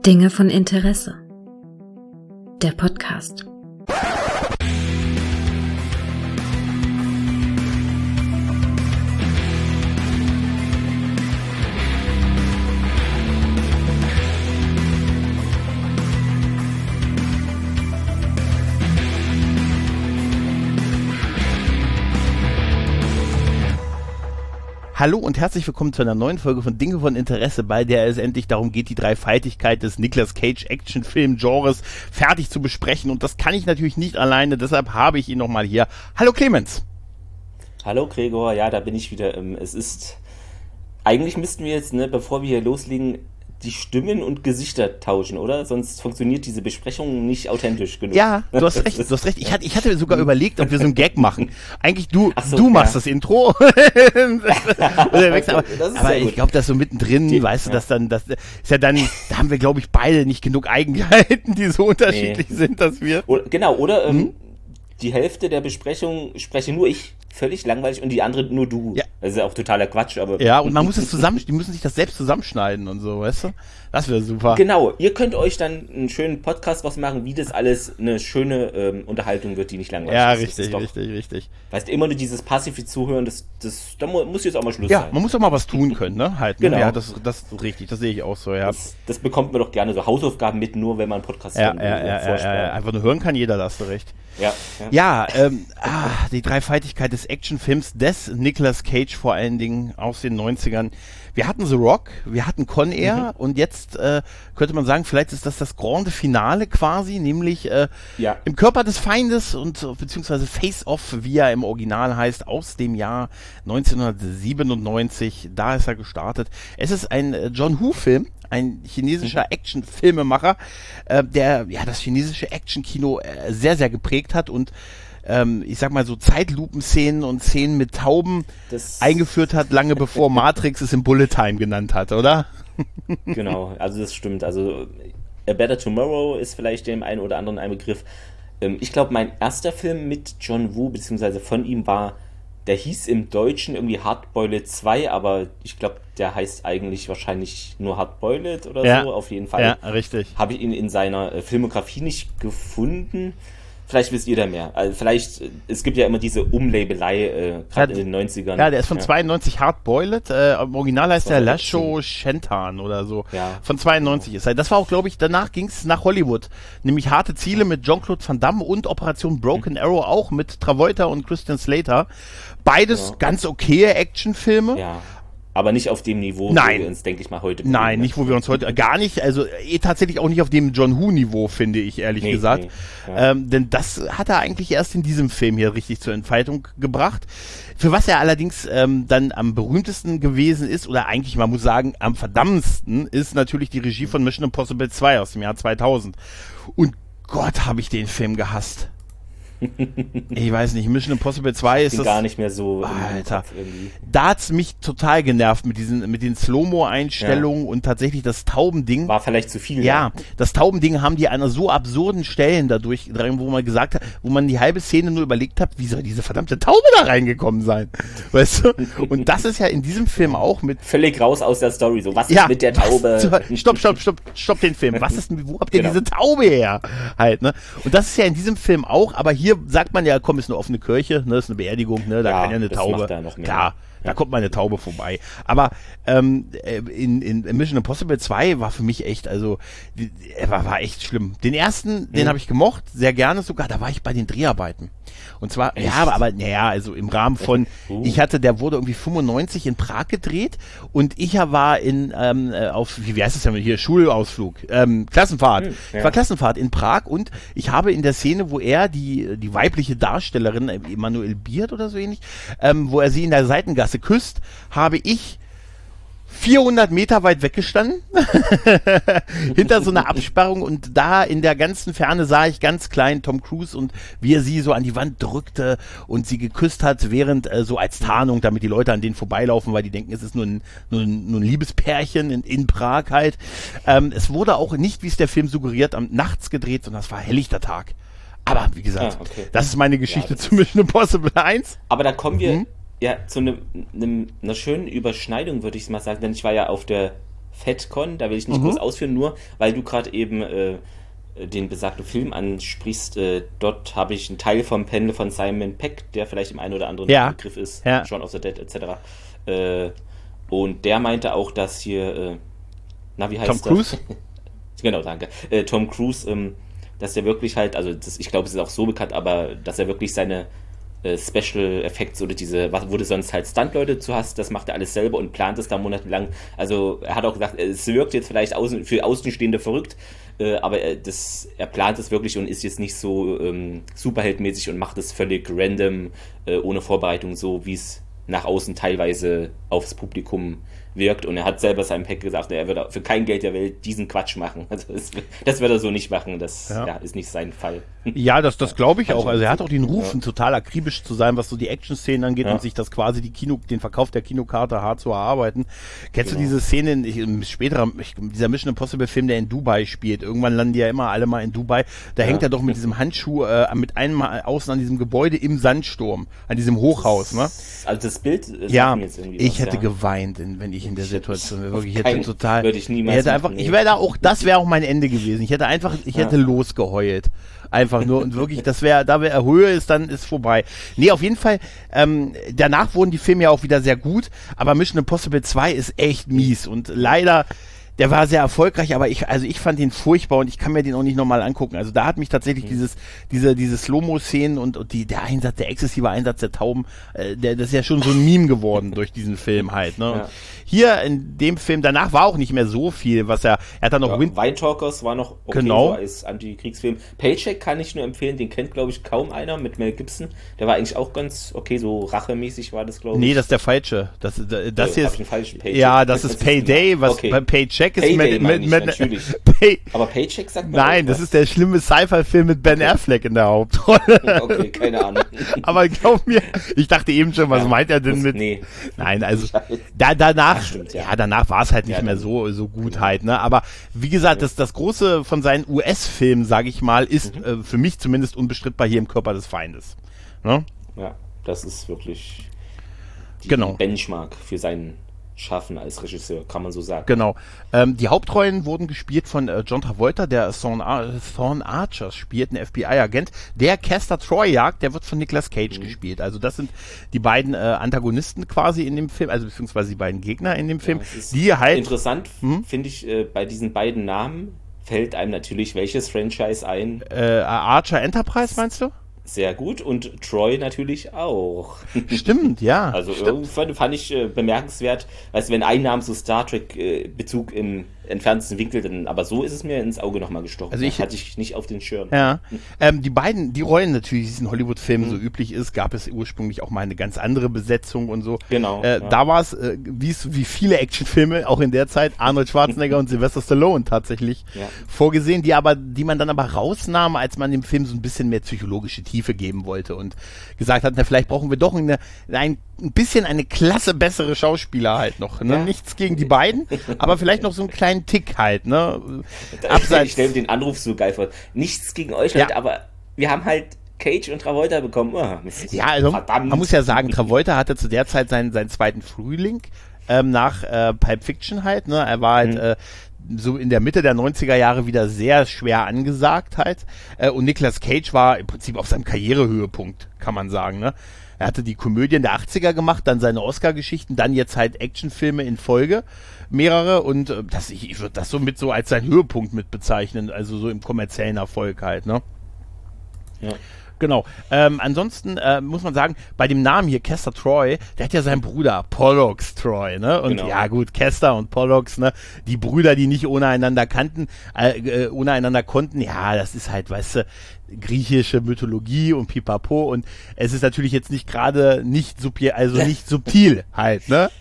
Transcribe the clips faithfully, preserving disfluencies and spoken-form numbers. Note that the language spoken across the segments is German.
Dinge von Interesse. Der Podcast. Hallo und herzlich willkommen zu einer neuen Folge von Dinge von Interesse, bei der es endlich darum geht, die Dreifaltigkeit des Nicolas Cage Actionfilm-Genres fertig zu besprechen. Und das kann ich natürlich nicht alleine, deshalb habe ich ihn nochmal hier. Hallo Clemens. Hallo Gregor, ja, da bin ich wieder. Es ist, eigentlich müssten wir jetzt, ne, bevor wir hier loslegen, die Stimmen und Gesichter tauschen, oder? Sonst funktioniert diese Besprechung nicht authentisch genug. Ja, du hast recht, du hast recht. Ich hatte, ich hatte sogar überlegt, ob wir so einen Gag machen. Eigentlich du, Ach so, du machst ja. das Intro. Oder wechseln, aber Das ist aber sehr ich gut. glaube, dass so mittendrin, Die- weißt du, ja. dass dann, das ist ja dann, da haben wir, glaube ich, beide nicht genug Eigenheiten, die so unterschiedlich Nee. sind, dass wir. Oder, genau, oder ähm, Hm? die Hälfte der Besprechung spreche nur ich, völlig langweilig, und die andere nur du. Ja. Das ist ja auch totaler Quatsch, aber... Ja, und man muss es zusammen, die müssen sich das selbst zusammenschneiden und so, weißt du? Das wäre super. Genau, ihr könnt euch dann einen schönen Podcast was machen, wie das alles eine schöne ähm, Unterhaltung wird, die nicht langweilig Ja, ist. Das richtig, ist doch, richtig, richtig. Weißt du, immer nur dieses passive Zuhören, das, das, da mu- muss jetzt auch mal Schluss Ja, sein. man muss doch mal was tun können, ne? Halt, ne? Genau. Ja, das, das ist richtig, das sehe ich auch so, ja. Das, das bekommt man doch gerne, so Hausaufgaben mit, nur wenn man einen Podcast Ja, hören ja, will, ja, so ja, Vorspann. ja, einfach nur hören kann jeder, da hast du recht. Ja, ja. Ja, ähm, ah, die Dreifaltigkeit des Actionfilms des Nicolas Cage vor allen Dingen aus den neunzigern. Wir hatten The Rock, wir hatten Con Air und jetzt äh, könnte man sagen, vielleicht ist das das Grande Finale quasi, nämlich äh, Ja. Im Körper des Feindes und äh, beziehungsweise Face Off, wie er im Original heißt, aus dem Jahr neunzehnhundertsiebenundneunzig. Da ist er gestartet. Es ist ein äh, John Woo-Film, ein chinesischer Action-Filmemacher, äh, der ja das chinesische Action-Kino äh, sehr, sehr geprägt hat und ähm, ich sag mal so Zeitlupenszenen und Szenen mit Tauben Das, eingeführt hat, lange bevor Matrix es im Bullet Time genannt hat, oder? Genau, also das stimmt. Also A Better Tomorrow ist vielleicht dem einen oder anderen ein Begriff. Ähm, ich glaube, mein erster Film mit John Woo, beziehungsweise von ihm war, der hieß im Deutschen irgendwie Hardboiled zwei, aber ich glaube, der heißt eigentlich wahrscheinlich nur Hardboiled oder Ja. so. Auf jeden Fall Ja, richtig. habe ich ihn in seiner äh, Filmografie nicht gefunden. Vielleicht wisst ihr da mehr. Also vielleicht, äh, es gibt ja immer diese Umlabelei, äh, gerade Ja, in den neunzigern. Ja, der ist von zweiundneunzig Hardboiled. Äh, Im Original heißt der Das war Lasho Shentan oder so. Ja. Von zweiundneunzig ist er. Das war auch, glaube ich, danach ging es nach Hollywood. Nämlich Harte Ziele mit Jean-Claude Van Damme und Operation Broken Arrow auch mit Travolta und Christian Slater. Beides Ja. ganz okaye Actionfilme. Ja, aber nicht auf dem Niveau, Nein. wo wir uns, denke ich mal, heute Nein, bewegen. nicht, wo wir uns heute, gar nicht, also eh tatsächlich auch nicht auf dem John Woo-Niveau, finde ich, ehrlich Nee, gesagt. nee, ja. ähm, denn das hat er eigentlich erst in diesem Film hier richtig zur Entfaltung gebracht. Für was er allerdings ähm, dann am berühmtesten gewesen ist, oder eigentlich, man muss sagen, am verdammtesten, ist natürlich die Regie von Mission Impossible zwei aus dem Jahr zweitausend. Und Gott, habe ich den Film gehasst. Ich weiß nicht, Mission Impossible zwei ist Bin das... gar nicht mehr so im Alter. Kopf irgendwie. Da hat's mich total genervt mit diesen, mit den Slow-Mo-Einstellungen und tatsächlich das Taubending. War vielleicht zu viel. Ja, das Taubending haben die an einer so absurden Stellen dadurch, dran, wo man gesagt hat, wo man die halbe Szene nur überlegt hat, wie soll diese verdammte Taube da reingekommen sein? Weißt du? Und das ist ja in diesem Film auch mit. Völlig raus aus der Story. So, was Ja, ist mit der was Taube? zur- Stopp, stopp, stopp, stopp den Film. Was ist denn, wo habt ihr Genau. diese Taube her? Halt, ne? Und das ist ja in diesem Film auch, aber hier sagt man ja, komm, ist eine offene Kirche, ne, ist eine Beerdigung, ne, da Ja, kann ja eine das Taube. macht er noch mehr. Klar, da kommt mal eine Taube vorbei. Aber ähm, in, in Mission Impossible zwei war für mich echt, also die- er war, war echt schlimm. Den ersten, den Mhm. habe ich gemocht, sehr gerne sogar, da war ich bei den Dreharbeiten. Und zwar, Echt? ja, aber, aber naja, also im Rahmen von, Uh. ich hatte, der wurde irgendwie fünfundneunzig in Prag gedreht und ich war in, ähm, äh, auf, wie, wie heißt es denn hier, Schulausflug, ähm, Klassenfahrt. Hm, ja. Ich war Klassenfahrt in Prag und ich habe in der Szene, wo er die, die weibliche Darstellerin, äh, Emanuel Biert oder so ähnlich, ähm, wo er sie in der Seitengasse küsst, habe ich vierhundert Meter weit weggestanden, hinter so einer Absperrung, und da in der ganzen Ferne sah ich ganz klein Tom Cruise und wie er sie so an die Wand drückte und sie geküsst hat, während äh, so als Tarnung, damit die Leute an denen vorbeilaufen, weil die denken, es ist nur ein, nur ein, nur ein Liebespärchen in, in Prag halt. Ähm, es wurde auch nicht, wie es der Film suggeriert, am nachts gedreht, sondern es war helllichter Tag. Aber wie gesagt, Ah, okay. das ist meine Geschichte Ja, das zu Mission Impossible eins. Aber da kommen wir Mhm. ja zu ne, ne, einer schönen Überschneidung, würde ich mal sagen, denn ich war ja auf der FedCon, da will ich nicht Mhm. groß ausführen, nur weil du gerade eben äh, den besagten Film ansprichst, äh, dort habe ich einen Teil vom Panel von Simon Peck, der vielleicht im einen oder anderen Ja. Begriff ist, Ja. Shaun of the Dead et cetera. Äh, und der meinte auch, dass hier, äh, na wie heißt Tom das? Cruise? Genau, danke. Äh, Tom Cruise, ähm, dass der wirklich halt, also das, ich glaube, es ist auch so bekannt, aber dass er wirklich seine äh, Special Effects oder diese, was, wo du sonst halt Stunt-Leute zu hast, das macht er alles selber und plant es da monatelang. Also er hat auch gesagt, es wirkt jetzt vielleicht außen, für Außenstehende verrückt, äh, aber er, das, er plant es wirklich und ist jetzt nicht so ähm, superheldmäßig und macht es völlig random, äh, ohne Vorbereitung, so wie es nach außen teilweise aufs Publikum wirkt. Und er hat selber seinem Pack gesagt, er würde für kein Geld der Welt diesen Quatsch machen. Also das, das wird er so nicht machen. Das Ja. ja, ist nicht sein Fall. Ja, das, das glaube ich Kann auch. schon Also er hat auch den Ruf, Ja. ein total akribisch zu sein, was so die Action-Szenen angeht Ja. und sich das quasi die Kino, den Verkauf der Kinokarte hart zu erarbeiten. Kennst Genau. du diese Szene, in, ich, in späterer, ich, dieser Mission Impossible Film, der in Dubai spielt? Irgendwann landen die ja immer alle mal in Dubai. Da Ja. hängt er doch mit diesem Handschuh äh, mit einem Mal außen an diesem Gebäude im Sandsturm, an diesem Hochhaus, ne? Also das Bild äh, sagt Ja, mir jetzt irgendwie ich was, hätte ja. geweint, in, wenn ich in der Ich- Situation wäre. Wirklich, ich auf hätte keinen- total. würde ich niemals ich hätte einfach, machen, ich nee. wäre da auch, das wäre auch mein Ende gewesen. Ich hätte einfach, ich hätte Ja. losgeheult. Einfach nur und wirklich, das wäre, da wäre Höhe ist, dann ist vorbei. Nee, auf jeden Fall, ähm, danach wurden die Filme ja auch wieder sehr gut, aber Mission Impossible zwei ist echt mies und leider, der war sehr erfolgreich, aber ich, also ich fand ihn furchtbar und ich kann mir den auch nicht nochmal angucken. Also da hat mich tatsächlich dieses, diese, diese Slow-Mo-Szenen und, und die, der Einsatz, der exzessive Einsatz der Tauben, äh, der, das ist ja schon so ein Meme geworden durch diesen Film halt, ne? Und Ja. hier in dem Film, danach war auch nicht mehr so viel, was er, er hat dann noch Ja, Wind, Wine Talkers war noch okay Genau. so als Antikriegsfilm. Paycheck kann ich nur empfehlen, den kennt, glaube ich, kaum einer mit Mel Gibson. Der war eigentlich auch ganz okay, so rachemäßig war das, glaube ich. nee, das ist der falsche. Das, das, das Äh, hier hab ist, ich einen falschen Paycheck? ja, das ist Das ist Payday, genau. was Okay. bei Paycheck ist Payday mit, meine mit, ich, mit, natürlich. Pay, Aber Paycheck sagt man nein, auch das was. ist der schlimme Sci-Fi-Film mit Ben Affleck in der Hauptrolle. Okay, keine Ahnung. Aber glaub mir, ich dachte eben schon, was Ja, meint er denn das- mit? Nee. Nein, also da, danach, Ach, stimmt, ja. ja. danach war es halt nicht Ja, mehr dann- so so gut halt, ne? Aber wie gesagt, das das große von seinen U S-Filmen, sage ich mal, ist Mhm. äh, für mich zumindest unbestrittbar hier im Körper des Feindes. Ne? Ja, das ist wirklich die Genau. Benchmark für sein Schaffen als Regisseur, kann man so sagen. Genau. Ähm, die Hauptrollen wurden gespielt von äh, John Travolta, der Thorn, Ar Thorn Archer spielt, ein F B I-Agent. Der Castor Troy jagt, der wird von Nicolas Cage Mhm. gespielt. Also das sind die beiden äh, Antagonisten quasi in dem Film, also beziehungsweise die beiden Gegner in dem Film, Ja, es ist die halt... Interessant Hm? finde ich, äh, bei diesen beiden Namen fällt einem natürlich welches Franchise ein. Äh, Archer Enterprise, meinst du? Sehr gut und Troy natürlich auch. Stimmt, ja. Also stimmt. irgendwann fand ich äh, bemerkenswert, weißt du, wenn ein Name so Star Trek äh, Bezug im entferntesten Winkel, dann, aber so ist es mir ins Auge nochmal gestochen. Also ich- hatte ich nicht auf den Schirm. Ja, ähm, die beiden, die Rollen natürlich, wie es in Hollywood-Filmen Mhm. so üblich ist, gab es ursprünglich auch mal eine ganz andere Besetzung und so. Genau, Äh, ja. Da war es, äh, wie es wie viele Actionfilme auch in der Zeit, Arnold Schwarzenegger und Sylvester Stallone tatsächlich Ja. vorgesehen, die aber, die man dann aber rausnahm, als man dem Film so ein bisschen mehr psychologische Tiefe geben wollte und gesagt hat, na vielleicht brauchen wir doch eine, ein, ein bisschen eine Klasse bessere Schauspieler halt noch. Ne? Ja. Nichts gegen die beiden, aber vielleicht noch so einen kleinen Tick halt. Ne? Ich Abseits. stelle mir den Anruf so geil vor. Nichts gegen euch, Ja. Leute, aber wir haben halt Cage und Travolta bekommen. Oh, Mist. Ja, also Verdammt. man muss ja sagen, Travolta hatte zu der Zeit seinen, seinen zweiten Frühling ähm, nach äh, Pulp Fiction halt. Ne? Er war halt Mhm. äh, so in der Mitte der neunziger Jahre wieder sehr schwer angesagt halt. Äh, und Nicolas Cage war im Prinzip auf seinem Karrierehöhepunkt, kann man sagen. Ne? Er hatte die Komödien der achtziger gemacht, dann seine Oscar-Geschichten, dann jetzt halt Actionfilme in Folge, mehrere. Und äh, das, ich, ich würde das so mit so als seinen Höhepunkt mit bezeichnen, also so im kommerziellen Erfolg halt. Ne? Ja. Genau. Ähm, ansonsten äh, muss man sagen, bei dem Namen hier, Castor Troy, der hat ja seinen Bruder Pollux Troy, ne? Und Genau. ja gut, Castor und Pollux, ne? Die Brüder, die nicht ohne einander kannten, äh, äh, ohne einander konnten, ja, das ist halt, weißt du, griechische Mythologie und Pipapo und es ist natürlich jetzt nicht gerade nicht subje also nicht subtil halt, ne?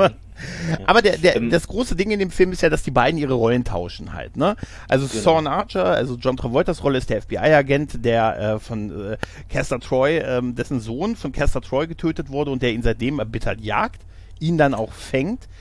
Aber der, der, Ähm, das große Ding in dem Film ist ja, dass die beiden ihre Rollen tauschen halt, ne? Also Genau. Thorn Archer, also John Travoltas Rolle ist der F B I-Agent, der äh, von äh, Castor Troy, ähm, dessen Sohn von Castor Troy getötet wurde und der ihn seitdem erbittert jagt, ihn dann auch fängt.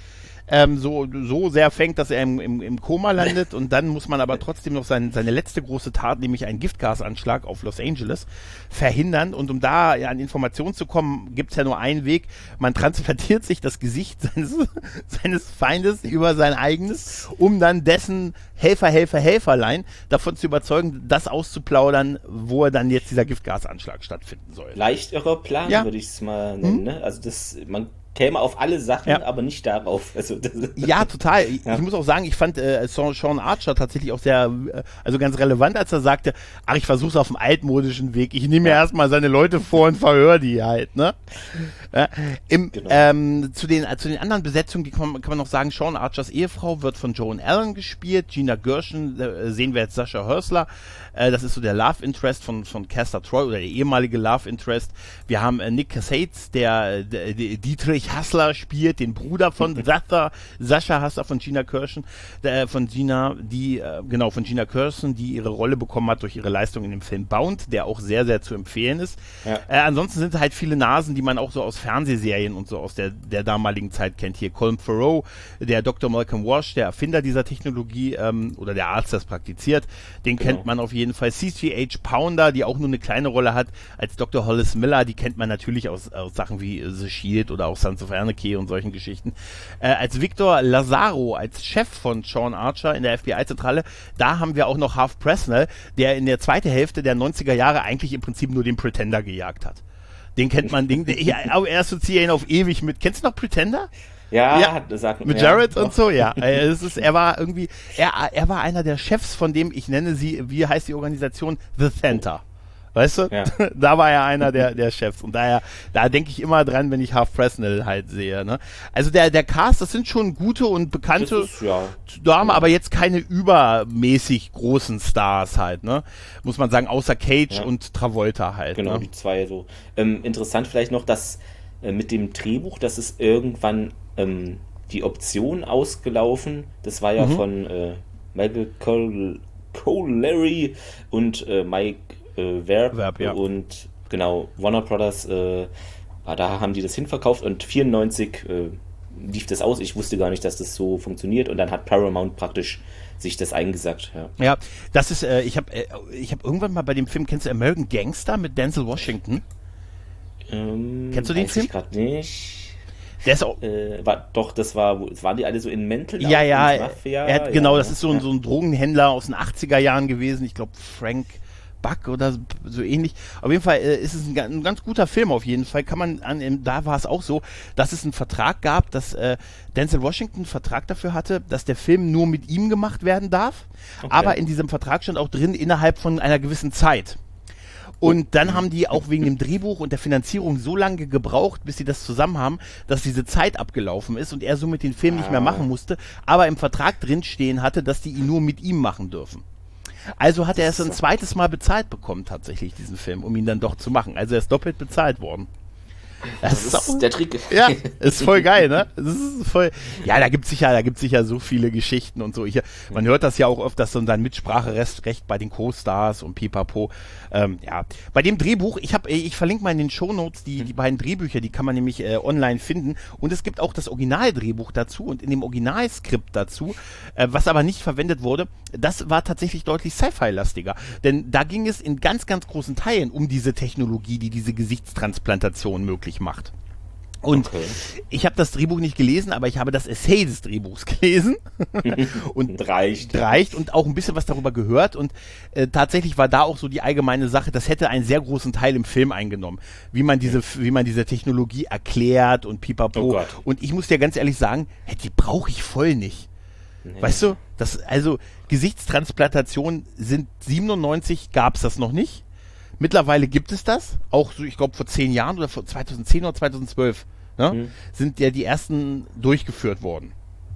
ähm, so, so sehr fängt, dass er im, im, im Koma landet und dann muss man aber trotzdem noch sein, seine letzte große Tat, nämlich einen Giftgasanschlag auf Los Angeles, verhindern. Und um da ja, an Informationen zu kommen, gibt es ja nur einen Weg. Man transplantiert sich das Gesicht seines, seines Feindes über sein eigenes, um dann dessen Helfer, Helfer, Helferlein davon zu überzeugen, das auszuplaudern, wo dann jetzt dieser Giftgasanschlag stattfinden soll. Leicht irrer Plan, ja. würde ich es mal nennen. Hm? Ne? Also das, man käme auf alle Sachen, ja. aber nicht darauf. Also das ja, total. Ich, ja. ich muss auch sagen, ich fand äh, Sean Archer tatsächlich auch sehr, äh, also ganz relevant, als er sagte, ach, ich versuch's auf dem altmodischen Weg. Ich nehme mir ja. erstmal seine Leute vor und verhör die halt, ne? Äh, im, genau. ähm, zu den, äh, zu den anderen Besetzungen, die kann man, kann man noch sagen, Sean Archers Ehefrau wird von Joan Allen gespielt, Gina Gershon, äh, sehen wir jetzt Sascha Hörsler, äh, das ist so der Love Interest von, von Castor Troy oder der ehemalige Love Interest. Wir haben äh, Nick Cassates, der, der, der Dietrich Hassler spielt, den Bruder von Sascha, Sascha Hassler von Gina Gershon, äh, von Gina, die, äh, genau, von Gina Gershon, die ihre Rolle bekommen hat durch ihre Leistung in dem Film Bound, der auch sehr, sehr zu empfehlen ist. Ja. Äh, ansonsten sind halt viele Nasen, die man auch so aus Fernsehserien und so aus der, der damaligen Zeit kennt. Hier Colin Farrell, der Doktor Malcolm Walsh, der Erfinder dieser Technologie, ähm, oder der Arzt, der es praktiziert, den genau. kennt man auf jeden Fall. C G H Pounder, die auch nur eine kleine Rolle hat, als Doktor Hollis Miller, die kennt man natürlich aus, aus Sachen wie The Shield oder auch Sons of Anarchy und solchen Geschichten. Äh, als Victor Lazaro, als Chef von Sean Archer in der F B I-Zentrale, da haben wir auch noch Harv Presnell, der in der zweiten Hälfte der neunziger Jahre eigentlich im Prinzip nur den Pretender gejagt hat. Den kennt man, den, ich, er assoziiere ihn auf ewig mit, kennst du noch Pretender? Ja, ja, das sagt mit Jared ja, und so, ja. Es ist, er war irgendwie, er, er war einer der Chefs von dem, ich nenne sie, wie heißt die Organisation? The Center. Weißt du? Ja. Da war er einer der, der Chefs. Und daher, da denke ich immer dran, wenn ich Harv Presnell halt sehe. Ne? Also der, der Cast, das sind schon gute und bekannte ist, ja. Damen, ja. aber jetzt keine übermäßig großen Stars halt, ne? Muss man sagen, außer Cage ja. und Travolta halt. Genau, ne? die zwei so. Ähm, interessant vielleicht noch, dass äh, mit dem Drehbuch, dass es irgendwann ähm, die Option ausgelaufen, das war ja mhm. von äh, Michael Cole, Colleary und äh, Mike Äh, Verb, Verb ja. und genau, Warner Brothers, äh, da haben die das hinverkauft und vierundneunzig äh, lief das aus. Ich wusste gar nicht, dass das so funktioniert und dann hat Paramount praktisch sich das eingesagt. Ja, ja das ist, äh, ich habe äh, ich hab irgendwann mal bei dem Film, kennst du American Gangster mit Denzel Washington? Ähm, kennst du den weiß Film? Ich gerade nicht. Der ist auch, äh, war, doch, das war, waren die alle so in Mental? Ja, ja, Mafia? er hat, genau, ja, das ist so, ja. ein, so ein Drogenhändler aus den achtziger Jahren gewesen. Ich glaube, Frank Buck oder so ähnlich. Auf jeden Fall äh, ist es ein, ein ganz guter Film auf jeden Fall. Kann man an, in, da war es auch so, dass es einen Vertrag gab, dass äh, Denzel Washington einen Vertrag dafür hatte, dass der Film nur mit ihm gemacht werden darf. Okay. Aber in diesem Vertrag stand auch drin, innerhalb von einer gewissen Zeit. Und dann haben die auch wegen dem Drehbuch und der Finanzierung so lange gebraucht, bis sie das zusammen haben, dass diese Zeit abgelaufen ist und er somit den Film ah. nicht mehr machen musste, aber im Vertrag drinstehen hatte, dass die ihn nur mit ihm machen dürfen. Also hat er es ein zweites Mal bezahlt bekommen, tatsächlich, diesen Film, um ihn dann doch zu machen. Also er ist doppelt bezahlt worden. Das, das ist auch, der Trick. Ja, ist voll geil, ne? Das ist voll, ja, da gibt's sicher, da gibt's sicher so viele Geschichten und so. Ich, man hört das ja auch oft, dass so ein Mitspracherecht bei den Co-Stars und pipapo. Ähm, ja, bei dem Drehbuch, ich habe, ich verlinke mal in den Shownotes die, die beiden Drehbücher, die kann man nämlich äh, online finden. Und es gibt auch das Originaldrehbuch dazu und in dem Originalskript dazu, äh, was aber nicht verwendet wurde, das war tatsächlich deutlich Sci-Fi-lastiger. Denn da ging es in ganz, ganz großen Teilen um diese Technologie, die diese Gesichtstransplantation möglich macht. Und okay. ich habe das Drehbuch nicht gelesen, aber ich habe das Essay des Drehbuchs gelesen und reicht. reicht und auch ein bisschen was darüber gehört und äh, tatsächlich war da auch so die allgemeine Sache, das hätte einen sehr großen Teil im Film eingenommen, wie man diese, wie man diese Technologie erklärt und pipapo. Oh und ich muss dir ganz ehrlich sagen, hey, die brauche ich voll nicht. Nee. Weißt du, das, also Gesichtstransplantation sind siebenundneunzig, gab es das noch nicht. Mittlerweile gibt es das, auch so, ich glaube vor zehn Jahren oder vor zweitausendzehn oder zweitausendzwölf, ne, mhm. sind ja die ersten durchgeführt worden.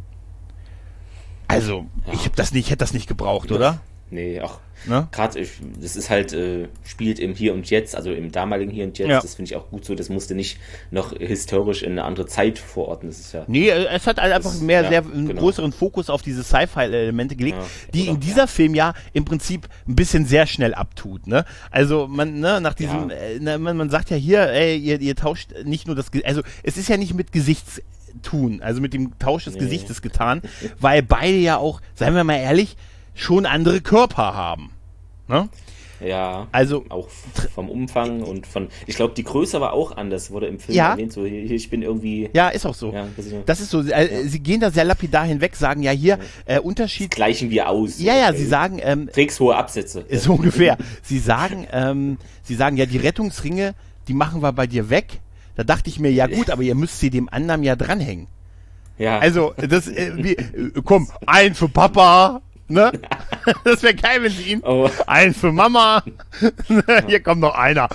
Also, ja. ich hab das nicht, hätte das nicht gebraucht, oder? Nee, auch ne? Gerade, das ist halt, äh, spielt im Hier und Jetzt, also im damaligen Hier und Jetzt, ja. das finde ich auch gut so, das musste nicht noch historisch in eine andere Zeit verorten, das ist ja... Nee, es hat halt einfach mehr, ja, sehr, einen genau. größeren Fokus auf diese Sci-Fi-Elemente gelegt, ja, die in dieser ja. Film ja im Prinzip ein bisschen sehr schnell abtut, ne? Also, man, ne, nach diesem, ja. äh, man, man sagt ja hier, ey, ihr, ihr tauscht nicht nur das, also, es ist ja nicht mit Gesichts tun, also mit dem Tausch des Nee. Gesichtes getan, weil beide ja auch, seien wir mal ehrlich, schon andere Körper haben. Ne? Ja, Also auch vom Umfang und von, ich glaube, die Größe war auch anders, wurde im Film Ja. erwähnt, so hier, hier, ich bin irgendwie, ja, ist auch so. ja, das ist so- Das ist so, äh, sie gehen da sehr lapidar hinweg, sagen ja hier, äh, Unterschied. gleichen wir aus. Ja, ja, Okay. sie sagen, ähm, Trägst hohe Absätze. so ungefähr. Sie sagen, ähm, sie sagen ja, die Rettungsringe, die machen wir bei dir weg. Da dachte ich mir, ja gut, aber ihr müsst sie dem anderen ja dranhängen. Ja. Also, das, äh, wie, äh, komm, ein für Papa, ne? Das wäre geil, wenn sie ihn, Oh. ein für Mama, hier kommt noch einer.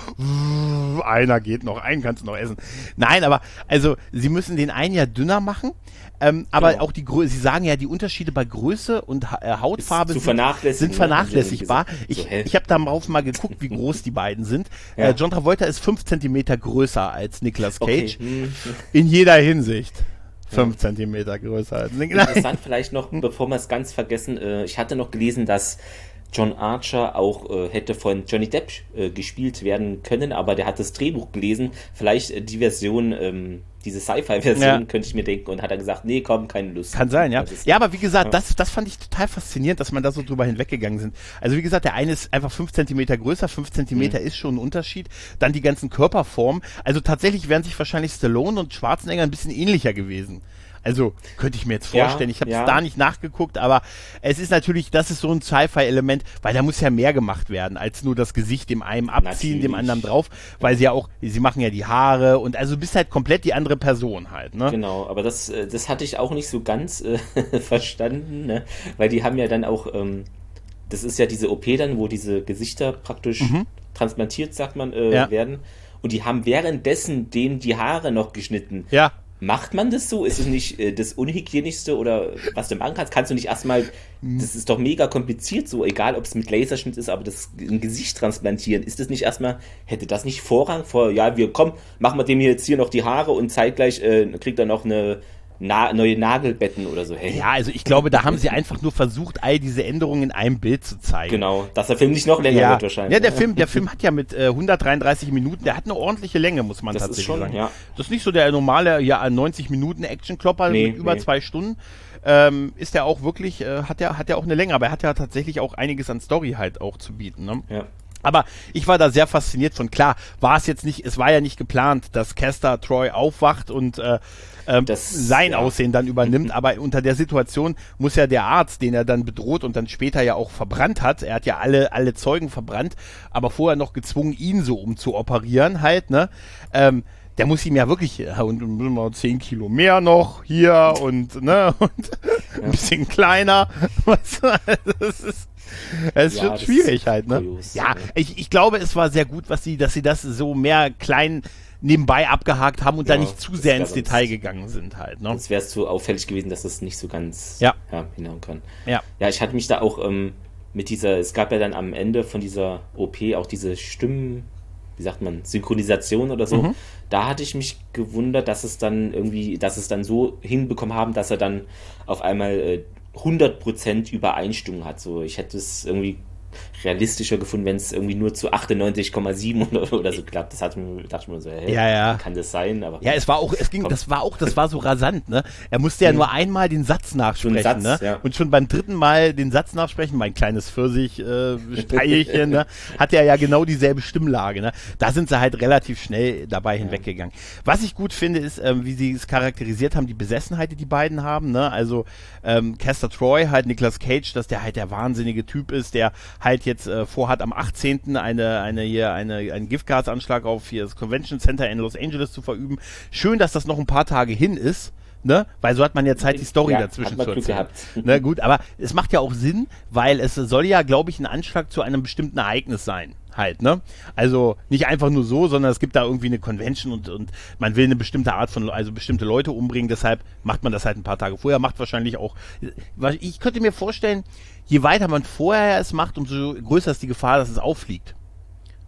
Einer geht noch, einen kannst du noch essen. Nein, aber, also, sie müssen den einen ja dünner machen. Ähm, aber Genau. auch die Größe, Sie sagen ja, die Unterschiede bei Größe und ha äh, Hautfarbe Ist zu sind, vernachlässigen, sind ne? vernachlässigbar. Haben sie irgendwie Ich, gesagt. So, hä? ich habe darauf mal geguckt, wie groß die beiden sind. Ja. Äh, John Travolta ist fünf Zentimeter größer als Nicolas Cage. Okay. Hm. In jeder Hinsicht. fünf Zentimeter größer als Nicolas Cage. Interessant vielleicht noch, bevor wir es ganz vergessen, äh, ich hatte noch gelesen, dass John Archer auch äh, hätte von Johnny Depp äh, gespielt werden können, aber der hat das Drehbuch gelesen, vielleicht äh, die Version, ähm, diese Sci-Fi-Version, Ja. könnte ich mir denken, und hat er gesagt, nee, komm, keine Lust. Kann sein, ja. Das ist- Ja, aber wie gesagt, Ja. das, das fand ich total faszinierend, dass man da so drüber hinweggegangen sind. Also wie gesagt, der eine ist einfach fünf Zentimeter größer, fünf Zentimeter Mhm. ist schon ein Unterschied. Dann die ganzen Körperformen. Also tatsächlich wären sich wahrscheinlich Stallone und Schwarzenegger ein bisschen ähnlicher gewesen. Also könnte ich mir jetzt Ja, vorstellen. Ich habe es ja. da nicht nachgeguckt, aber es ist natürlich, das ist so ein Sci-Fi-Element, weil da muss ja mehr gemacht werden, als nur das Gesicht dem einen abziehen, dem Natürlich. anderen drauf, weil sie ja auch, sie machen ja die Haare und also du bist halt komplett die andere Person halt, ne? Genau, aber das, äh, das hatte ich auch nicht so ganz äh, verstanden, ne? Weil die haben ja dann auch, ähm, das ist ja diese O P dann, wo diese Gesichter praktisch transplantiert, sagt man, äh, Mhm. Ja. werden. Und die haben währenddessen denen die Haare noch geschnitten. Ja. Macht man das so? Ist es nicht äh, das Unhygienischste oder was du machen kannst? Kannst du nicht erstmal, das ist doch mega kompliziert so, egal ob es mit Laserschnitt ist, aber das ein Gesicht transplantieren, ist das nicht erstmal, hätte das nicht Vorrang vor, ja, wir, komm, machen wir dem jetzt hier noch die Haare und zeitgleich äh, kriegt er noch eine Na neue Nagelbetten oder so. Hey. Ja, also ich glaube, da haben sie einfach nur versucht, all diese Änderungen in einem Bild zu zeigen. Genau, dass der Film nicht noch länger Ja, wird wahrscheinlich. ja der, Film, der Film hat ja mit äh, hundertdreiunddreißig Minuten, der hat eine ordentliche Länge, muss man Das ist tatsächlich schon, sagen. ja. Das ist nicht so der normale ja, neunzig Minuten Action-Klopper Nee, mit über nee. zwei Stunden. Ähm, ist der auch wirklich, äh, hat der hat der auch eine Länge, aber er hat ja tatsächlich auch einiges an Story halt auch zu bieten. Ne? Ja. Aber ich war da sehr fasziniert von, klar, war es jetzt nicht, es war ja nicht geplant, dass Castor Troy aufwacht und äh, ähm, Das- sein ja. Aussehen dann übernimmt, aber unter der Situation muss ja der Arzt, den er dann bedroht und dann später ja auch verbrannt hat, er hat ja alle, alle Zeugen verbrannt, aber vorher noch gezwungen, ihn so umzuoperieren halt, ne, ähm, der muss ihm ja wirklich, ja, und dann müssen wir zehn Kilo mehr noch hier und, ne, und ein bisschen kleiner, weißt du, also das ist, es ist Ja, schon das schwierig ist halt, ne? kurios, Ja, ja. ich, ich glaube, es war sehr gut, was sie, dass sie das so mehr klein nebenbei abgehakt haben und da Ja, nicht zu das sehr wär ins sonst- Detail gegangen sind halt, ne? Sonst wäre es zu auffällig gewesen, dass es nicht so ganz Ja. Ja, hinhauen kann. Ja. Ja, ich hatte mich da auch ähm, mit dieser, es gab ja dann am Ende von dieser O P auch diese Stimmen, wie sagt man, Synchronisation oder so. Mhm. Da hatte ich mich gewundert, dass es dann irgendwie, dass es dann so hinbekommen haben, dass er dann auf einmal äh, hundert Prozent Übereinstimmung hat. So, ich hätte es irgendwie realistischer gefunden, wenn es irgendwie nur zu achtundneunzig Komma sieben oder, oder so klappt. Das hat mir, dachte ich mir so, hey, Ja, ja. wie kann das sein? Aber Ja, es war auch, es ging, Komm. das war auch, das war so rasant, ne? Er musste ja nur einmal den Satz nachsprechen, Satz, ne? ja. Und schon beim dritten Mal den Satz nachsprechen, mein kleines Pfirsich, äh, Steilchen, ne? Hat er ja genau dieselbe Stimmlage, ne? Da sind sie halt relativ schnell dabei hinweggegangen. Was ich gut finde, ist, ähm, wie sie es charakterisiert haben, die Besessenheit, die die beiden haben, ne? Also, ähm, Castor Troy, halt Nicolas Cage, dass der halt der wahnsinnige Typ ist, der halt jetzt äh, vorhat, am achtzehnten eine, eine hier, eine, einen Giftgasanschlag auf hier das Convention Center in Los Angeles zu verüben. Schön, dass das noch ein paar Tage hin ist, ne? Weil so hat man ja Zeit, die Story Ja, dazwischen hat man zu Glück erzählen. gehabt. Ne, gut, aber es macht ja auch Sinn, weil es soll ja, glaube ich, ein Anschlag zu einem bestimmten Ereignis sein. Halt, ne? Also nicht einfach nur so, sondern es gibt da irgendwie eine Convention und, und man will eine bestimmte Art von, also bestimmte Leute umbringen, deshalb macht man das halt ein paar Tage vorher, macht wahrscheinlich auch, weil ich könnte mir vorstellen, je weiter man vorher es macht, umso größer ist die Gefahr, dass es auffliegt.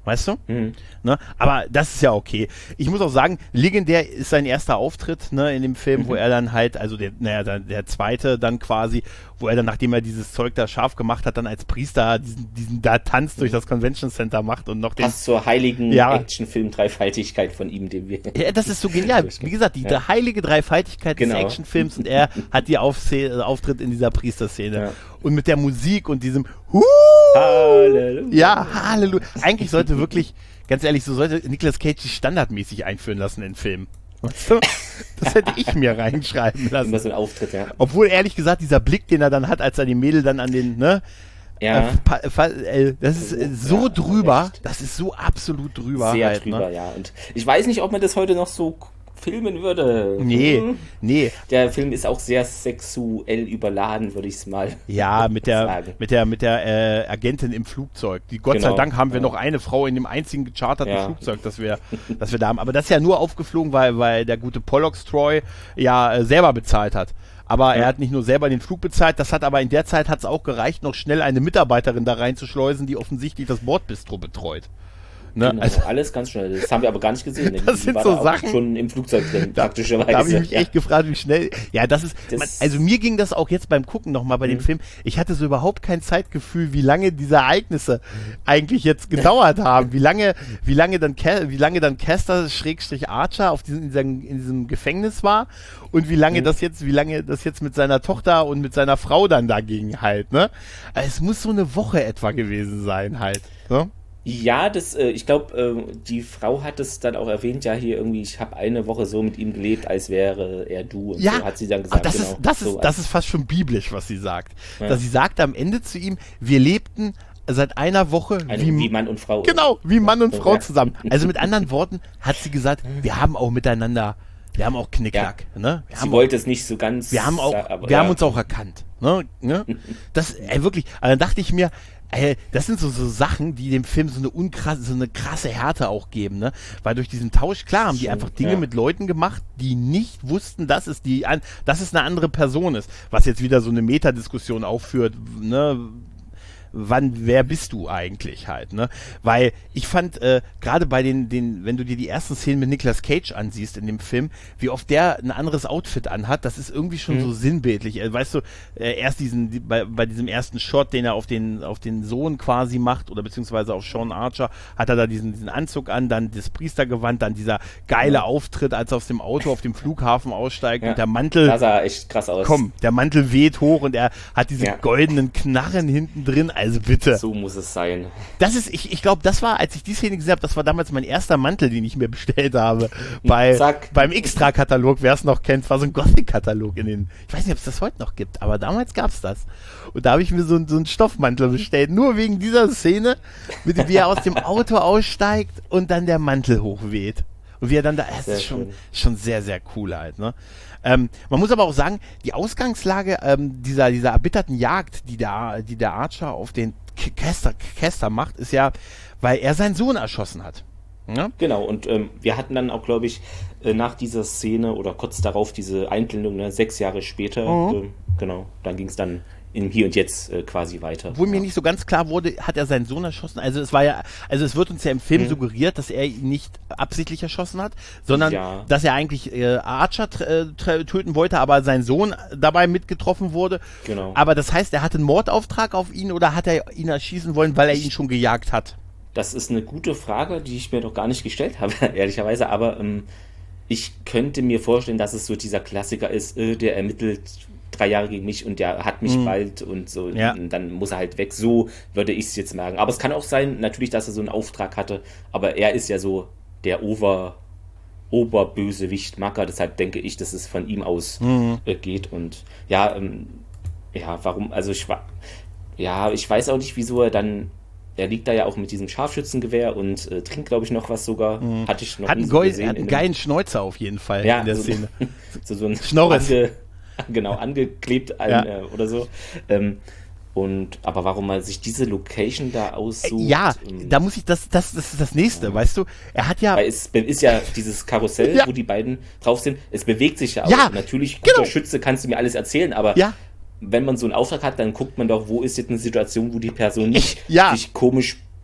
Weißt du? Mhm. Ne? Aber das ist ja okay. Ich muss auch sagen, legendär ist sein erster Auftritt, ne, in dem Film, mhm. wo er dann halt, also der, naja, der, der zweite dann quasi, wo er dann, nachdem er dieses Zeug da scharf gemacht hat, dann als Priester diesen, diesen da Tanz durch das Convention Center macht und noch den... Passt zur heiligen ja. Actionfilm-Dreifaltigkeit von ihm, den wir... Ja, das ist so genial. Wie gesagt, die ja. heilige Dreifaltigkeit genau. des Actionfilms und er hat die Aufse- Auftritt in dieser Priesterszene. Ja. Und mit der Musik und diesem Huh! Halleluja. Ja, Halleluja. Eigentlich sollte wirklich, ganz ehrlich, so sollte Nicolas Cage sich standardmäßig einführen lassen in Filmen. Das hätte ich mir reinschreiben lassen. Immer so ein Auftritt, ja. Obwohl, ehrlich gesagt, dieser Blick, den er dann hat, als er die Mädel dann an den, ne? Ja. Äh, das ist äh, so ja, drüber. Echt. Das ist so absolut drüber. Sehr halt, drüber, ne? ja. Und ich weiß nicht, ob man das heute noch so filmen würde. Nee, hm. nee. Der Film ist auch sehr sexuell überladen, würde ich es mal ja, mit der, sagen. mit der, mit der äh, Agentin im Flugzeug. Die, Gott genau, sei Dank haben wir ja. noch eine Frau in dem einzigen gecharterten ja. Flugzeug, das wir, das wir da haben. Aber das ist ja nur aufgeflogen, weil, weil der gute Pollux Troy ja äh, selber bezahlt hat. Aber ja. er hat nicht nur selber den Flug bezahlt, das hat aber in der Zeit hat es auch gereicht, noch schnell eine Mitarbeiterin da reinzuschleusen, die offensichtlich das Bordbistro betreut. Ne? Genau, also, alles ganz schnell. Das haben wir aber gar nicht gesehen. Das die sind war so da Sachen. Schon im Flugzeug drin, da, praktischerweise. Da habe ich mich ja. echt gefragt, wie schnell. Ja, das ist. Das man, also mir ging das auch jetzt beim Gucken nochmal bei mhm. dem Film. Ich hatte so überhaupt kein Zeitgefühl, wie lange diese Ereignisse eigentlich jetzt gedauert haben. Wie lange, wie lange dann, wie lange dann Caster Schrägstrich Archer auf diesem, in, diesem, in diesem Gefängnis war und wie lange mhm. das jetzt, wie lange das jetzt mit seiner Tochter und mit seiner Frau dann dagegen halt. Ne? Also es muss so eine Woche etwa gewesen sein halt. Ne? Ja, das, äh, ich glaube, äh, die Frau hat es dann auch erwähnt, ja, hier irgendwie, ich habe eine Woche so mit ihm gelebt, als wäre er du. Und ja, so hat sie dann gesagt. Das, genau, ist, das, so ist, das ist fast schon biblisch, was sie sagt. Ja. Dass sie sagt am Ende zu ihm, wir lebten seit einer Woche eine, wie, wie Mann und Frau. Genau, wie Mann und Frau ja. zusammen. Also mit anderen Worten hat sie gesagt, wir haben auch miteinander, wir haben auch Knickknack. Ja. Ne? Wir sie haben wollte auch, es nicht so ganz. Wir haben, auch, aber, wir ja. haben uns auch erkannt. Ne? Ne? Das, ey, wirklich, also dann dachte ich mir, ey, das sind so, so Sachen, die dem Film so eine unkrasse, so eine krasse Härte auch geben, ne? Weil durch diesen Tausch, klar, haben die einfach Dinge ja. mit Leuten gemacht, die nicht wussten, dass es die, dass es eine andere Person ist. Was jetzt wieder so eine Metadiskussion aufführt, ne? Wann, wer bist du eigentlich halt, ne? Weil ich fand, äh, gerade bei den, den, wenn du dir die ersten Szenen mit Nicolas Cage ansiehst in dem Film, wie oft der ein anderes Outfit anhat, das ist irgendwie schon mhm. so sinnbildlich. Äh, weißt du, äh, erst diesen, die, bei, bei diesem ersten Shot, den er auf den, auf den Sohn quasi macht, oder beziehungsweise auf Sean Archer, hat er da diesen, diesen Anzug an, dann das Priestergewand, dann dieser geile ja. Auftritt, als er aus dem Auto auf dem Flughafen aussteigt ja. und der Mantel. Das sah echt krass aus. Komm, der Mantel weht hoch und er hat diese ja. goldenen Knarren hinten drin. Also bitte. So muss es sein. Das ist, ich, ich glaube, das war, als ich die Szene gesehen habe, das war damals mein erster Mantel, den ich mir bestellt habe. Bei, Zack. Beim Extra-Katalog, wer es noch kennt, war so ein Gothic-Katalog in den, ich weiß nicht, ob es das heute noch gibt, aber damals gab es das. Und da habe ich mir so, so einen Stoffmantel bestellt, nur wegen dieser Szene, mit, wie er aus dem Auto aussteigt und dann der Mantel hochweht. Und wie er dann da, es ist schon, schon sehr, sehr cool halt, ne? Ähm, man muss aber auch sagen, die Ausgangslage ähm, dieser, dieser erbitterten Jagd, die der, die der Archer auf den Caster, Caster macht, ist ja, weil er seinen Sohn erschossen hat. Ja? Genau, und ähm, wir hatten dann auch, glaube ich, äh, nach dieser Szene oder kurz darauf diese Einblendung, ne, sechs Jahre später, mhm. äh, genau, dann ging es dann im Hier und Jetzt äh, quasi weiter. Obwohl mir nicht so ganz klar wurde, hat er seinen Sohn erschossen? Also es war ja, also es wird uns ja im Film mhm. suggeriert, dass er ihn nicht absichtlich erschossen hat, sondern ja. dass er eigentlich äh, Archer äh, töten wollte, aber sein Sohn dabei mitgetroffen wurde. Genau. Aber das heißt, er hatte einen Mordauftrag auf ihn oder hat er ihn erschießen wollen, weil er ihn schon gejagt hat? Das ist eine gute Frage, die ich mir noch gar nicht gestellt habe, ehrlicherweise, aber ähm, ich könnte mir vorstellen, dass es so dieser Klassiker ist, äh, der ermittelt drei Jahre gegen mich und der hat mich mhm. bald und so, ja. und dann muss er halt weg. So würde ich es jetzt merken. Aber es kann auch sein, natürlich, dass er so einen Auftrag hatte, aber er ist ja so der Ober, Oberbösewicht Macker, deshalb denke ich, dass es von ihm aus mhm. äh, geht. Und ja, ähm, ja, warum, also ich war, ja, ich weiß auch nicht, wieso er dann, er liegt da ja auch mit diesem Scharfschützengewehr und äh, trinkt, glaube ich, noch was sogar. Mhm. Hatte ich noch hat nie einen, so Geu- gesehen. hat einen geilen Schnäuzer auf jeden Fall ja, in der so, Szene. so, so ein Schnorres. Ange, genau, angeklebt ein, ja. äh, oder so. Ähm, und, aber warum man sich diese Location da aussucht. Ja, ähm, da muss ich, das, das, das ist das Nächste, ja. weißt du? Er hat ja... Weil es ist ja dieses Karussell, ja. wo die beiden drauf sind, es bewegt sich ja auch. Ja, natürlich, guter genau. Schütze, kannst du mir alles erzählen, aber ja. wenn man so einen Auftrag hat, dann guckt man doch, wo ist jetzt eine Situation, wo die Person nicht ja. sich komisch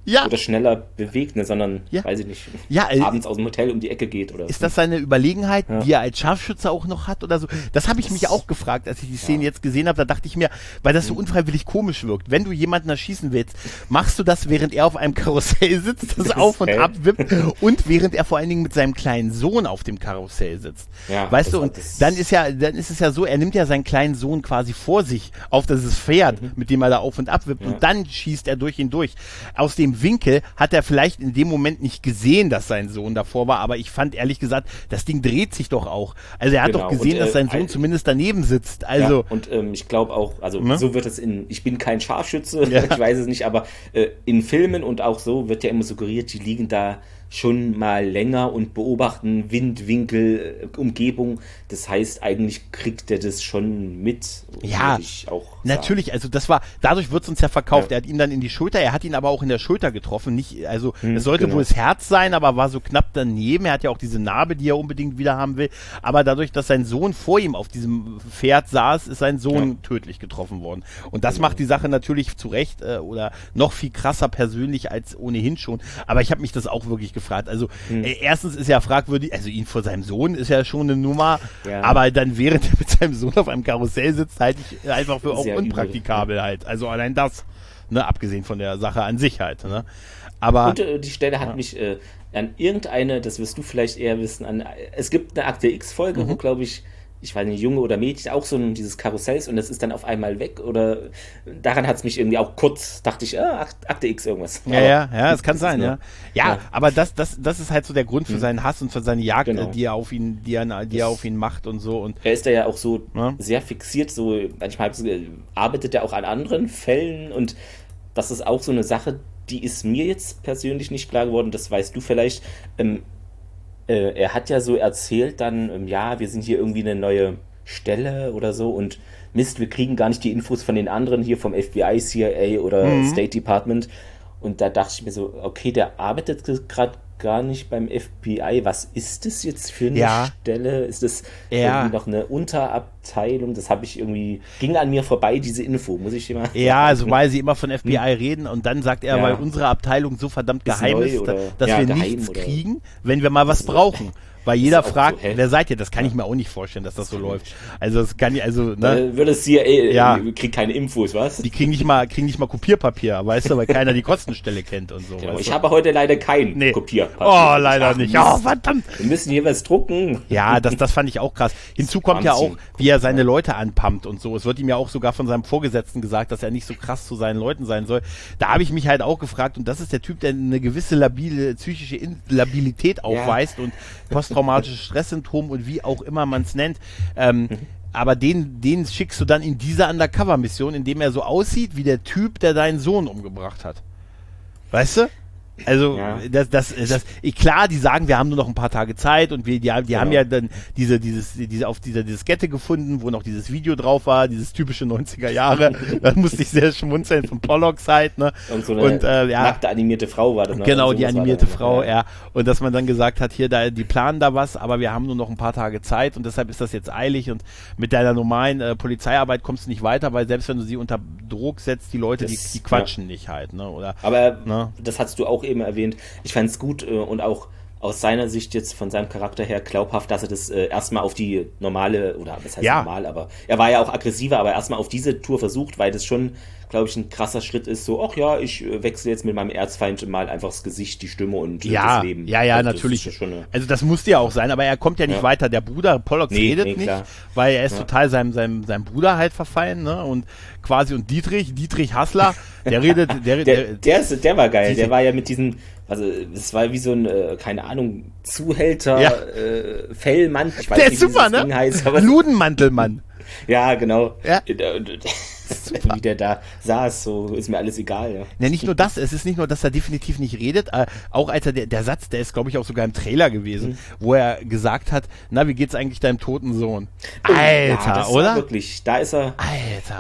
Ja. oder schneller bewegt, ne, sondern, Ja. weiß ich nicht, Ja, äh, abends aus dem Hotel um die Ecke geht oder Ist das seine Überlegenheit, Ja. die er als Scharfschütze auch noch hat oder so? Das habe ich mich auch gefragt, als ich die Szene Ja. jetzt gesehen habe. Da dachte ich mir, weil das so unfreiwillig komisch wirkt. Wenn du jemanden erschießen willst, machst du das, während er auf einem Karussell sitzt, das auf und Hä? ab wippt und während er vor allen Dingen mit seinem kleinen Sohn auf dem Karussell sitzt. Ja, weißt das du, hat und das- dann ist ja, dann ist es ja so, er nimmt ja seinen kleinen Sohn quasi vor sich auf dieses Pferd, mit dem er da auf und ab wippt Mhm. Ja. und dann schießt er durch ihn durch. Aus dem Winkel hat er vielleicht in dem Moment nicht gesehen, dass sein Sohn davor war, aber ich fand ehrlich gesagt, das Ding dreht sich doch auch. Also er hat Genau. doch gesehen, Und, dass äh, sein Sohn ein- zumindest daneben sitzt. Also, ja, und ähm, ich glaube auch, also Ne? so wird es in, ich bin kein Scharfschütze, Ja. ich weiß es nicht, aber äh, in Filmen und auch so wird ja immer suggeriert, die liegen da schon mal länger und beobachten Wind, Winkel, äh, Umgebung. Das heißt, eigentlich kriegt er das schon mit. Ja, würde ich auch sagen. natürlich, also das war, dadurch wird es uns ja verkauft. Ja. Er hat ihn dann in die Schulter, er hat ihn aber auch in der Schulter getroffen. Nicht, also Hm, es sollte genau. wohl das Herz sein, aber war so knapp daneben. Er hat ja auch diese Narbe, die er unbedingt wieder haben will. Aber dadurch, dass sein Sohn vor ihm auf diesem Pferd saß, ist sein Sohn Ja. tödlich getroffen worden. Und das Genau. macht die Sache natürlich zu Recht äh, oder noch viel krasser persönlich als ohnehin schon. Aber ich habe mich das auch wirklich gefragt. Also Hm. äh, erstens ist ja fragwürdig, also ihn vor seinem Sohn ist ja schon eine Nummer, Ja. aber dann während er mit seinem Sohn auf einem Karussell sitzt, halte ich einfach für auch Sehr unpraktikabel halt. Also allein das, ne, abgesehen von der Sache an sich halt, ne. Aber Und äh, die Stelle hat mich äh, an irgendeine, das wirst du vielleicht eher wissen, an, es gibt eine Akte X-Folge, Mhm. wo, glaube ich, ich weiß nicht, Junge oder Mädchen, auch so ein, dieses Karussells und das ist dann auf einmal weg oder daran hat es mich irgendwie auch kurz, dachte ich, ah, Akt- Akte X irgendwas. ja, Aber ja, ja, es kann das sein, ist ja. nur- ja. ja. aber das, das, das ist halt so der Grund für seinen Hass und für seine Jagd, Genau. äh, die er auf ihn, die er, die er Das- auf ihn macht und so und Er ist da ja auch so Ja. sehr fixiert, so manchmal arbeitet er auch an anderen Fällen und das ist auch so eine Sache, die ist mir jetzt persönlich nicht klar geworden, das weißt du vielleicht. Ähm, äh, er hat ja so erzählt dann, ähm, ja, wir sind hier irgendwie eine neue Stelle oder so und Mist, wir kriegen gar nicht die Infos von den anderen hier vom F B I, C I A oder Mhm. State Department und da dachte ich mir so, okay, der arbeitet gerade gar nicht beim F B I, was ist das jetzt für eine Ja. Stelle? Ist das Ja. irgendwie noch eine Unterabteilung? Das habe ich irgendwie, ging an mir vorbei, diese Info, muss ich dir mal ja, also weil sie immer von F B I reden und dann sagt er, Ja. weil unsere Abteilung so verdammt Ist geheim neu ist, oder- dass ja, wir geheim nichts oder- kriegen, wenn wir mal was Das ist- brauchen. Weil jeder auch so, fragt, hä? wer seid ihr? Das kann ich mir auch nicht vorstellen, dass das so läuft. Also das kann ich, also, ne? Da würde es hier, ey, Ja. ja. kriegt keine Infos, was? Die kriegen nicht mal, kriegen nicht mal Kopierpapier, weißt du, weil keiner die Kostenstelle kennt und so. Genau, weißt ich du? habe heute leider kein Nee. Kopierpapier. Oh, leider Ach, nicht. Mist. Oh, verdammt. Wir müssen hier was drucken. Ja, das, das fand ich auch krass. Hinzu kommt ja auch, Wahnsinn. wie er seine Leute anpumpt und so. Es wird ihm ja auch sogar von seinem Vorgesetzten gesagt, dass er nicht so krass zu seinen Leuten sein soll. Da habe ich mich halt auch gefragt, und das ist der Typ, der eine gewisse labile, psychische Labilität aufweist und posttraumatisches Stresssyndrom und wie auch immer man es nennt. Ähm, aber den, den schickst du dann in diese Undercover-Mission, indem er so aussieht wie der Typ, der deinen Sohn umgebracht hat. Weißt du? Also, Ja. das, das, das, klar, die sagen, wir haben nur noch ein paar Tage Zeit und wir, die, die Genau. haben ja dann diese, dieses, diese, auf dieser Diskette gefunden, wo noch dieses Video drauf war, dieses typische neunziger Jahre. Da musste ich sehr schmunzeln von Pollocks halt, ne? Und so eine Und, äh, ja. nackte animierte Frau war das noch. Genau, Und die sowas war animierte da. Frau, ja. Und dass man dann gesagt hat, hier, da, die planen da was, aber wir haben nur noch ein paar Tage Zeit und deshalb ist das jetzt eilig und mit deiner normalen äh, Polizeiarbeit kommst du nicht weiter, weil selbst wenn du sie unter Druck setzt, die Leute, die, Das- die quatschen nicht halt, ne? Oder, Aber Ne? das hast du auch eben erwähnt. Ich fand es gut äh, und auch aus seiner Sicht jetzt von seinem Charakter her glaubhaft, dass er das äh, erstmal auf die normale, oder was heißt Ja. normal, aber er war ja auch aggressiver, aber erstmal auf diese Tour versucht, weil das schon, glaube ich, ein krasser Schritt ist, so, ach ja, ich äh, wechsle jetzt mit meinem Erzfeind mal einfach das Gesicht, die Stimme und äh, ja, das Leben. ja, ja, Also das natürlich. ist schon eine, Also das musste ja auch sein, aber er kommt ja nicht Ja. weiter. Der Bruder, Pollocks Nee, redet nee, nicht, klar. weil er ist Ja. total seinem, seinem, seinem Bruder halt verfallen, ne? Und quasi, und Dietrich, Dietrich Hassler, der redet, der, der, der, der, ist, der war geil, diese- der war ja mit diesem, also es war wie so ein, äh, keine Ahnung, Zuhälter, Ja. äh, Fellmann, ich weiß der nicht, ist wie super, dieses Ding ne? heißt, aber Ludenmantelmann. ja, genau. Ja. Äh, und- Wie der da saß, so ist mir alles egal. Ja. Ja, nicht nur das, es ist nicht nur, dass er definitiv nicht redet, äh, auch als er, der, der Satz, der ist, glaube ich, auch sogar im Trailer gewesen, Mhm. wo er gesagt hat, na, wie geht's eigentlich deinem toten Sohn? Ja, Alter, das oder? War wirklich, da ist er, Alter.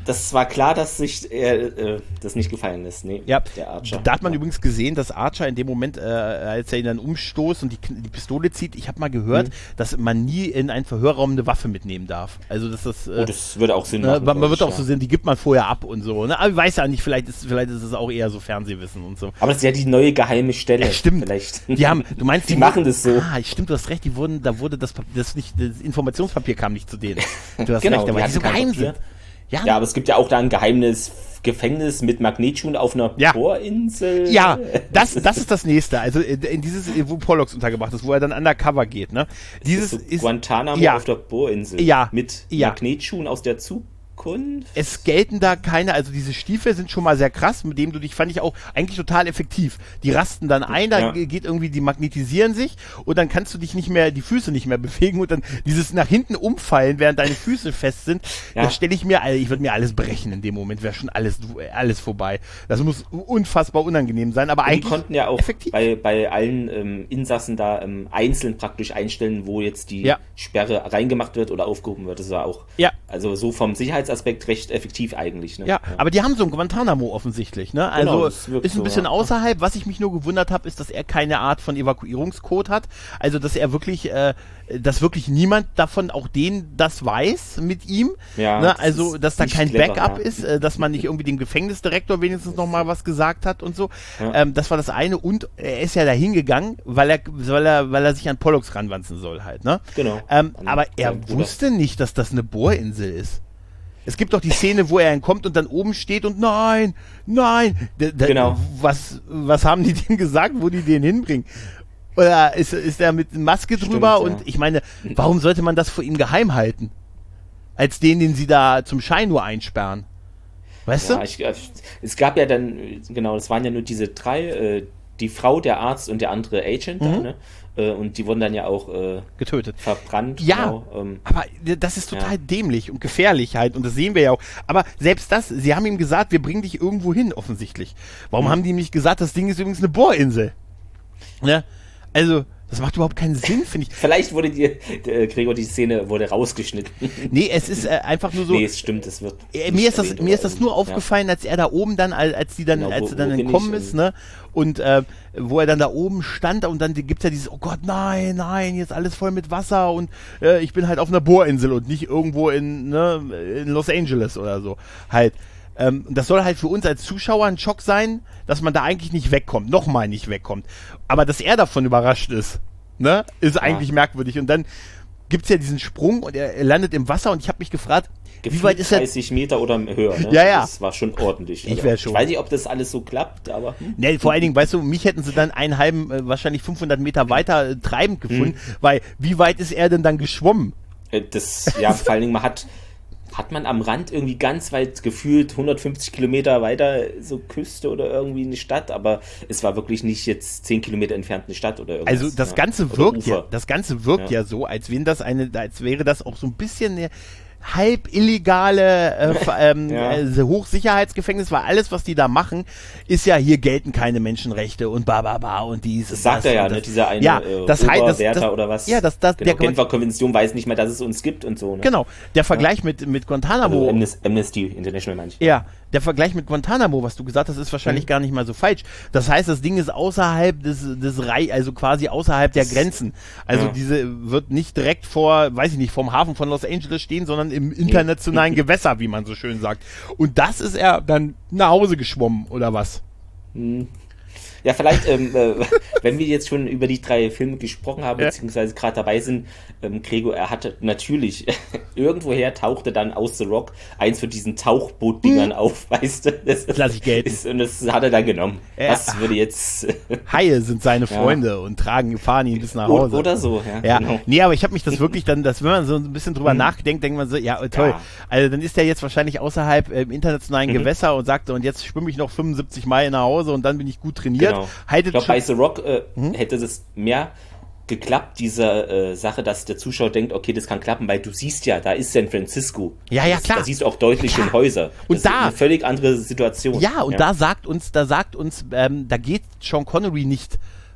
das war klar, dass sich er äh, das nicht gefallen ist. Nee, ja, der Archer. Da hat man ja. übrigens gesehen, dass Archer in dem Moment, äh, als er ihn dann umstoßt und die, die Pistole zieht, ich habe mal gehört, mhm. dass man nie in einen Verhörraum eine Waffe mitnehmen darf. Also dass das, äh, oh, das würde auch Sinn machen. Äh, man wird auch ja. so sehen, die gibt man vorher ab und so. Ne? Aber ich weiß ja nicht, vielleicht ist, vielleicht ist es auch eher so Fernsehwissen und so. Aber das ist ja die neue geheime Stelle. Ja, stimmt. Vielleicht. Die haben, du meinst, die, die machen das so. Ah, stimmt, du hast recht, die wurden, da wurde das, das nicht, das Informationspapier kam nicht zu denen. Du hast genau, recht, aber die so geheim sind. Ja, ja, aber es gibt ja auch da ein geheimes Gefängnis mit Magnetschuhen auf einer ja. Bohrinsel. Ja, das, das ist das Nächste. Also in dieses, wo Pollux untergebracht ist, wo er dann undercover geht. Ne? Dieses ist, so ist Guantanamo ja. auf der Bohrinsel. Ja. Mit ja. Magnetschuhen aus der Zukunft. Es gelten da keine, also diese Stiefel sind schon mal sehr krass, mit dem du dich, fand ich auch eigentlich total effektiv. Die rasten dann ein, da ja. geht irgendwie, die magnetisieren sich und dann kannst du dich nicht mehr, die Füße nicht mehr bewegen und dann dieses nach hinten umfallen, während deine Füße fest sind, ja. das stelle ich mir, ich würde mir alles brechen in dem Moment, wäre schon alles, alles vorbei. Das muss unfassbar unangenehm sein, aber und eigentlich die konnten ja auch effektiv. Bei, bei allen ähm, Insassen da ähm, einzeln praktisch einstellen, wo jetzt die ja. Sperre reingemacht wird oder aufgehoben wird. Das war auch, ja. also so vom Sicherheitsaspekt recht effektiv eigentlich. Ne? Ja, ja, aber die haben so ein Guantanamo offensichtlich. Ne? Also genau, ist ein so, bisschen ja. außerhalb. Was ich mich nur gewundert habe, ist, dass er keine Art von Evakuierungscode hat. Also, dass er wirklich, äh, dass wirklich niemand davon, auch den das weiß mit ihm. Ja, ne? Also, dass da kein clever, Backup ja. ist, äh, dass man nicht irgendwie dem Gefängnisdirektor wenigstens nochmal was gesagt hat und so. Ja. Ähm, das war das eine. Und er ist ja da hingegangen, weil er, weil er, weil er sich an Pollux ranwanzen soll halt. Ne? Genau. Ähm, aber er wusste nicht, dass das eine Bohrinsel ist. Es gibt doch die Szene, wo er entkommt und dann oben steht und nein, nein. D- d- genau. Was, was haben die dem gesagt, wo die den hinbringen? Oder ist, ist er mit Maske Stimmt, drüber? ja. Und ich meine, warum sollte man das vor ihm geheim halten? Als den, den sie da zum Schein nur einsperren. Weißt ja, du? Ich, es gab ja dann, genau, das waren ja nur diese drei, äh, die Frau, der Arzt und der andere Agent Mhm. da, ne? Und die wurden dann ja auch äh, getötet. Verbrannt. Ja, genau, ähm, aber das ist total ja. dämlich und gefährlich halt und das sehen wir ja auch. Aber selbst das, sie haben ihm gesagt, wir bringen dich irgendwo hin, offensichtlich. Warum mhm. haben die ihm nicht gesagt, das Ding ist übrigens eine Bohrinsel? Ne? Also, das macht überhaupt keinen Sinn, finde ich. Vielleicht wurde die, äh, Gregor, die Szene wurde rausgeschnitten. Nee, es ist äh, einfach nur so. Nee, es stimmt, es wird. Äh, mir ist das, mir ist das nur aufgefallen, ja. als er da oben dann, als die dann, genau, als er dann entkommen ist, ne? Und äh, wo er dann da oben stand und dann gibt's ja dieses, oh Gott, nein, nein, jetzt alles voll mit Wasser und äh, ich bin halt auf einer Bohrinsel und nicht irgendwo in, ne, in Los Angeles oder so. Halt. Ähm, das soll halt für uns als Zuschauer ein Schock sein, dass man da eigentlich nicht wegkommt, nochmal nicht wegkommt. Aber dass er davon überrascht ist, ne, ist ja. eigentlich merkwürdig. Und dann gibt's ja diesen Sprung und er, er landet im Wasser und ich habe mich gefragt, Gefühlt wie weit ist er? dreißig Meter oder höher, ne? Ja, ja. Das war schon ordentlich. Ich, also, wär schon. ich weiß nicht, ob das alles so klappt, aber... Hm. Ne, vor allen Dingen, weißt du, mich hätten sie dann einen halben, äh, wahrscheinlich fünfhundert Meter weiter äh, treibend gefunden, hm. weil wie weit ist er denn dann geschwommen? Das, ja, vor allen Dingen, man hat... Hat man am Rand irgendwie ganz weit gefühlt hundertfünfzig Kilometer weiter so Küste oder irgendwie eine Stadt, aber es war wirklich nicht jetzt zehn Kilometer entfernt eine Stadt oder irgendwas. Also das ja. Ganze wirkt ja, das Ganze wirkt ja. ja so, als wenn das eine, als wäre das auch so ein bisschen eine halb illegale äh, ähm, ja. äh, Hochsicherheitsgefängnis, weil alles, was die da machen, ist ja, hier gelten keine Menschenrechte und ba, ba, ba und dies. Das sagt er ja, ne, dieser eine ja, das äh, heißt, das, das, oder was. Ja, das, das, genau, der Genfer Konvention weiß nicht mehr, dass es uns gibt und so. Ne? Genau, der Vergleich ja. mit, mit Guantanamo. Also Amnesty International meine ich. Ja, der Vergleich mit Guantanamo, was du gesagt hast, ist wahrscheinlich mhm. gar nicht mal so falsch. Das heißt, das Ding ist außerhalb des, des Reich, also quasi außerhalb der das, Grenzen. Also ja. diese wird nicht direkt vor, weiß ich nicht, vom Hafen von Los Angeles stehen, sondern im internationalen Gewässer, wie man so schön sagt. Und das ist er dann nach Hause geschwommen, oder was? Mhm. Ja, vielleicht, ähm, äh, wenn wir jetzt schon über die drei Filme gesprochen haben, ja. beziehungsweise gerade dabei sind, ähm, Gregor, er hatte natürlich, irgendwoher tauchte dann aus The Rock eins von diesen Tauchboot-Dingern hm. auf, weißt du? Das, das lass ich gelten. Ist, und das hat er dann genommen. Ja. Das würde jetzt... Haie sind seine Freunde ja. und tragen, fahren ihn bis nach Hause. Oder so, ja. ja. Genau. Nee, aber ich habe mich das wirklich dann, dass wenn man so ein bisschen drüber mhm. nachdenkt, denkt man so, ja, toll. Ja. Also dann ist er jetzt wahrscheinlich außerhalb äh, im internationalen mhm. Gewässer und sagt, und jetzt schwimme ich noch fünfundsiebzig Meilen nach Hause und dann bin ich gut trainiert. Genau. Ich glaube, bei The Rock äh, mhm. hätte es mehr geklappt, diese äh, Sache, dass der Zuschauer denkt, okay, das kann klappen, weil du siehst ja, da ist San Francisco. Ja, ja, das, klar. Da siehst du auch deutlich ja, den Häuser. Das und ist da, eine völlig andere Situation. Ja, und ja. da sagt uns, da sagt uns, ähm, da geht Sean Connery nicht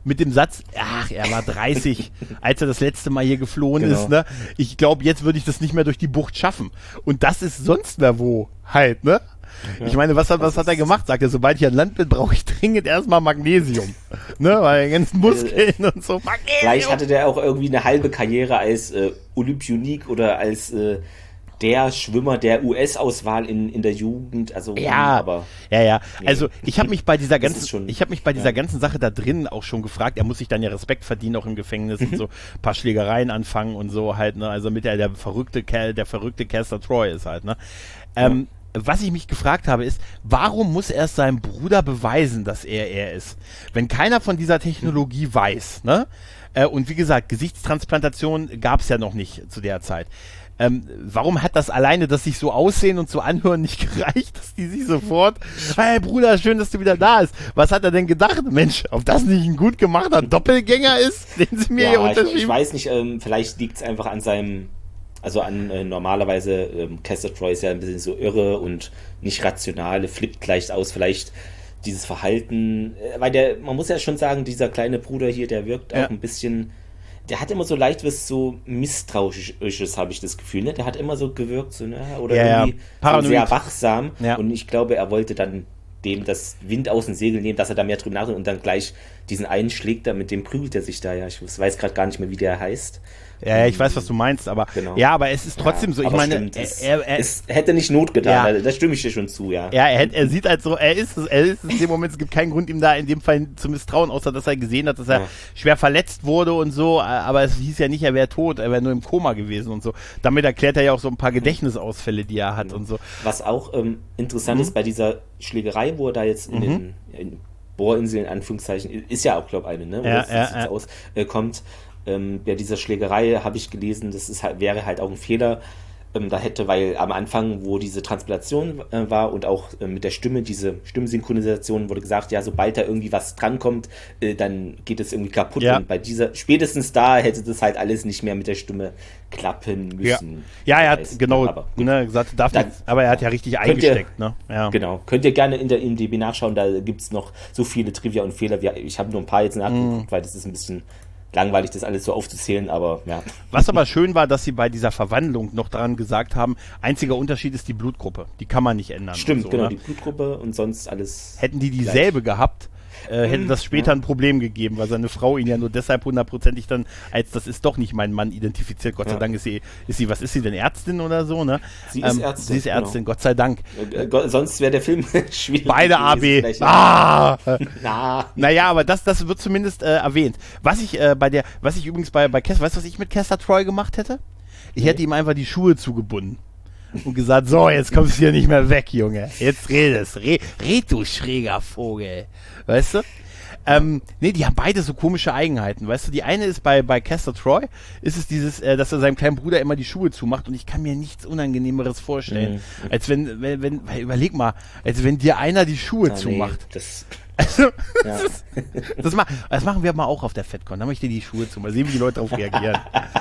mit dem Satz, ach, er war dreißig, als er das letzte Mal hier geflohen Genau. ist, ne? Ich glaube, jetzt würde ich das nicht mehr durch die Bucht schaffen. Und das ist sonst wer wo halt, ne? Ja. Ich meine, was hat, was hat er gemacht? Sagt er, sobald ich an Land bin, brauche ich dringend erstmal Magnesium. Ne? Weil die ganzen Muskeln und so. Magnesium. Vielleicht hatte der auch irgendwie eine halbe Karriere als äh, Olympionik oder als äh, der Schwimmer der U S-Auswahl in, in der Jugend. Also, ja, aber ja, ja. Nee. Also ich habe mich bei dieser Das ganzen, ist schon- ich habe mich bei dieser ja. ganzen Sache da drin auch schon gefragt. Er muss sich dann ja Respekt verdienen, auch im Gefängnis und so ein paar Schlägereien anfangen und so halt. Ne? Also mit der der verrückte Kerl, der verrückte Castor Troy ist halt. Ne? Ähm, Was ich mich gefragt habe, ist, warum muss er es seinem Bruder beweisen, dass er er ist? Wenn keiner von dieser Technologie weiß, ne? Äh, und wie gesagt, Gesichtstransplantation gab es ja noch nicht zu der Zeit. Ähm, warum hat das alleine, dass sich so aussehen und so anhören, nicht gereicht, dass die sich sofort, hey Bruder, schön, dass du wieder da bist. Was hat er denn gedacht? Mensch, ob das nicht ein gut gemachter Doppelgänger ist, den sie mir hier ja, ich, unterschrieben? ich weiß nicht, ähm, vielleicht liegt es einfach an seinem, also an äh, normalerweise, ähm, Castor Troy ist ja ein bisschen so irre und nicht rational, flippt leicht aus, vielleicht dieses Verhalten, äh, weil der, man muss ja schon sagen, dieser kleine Bruder hier, der wirkt Ja. auch ein bisschen, der hat immer so leicht was so Misstrauisches, habe ich das Gefühl, ne? Der hat immer so gewirkt, so, ne? Oder Ja, ja. irgendwie so Paranoid. sehr wachsam Ja. und ich glaube, er wollte dann dem das Wind aus den Segeln nehmen, dass er da mehr drüber nachdenkt und dann gleich diesen einen schlägt da, mit dem prügelt er sich da, ja, ich weiß gerade gar nicht mehr, wie der heißt. Ja, ja, ich weiß, was du meinst, aber Genau. ja, aber es ist trotzdem Ja, so, ich aber meine, stimmt, es, er, er, es hätte nicht Not getan, Ja. da stimme ich dir schon zu, ja. ja, er, hätte- er sieht halt so, er ist es, er ist es in dem Moment, es gibt keinen Grund, ihm da in dem Fall zu misstrauen, außer dass er gesehen hat, dass er Ja. schwer verletzt wurde und so, aber es hieß ja nicht, er wäre tot, er wäre nur im Koma gewesen und so. Damit erklärt er ja auch so ein paar Gedächtnisausfälle, die er hat und so. Was auch ähm, interessant Mhm. ist bei dieser Schlägerei, wo er da jetzt in den in Bohrinseln, in Anführungszeichen, ist ja auch, glaube ich, eine, ne? Oder Ja, das ja, sieht's ja. aus, äh, kommt, ähm, bei dieser Schlägerei habe ich gelesen, das ist halt, wäre halt auch ein Fehler, ähm, da hätte, weil am Anfang, wo diese Transplantation äh, war und auch äh, mit der Stimme, diese Stimmensynchronisation, wurde gesagt, ja, sobald da irgendwie was drankommt, äh, dann geht es irgendwie kaputt. Ja. Und bei dieser, spätestens da hätte das halt alles nicht mehr mit der Stimme klappen Ja, müssen. ja er hat, Weiß, genau, aber gut. ne, gesagt, darf Dann- nicht, aber er hat ja richtig Könnt ihr- eingesteckt, ne? Ja. Genau. Könnt ihr gerne in der I M D B nachschauen, da gibt es noch so viele Trivia und Fehler. Wir- Ich habe nur ein paar jetzt nachgeguckt, weil das ist ein bisschen langweilig, das alles so aufzuzählen, aber ja. Was aber schön war, dass sie bei dieser Verwandlung noch daran gesagt haben, einziger Unterschied ist die Blutgruppe. Die kann man nicht ändern. Stimmt, und so, genau, ne? die Blutgruppe und sonst alles. Hätten die gleich. dieselbe gehabt, äh, hätte das später ja. ein Problem gegeben, weil seine Frau ihn ja nur deshalb hundertprozentig dann als das ist doch nicht mein Mann identifiziert. Gott sei Ja. Dank ist sie, ist sie, was ist sie denn, Ärztin oder so, ne? Sie ist Ärztin, Sie ist Ärztin, genau. Gott sei Dank. Äh, Gott, sonst wäre der Film schwierig. Beide A B. gewesen, vielleicht. Ah! Na, Naja, aber das, das wird zumindest äh, erwähnt. Was ich äh, bei der, was ich übrigens bei, bei Kessler, weißt du, was ich mit Kessler Troy gemacht hätte? Ich Nee. hätte ihm einfach die Schuhe zugebunden und gesagt, so, jetzt kommst du hier nicht mehr weg, Junge. Jetzt redest. Red, red du schräger Vogel. Weißt du? Ähm, nee, die haben beide so komische Eigenheiten, weißt du, die eine ist bei, bei Castor Troy, ist es dieses, äh, dass er seinem kleinen Bruder immer die Schuhe zumacht und ich kann mir nichts Unangenehmeres vorstellen, Mhm. als wenn, wenn, wenn, weil überleg mal, als wenn dir einer die Schuhe ah, nee, zumacht. das, Also, ja. das, ist, das, ma das machen wir mal auch auf der FedCon. Da möchte ich die Schuhe zu. Mal sehen, wie die Leute darauf reagieren.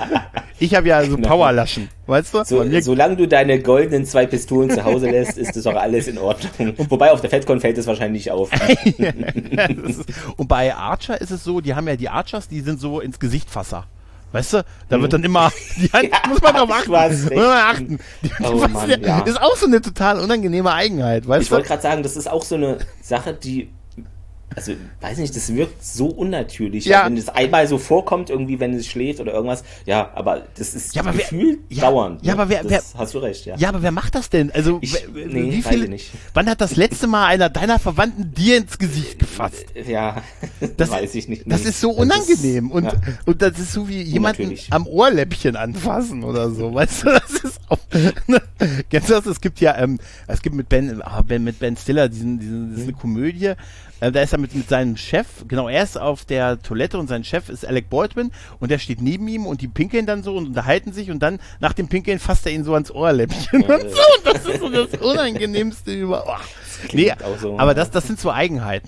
Ich habe ja so Genau. Powerlaschen, weißt du? So, Bei mir- solange du deine goldenen zwei Pistolen zu Hause lässt, ist das auch alles in Ordnung. Wobei auf der FedCon fällt es wahrscheinlich nicht auf. Das ist, und bei Archer ist es so, die haben ja die Archers, die sind so ins Gesichtfasser. Weißt du? Da wird dann immer, die Hand, Ja, muss man drauf achten. du hast Muss recht. man achten. Die, Oh weißt Mann, du, ja. Ist auch so eine total unangenehme Eigenheit, weißt Ich du? wollte gerade sagen, das ist auch so eine Sache, die, also, weiß nicht, das wirkt so unnatürlich. Ja. Wenn das einmal so vorkommt, irgendwie, wenn es schläft oder irgendwas, ja, aber das ist Ja, aber wer- Gefühl ja, dauernd. ja, ne? aber wer- das hast du recht, ja. Ja, aber wer macht das denn? Also, Ich- w- w- nee, wie weiß viele, ich nicht. wann hat das letzte Mal einer deiner Verwandten dir ins Gesicht gefasst? Ja, Das, weiß ich nicht. Das Nee. ist so Das unangenehm ist- und, ja. und das ist so wie jemanden Unnatürlich. am Ohrläppchen anfassen oder so, weißt du, das ist auch, ne? Kennst du das? Es gibt ja, ähm, es gibt mit Ben, ah, ben mit Ben Stiller, diesen, diesen, das ist eine Komödie, äh, da ist er mit, mit seinem Chef, genau, er ist auf der Toilette und sein Chef ist Alec Baldwin und der steht neben ihm und die pinkeln dann so und unterhalten sich und dann nach dem Pinkeln fasst er ihn so ans Ohrläppchen Ja, und so und das ist so das Unangenehmste über, oh. Nee, auch so, aber ja. das, das sind so Eigenheiten halt, ne?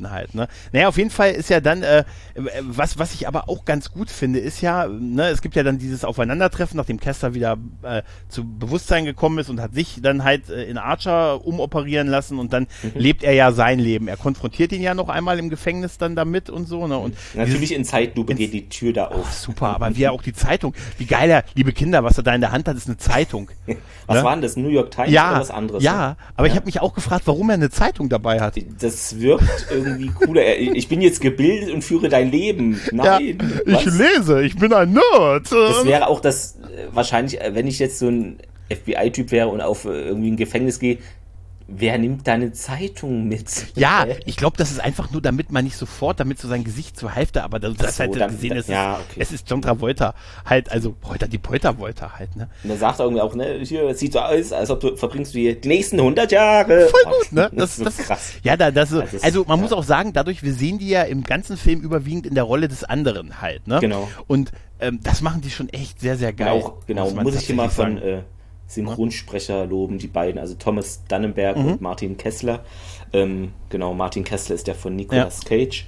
ne? Naja, auf jeden Fall ist ja dann, äh, was, was ich aber auch ganz gut finde, ist ja, ne, es gibt ja dann dieses Aufeinandertreffen, nachdem Kester wieder äh, zu Bewusstsein gekommen ist und hat sich dann halt äh, in Archer umoperieren lassen und dann mhm. lebt er ja sein Leben. Er konfrontiert ihn ja noch einmal im Gefängnis dann damit und so, ne? Und natürlich dieses, in Zeitlupe geht die Tür da auf. Oh, super, aber wie er auch die Zeitung, wie geil er, liebe Kinder, was er da in der Hand hat, ist eine Zeitung. Was ne? war denn das? New York Times ja, oder was anderes? Ja, aber ja. ich habe mich auch gefragt, warum er eine Zeitung dabei hat. Das wirkt irgendwie cooler. Ich bin jetzt gebildet und führe dein Leben. Nein. Ja, ich lese, ich bin ein Nerd. Das wäre auch das, wahrscheinlich, wenn ich jetzt so ein F B I-Typ wäre und auf irgendwie ein Gefängnis gehe, wer nimmt deine Zeitung mit? Ja, ich glaube, das ist einfach nur, damit man nicht sofort, damit so sein Gesicht zur Hälfte, aber das, das so, halt dann, gesehen ist, ja, okay. es ist John Travolta halt, also Polter, die Polterwolter halt, ne? Und dann sagt er irgendwie auch, ne, hier, es sieht so aus, als ob du verbringst du hier die nächsten hundert Jahre. Voll gut, ne? Das, das, das ist krass. Ja, da, das, das ist, also man ja. muss auch sagen, dadurch, wir sehen die ja im ganzen Film überwiegend in der Rolle des anderen halt, ne? Genau. Und ähm, das machen die schon echt sehr, sehr geil. Auch, genau, muss, muss ich hier mal von äh, Synchronsprecher loben, die beiden, also Thomas Dannenberg mhm. und Martin Kessler. Ähm, genau, Martin Kessler ist der von Nicolas ja. Cage.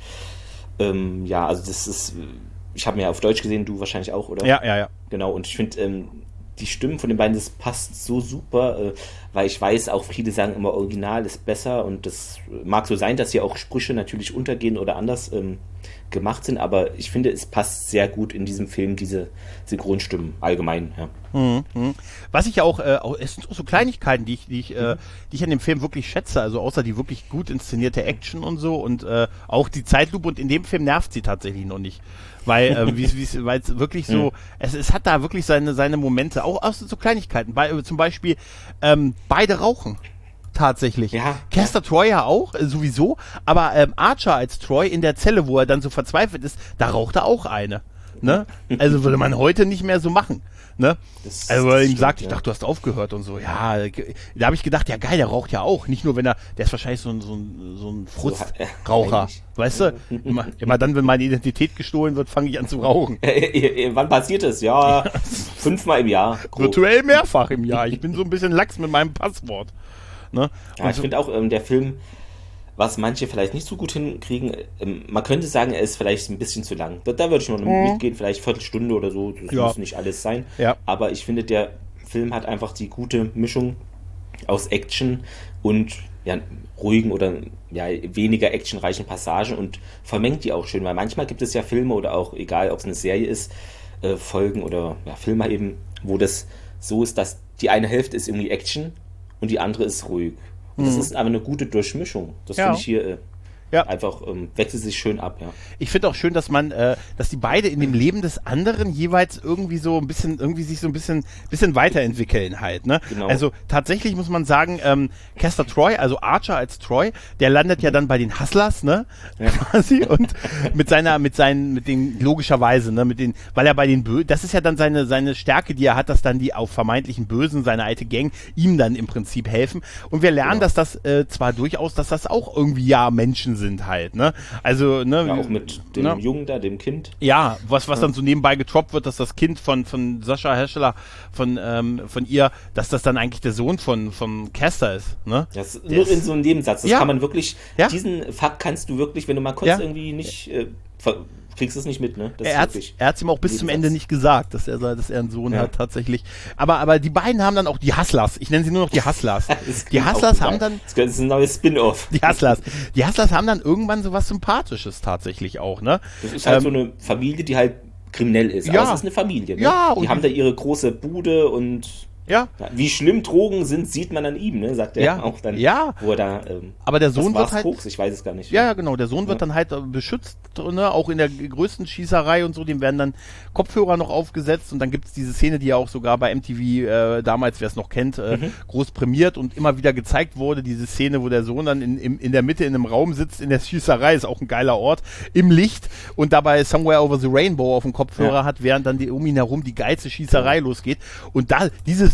Ähm, ja, also das ist, ich habe mir ja auf Deutsch gesehen, du wahrscheinlich auch, oder? Ja, ja, ja. Genau, und ich finde, ähm, die Stimmen von den beiden, das passt so super, äh, weil ich weiß, auch viele sagen immer, Original ist besser und das mag so sein, dass hier auch Sprüche natürlich untergehen oder anders ähm, gemacht sind, aber ich finde, es passt sehr gut in diesem Film, diese Synchronstimmen allgemein, ja. Mhm. Was ich ja auch, äh, auch, es sind auch so Kleinigkeiten, die ich, die ich, äh, die ich an dem Film wirklich schätze, also außer die wirklich gut inszenierte Action und so und äh, auch die Zeitlupe, und in dem Film nervt sie tatsächlich noch nicht. Weil äh, weil es wirklich so, es, es hat da wirklich seine, seine Momente, auch, auch so Kleinigkeiten, Bei, äh, zum Beispiel ähm, beide rauchen. Tatsächlich. Ja, Kester ja. Troy ja auch, äh, sowieso, aber ähm, Archer als Troy in der Zelle, wo er dann so verzweifelt ist, da raucht er auch eine. Ne? Also würde man heute nicht mehr so machen. Ne? Das, also weil er ihm stimmt, sagt, ja. ich dachte, du hast aufgehört und so. Ja, da habe ich gedacht, ja geil, der raucht ja auch. Nicht nur, wenn er, der ist wahrscheinlich so ein, so ein, so ein Frustraucher. So, weißt du? Immer, immer dann, wenn meine Identität gestohlen wird, fange ich an zu rauchen. Wann passiert das? Ja, fünfmal im Jahr. Grob. Virtuell mehrfach im Jahr. Ich bin so ein bisschen lax mit meinem Passwort. Ne? Ja, ich so, finde auch, ähm, der Film, was manche vielleicht nicht so gut hinkriegen, ähm, man könnte sagen, er ist vielleicht ein bisschen zu lang. Da, da würde ich noch mhm. mitgehen, vielleicht Viertelstunde oder so, das ja. muss nicht alles sein. Ja. Aber ich finde, der Film hat einfach die gute Mischung aus Action und ja, ruhigen oder ja, weniger actionreichen Passagen und vermengt die auch schön, weil manchmal gibt es ja Filme oder auch, egal ob es eine Serie ist, äh, Folgen oder ja, Filme eben, wo das so ist, dass die eine Hälfte ist irgendwie Action und die andere ist ruhig. Und das mhm. ist aber eine gute Durchmischung. Das ja. finde ich hier äh, ja. einfach, ähm, wechselt sich schön ab. Ja. Ich finde auch schön, dass man, äh, dass die beide in dem Leben des anderen jeweils irgendwie so ein bisschen, irgendwie sich so ein bisschen, bisschen weiterentwickeln halt. Ne? Genau. Also tatsächlich muss man sagen, ähm, Kester Troy, also Archer als Troy, der landet ja dann bei den Hustlers, ne, ja. quasi, und mit seiner, mit seinen, mit den logischerweise, ne, mit den, weil er bei den Bö, das ist ja dann seine, seine Stärke, die er hat, dass dann die auf vermeintlichen Bösen, seine alte Gang, ihm dann im Prinzip helfen. Und wir lernen, genau. dass das äh, zwar durchaus, dass das auch irgendwie ja Menschen sind halt, ne? Also, ne? Ja, auch mit dem ne? Jungen da, dem Kind. Ja, was, was ja. dann so nebenbei getroppt wird, dass das Kind von, von Sascha Heschler, von, ähm, von ihr, dass das dann eigentlich der Sohn von, von Kester ist, ne? Das nur ist, in so einem Nebensatz. Das ja. kann man wirklich, ja. diesen Fakt kannst du wirklich, wenn du mal kurz ja. irgendwie nicht, äh, ver- kriegst es nicht mit, ne? Das er hat es ihm auch bis zum Ende nicht gesagt, dass er, dass er einen Sohn ja. hat, tatsächlich. Aber, aber die beiden haben dann auch die Hustlers. Ich nenne sie nur noch die Hustlers. Die Hustlers haben dann... Das ist ein neues Spin-Off. Die Hustlers. Die Hustlers haben dann irgendwann so was Sympathisches tatsächlich auch, ne? Das ist halt ähm, so eine Familie, die halt kriminell ist. Ja. Aber es ist eine Familie, ne? Ja. Die haben da ihre große Bude und... Ja. Wie schlimm Drogen sind, sieht man an ihm, ne? Sagt er ja. auch dann. Ja. Wo er da, ähm, aber der Sohn wird halt. Koks? Ich weiß es gar nicht. Ja, ja, genau. Der Sohn wird ja. dann halt beschützt, ne? Auch in der größten Schießerei und so. Dem werden dann Kopfhörer noch aufgesetzt und dann gibt es diese Szene, die ja auch sogar bei M T V äh, damals, wer es noch kennt, äh, mhm. groß prämiert und immer wieder gezeigt wurde. Diese Szene, wo der Sohn dann in, in, in der Mitte in einem Raum sitzt, in der Schießerei, ist auch ein geiler Ort, im Licht und dabei Somewhere Over the Rainbow auf dem Kopfhörer ja. hat, während dann die, um ihn herum die geilste Schießerei ja. losgeht. Und da, diese,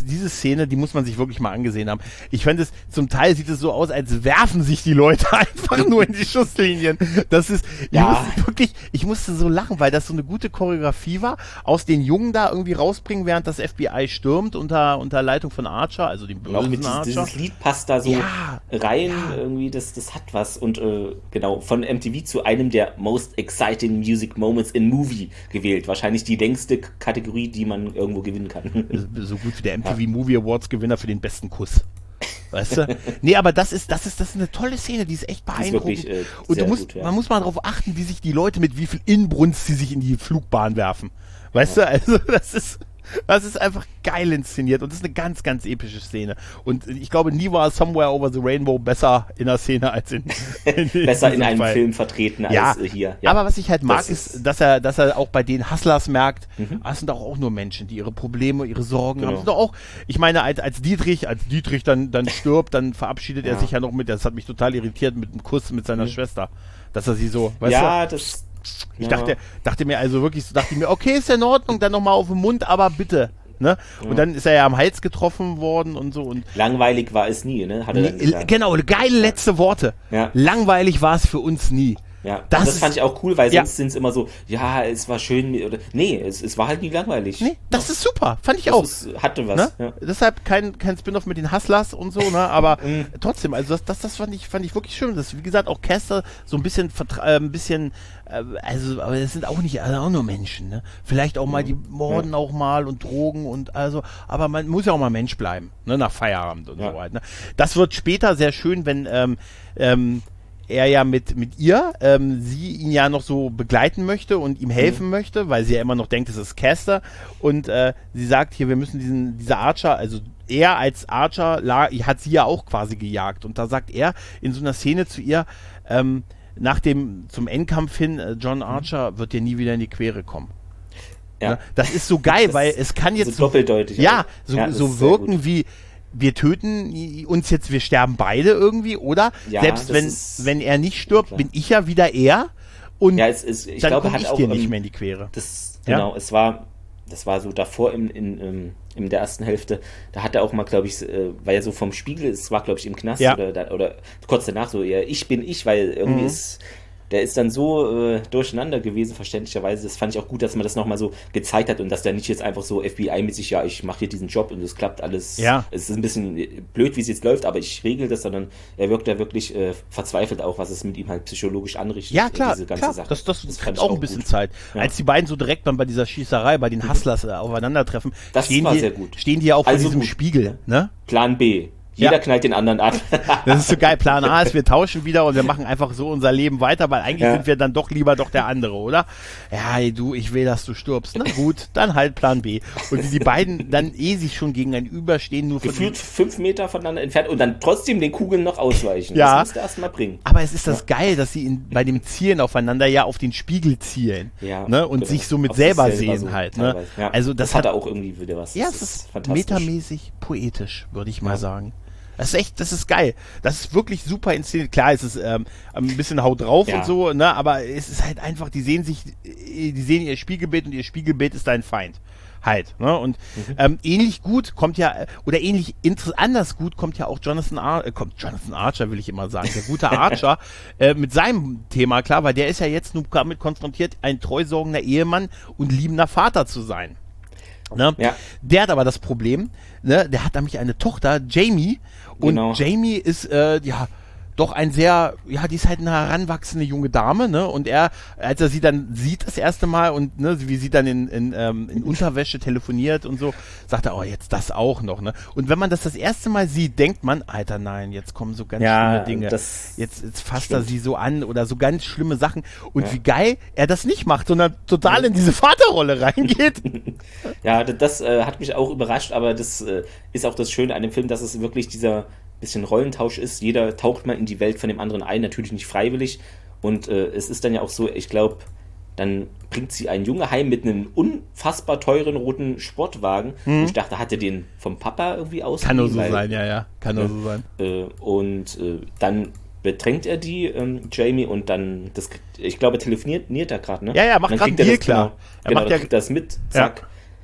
das, diese Szene, die muss man sich wirklich mal angesehen haben. Ich fand es, zum Teil sieht es so aus, als werfen sich die Leute einfach nur in die Schusslinien. Das ist, ja. ich musste wirklich, ich musste so lachen, weil das so eine gute Choreografie war, aus den Jungen da irgendwie rausbringen, während das F B I stürmt unter, unter Leitung von Archer, also dem bösen auch mit Archer. dieses, dieses Lied passt da so ja, rein, ja. irgendwie, das, das hat was. Und äh, genau, von M T V zu einem der most exciting music moments in movie gewählt. Wahrscheinlich die längste K- Kategorie, die man irgendwo gewinnen kann. So gut wie der M T V ja. Movie Awards Gewinner für den besten Kuss. Weißt du? Nee, aber das ist, das ist, das ist eine tolle Szene, die ist echt beeindruckend. Ist wirklich, äh, und du musst, gut, ja. man muss mal darauf achten, wie sich die Leute mit wie viel Inbrunst sie sich in die Flugbahn werfen. Weißt ja. du? Also, das ist, das ist einfach geil inszeniert und das ist eine ganz, ganz epische Szene. Und ich glaube, nie war Somewhere Over the Rainbow besser in der Szene als in, in besser in einem Fall. Film vertreten als ja, hier. Ja. Aber was ich halt mag, das ist, ist, dass er, dass er auch bei den Hustlers merkt, mhm. es sind doch auch nur Menschen, die ihre Probleme, ihre Sorgen genau. haben. Das sind doch auch, ich meine, als, als Dietrich, als Dietrich dann, dann stirbt, dann verabschiedet ja. er sich ja noch mit, das hat mich total irritiert, mit einem Kuss mit seiner mhm. Schwester. Dass er sie so, weißt ja, du? das. Ich ja. dachte, dachte mir also wirklich, dachte ich mir, okay, ist ja in Ordnung, dann nochmal auf den Mund, aber bitte. Ne? Und ja. dann ist er ja am Hals getroffen worden und so. Und langweilig war es nie, ne? Hat er dann gesagt. Genau, geile letzte Worte. Ja. Langweilig war es für uns nie. Ja, das, das fand ich auch cool, weil ja. sonst sind es immer so, ja, es war schön, oder nee, es, es war halt nie langweilig. Nee, das ja. ist super, fand ich das auch. Ist, hatte was. Ne? Ja. Deshalb kein, kein Spin-off mit den Hustlers und so, ne? Aber trotzdem, also das, das, das fand ich, fand ich wirklich schön. Das, wie gesagt, auch Caster so ein bisschen, äh, ein bisschen, äh, also, aber das sind auch nicht, also auch nur Menschen, ne? Vielleicht auch mal, die morden ja. auch mal und Drogen und also, aber man muss ja auch mal Mensch bleiben, ne? Nach Feierabend und ja. so weiter. Ne? Das wird später sehr schön, wenn, ähm, ähm, er ja mit, mit ihr, ähm, sie ihn ja noch so begleiten möchte und ihm helfen mhm. möchte, weil sie ja immer noch denkt, es ist Caster. Und äh, sie sagt hier, wir müssen diesen, dieser Archer, also er als Archer, la, hat sie ja auch quasi gejagt. Und da sagt er in so einer Szene zu ihr, ähm, nach dem, zum Endkampf hin, äh, John Archer mhm. wird dir nie wieder in die Quere kommen. Ja. Ne? Das ist so geil, das weil es kann jetzt so doppeldeutig. Ja, so, ja, so wirken wie wir töten uns jetzt, wir sterben beide irgendwie, oder? Ja, selbst wenn, wenn er nicht stirbt, klar. bin ich ja wieder er und ja, es ist, ich dann glaube, komme ich hat dir auch, nicht ähm, mehr in die Quere. Das, ja? Genau, es war, das war so davor in, in, in, in der ersten Hälfte, da hat er auch mal, glaube ich, äh, weil er so vom Spiegel, es war, glaube ich, im Knast ja. oder, da, oder kurz danach so, ja, ich bin ich, weil irgendwie mhm. ist der ist dann so äh, durcheinander gewesen, verständlicherweise. Das fand ich auch gut, dass man das nochmal so gezeigt hat und dass der nicht jetzt einfach so F B I-mäßig, ja, ich mache hier diesen Job und es klappt alles. Ja. Es ist ein bisschen blöd, wie es jetzt läuft, aber ich regel das, sondern er wirkt da wirklich äh, verzweifelt auch, was es mit ihm halt psychologisch anrichtet. Ja, klar, diese ganze klar. Sache. Das, das, das fand auch ein bisschen gut. Zeit. Ja. Als die beiden so direkt dann bei dieser Schießerei, bei den Hustlers äh, aufeinandertreffen, das stehen, war die, sehr gut. stehen die ja auch also vor diesem gut. Spiegel. Ne? Plan B. Jeder ja. knallt den anderen ab. Das ist so geil. Plan A ist, wir tauschen wieder und wir machen einfach so unser Leben weiter, weil eigentlich ja. sind wir dann doch lieber doch der andere, oder? Ja, ey, du, ich will, dass du stirbst. Na gut, dann halt Plan B. Und wie die beiden dann eh sich schon gegenüber stehen, nur gefühlt fünf Meter voneinander entfernt und dann trotzdem den Kugeln noch ausweichen. Ja. Das musst du erst mal bringen. Aber es ist das ja. geil, dass sie in, bei dem Zielen aufeinander ja auf den Spiegel zielen. Ja, ne? Und genau. sich so mit auf selber selber sehen so halt. Ne? Ja. Also das, das hat er auch irgendwie wieder was. Ja, das es ist, ist fantastisch. metamäßig poetisch, würde ich mal ja. sagen. Das ist echt, das ist geil. Das ist wirklich super inszeniert. Klar, es ist ähm, ein bisschen Haut drauf ja. und so, ne? Aber es ist halt einfach, die sehen sich, die sehen ihr Spiegelbild und ihr Spiegelbild ist dein Feind. Halt, ne? Und mhm. ähm, ähnlich gut kommt ja, oder ähnlich inter- anders gut kommt ja auch Jonathan Ar- äh, kommt Jonathan Archer, will ich immer sagen, der gute Archer, äh, mit seinem Thema, klar, weil der ist ja jetzt nur damit konfrontiert, ein treusorgender Ehemann und liebender Vater zu sein. Ne? Ja. Der hat aber das Problem, ne? Der hat nämlich eine Tochter, Jamie, und genau. Jamie ist, äh, ja, doch ein sehr, ja, die ist halt eine heranwachsende junge Dame, ne? Und er, als er sie dann sieht das erste Mal und ne, wie sie dann in, in, ähm, in Unterwäsche telefoniert und so, sagt er, oh, jetzt das auch noch, ne? Und wenn man das das erste Mal sieht, denkt man, Alter, nein, jetzt kommen so ganz ja, schlimme Dinge. Das jetzt, jetzt fasst stimmt. er sie so an oder so ganz schlimme Sachen. Und ja. wie geil er das nicht macht, sondern total in diese Vaterrolle reingeht. Ja, das, das äh, hat mich auch überrascht, aber das äh, ist auch das Schöne an dem Film, dass es wirklich dieser bisschen Rollentausch ist. Jeder taucht mal in die Welt von dem anderen ein, natürlich nicht freiwillig. Und äh, es ist dann ja auch so, ich glaube, dann bringt sie einen Junge heim mit einem unfassbar teuren roten Sportwagen. Mhm. Und ich dachte, hat er den vom Papa irgendwie ausgeliehen? Kann nur so weil, sein, ja, ja. Kann nur äh, so sein. Äh, und äh, dann bedrängt er die, ähm, Jamie, und dann, das, ich glaube, telefoniert er gerade, ne? Ja, ja, macht gerade einen Deal klar. Genau, er genau, macht ja, kriegt das mit, zack. Ja.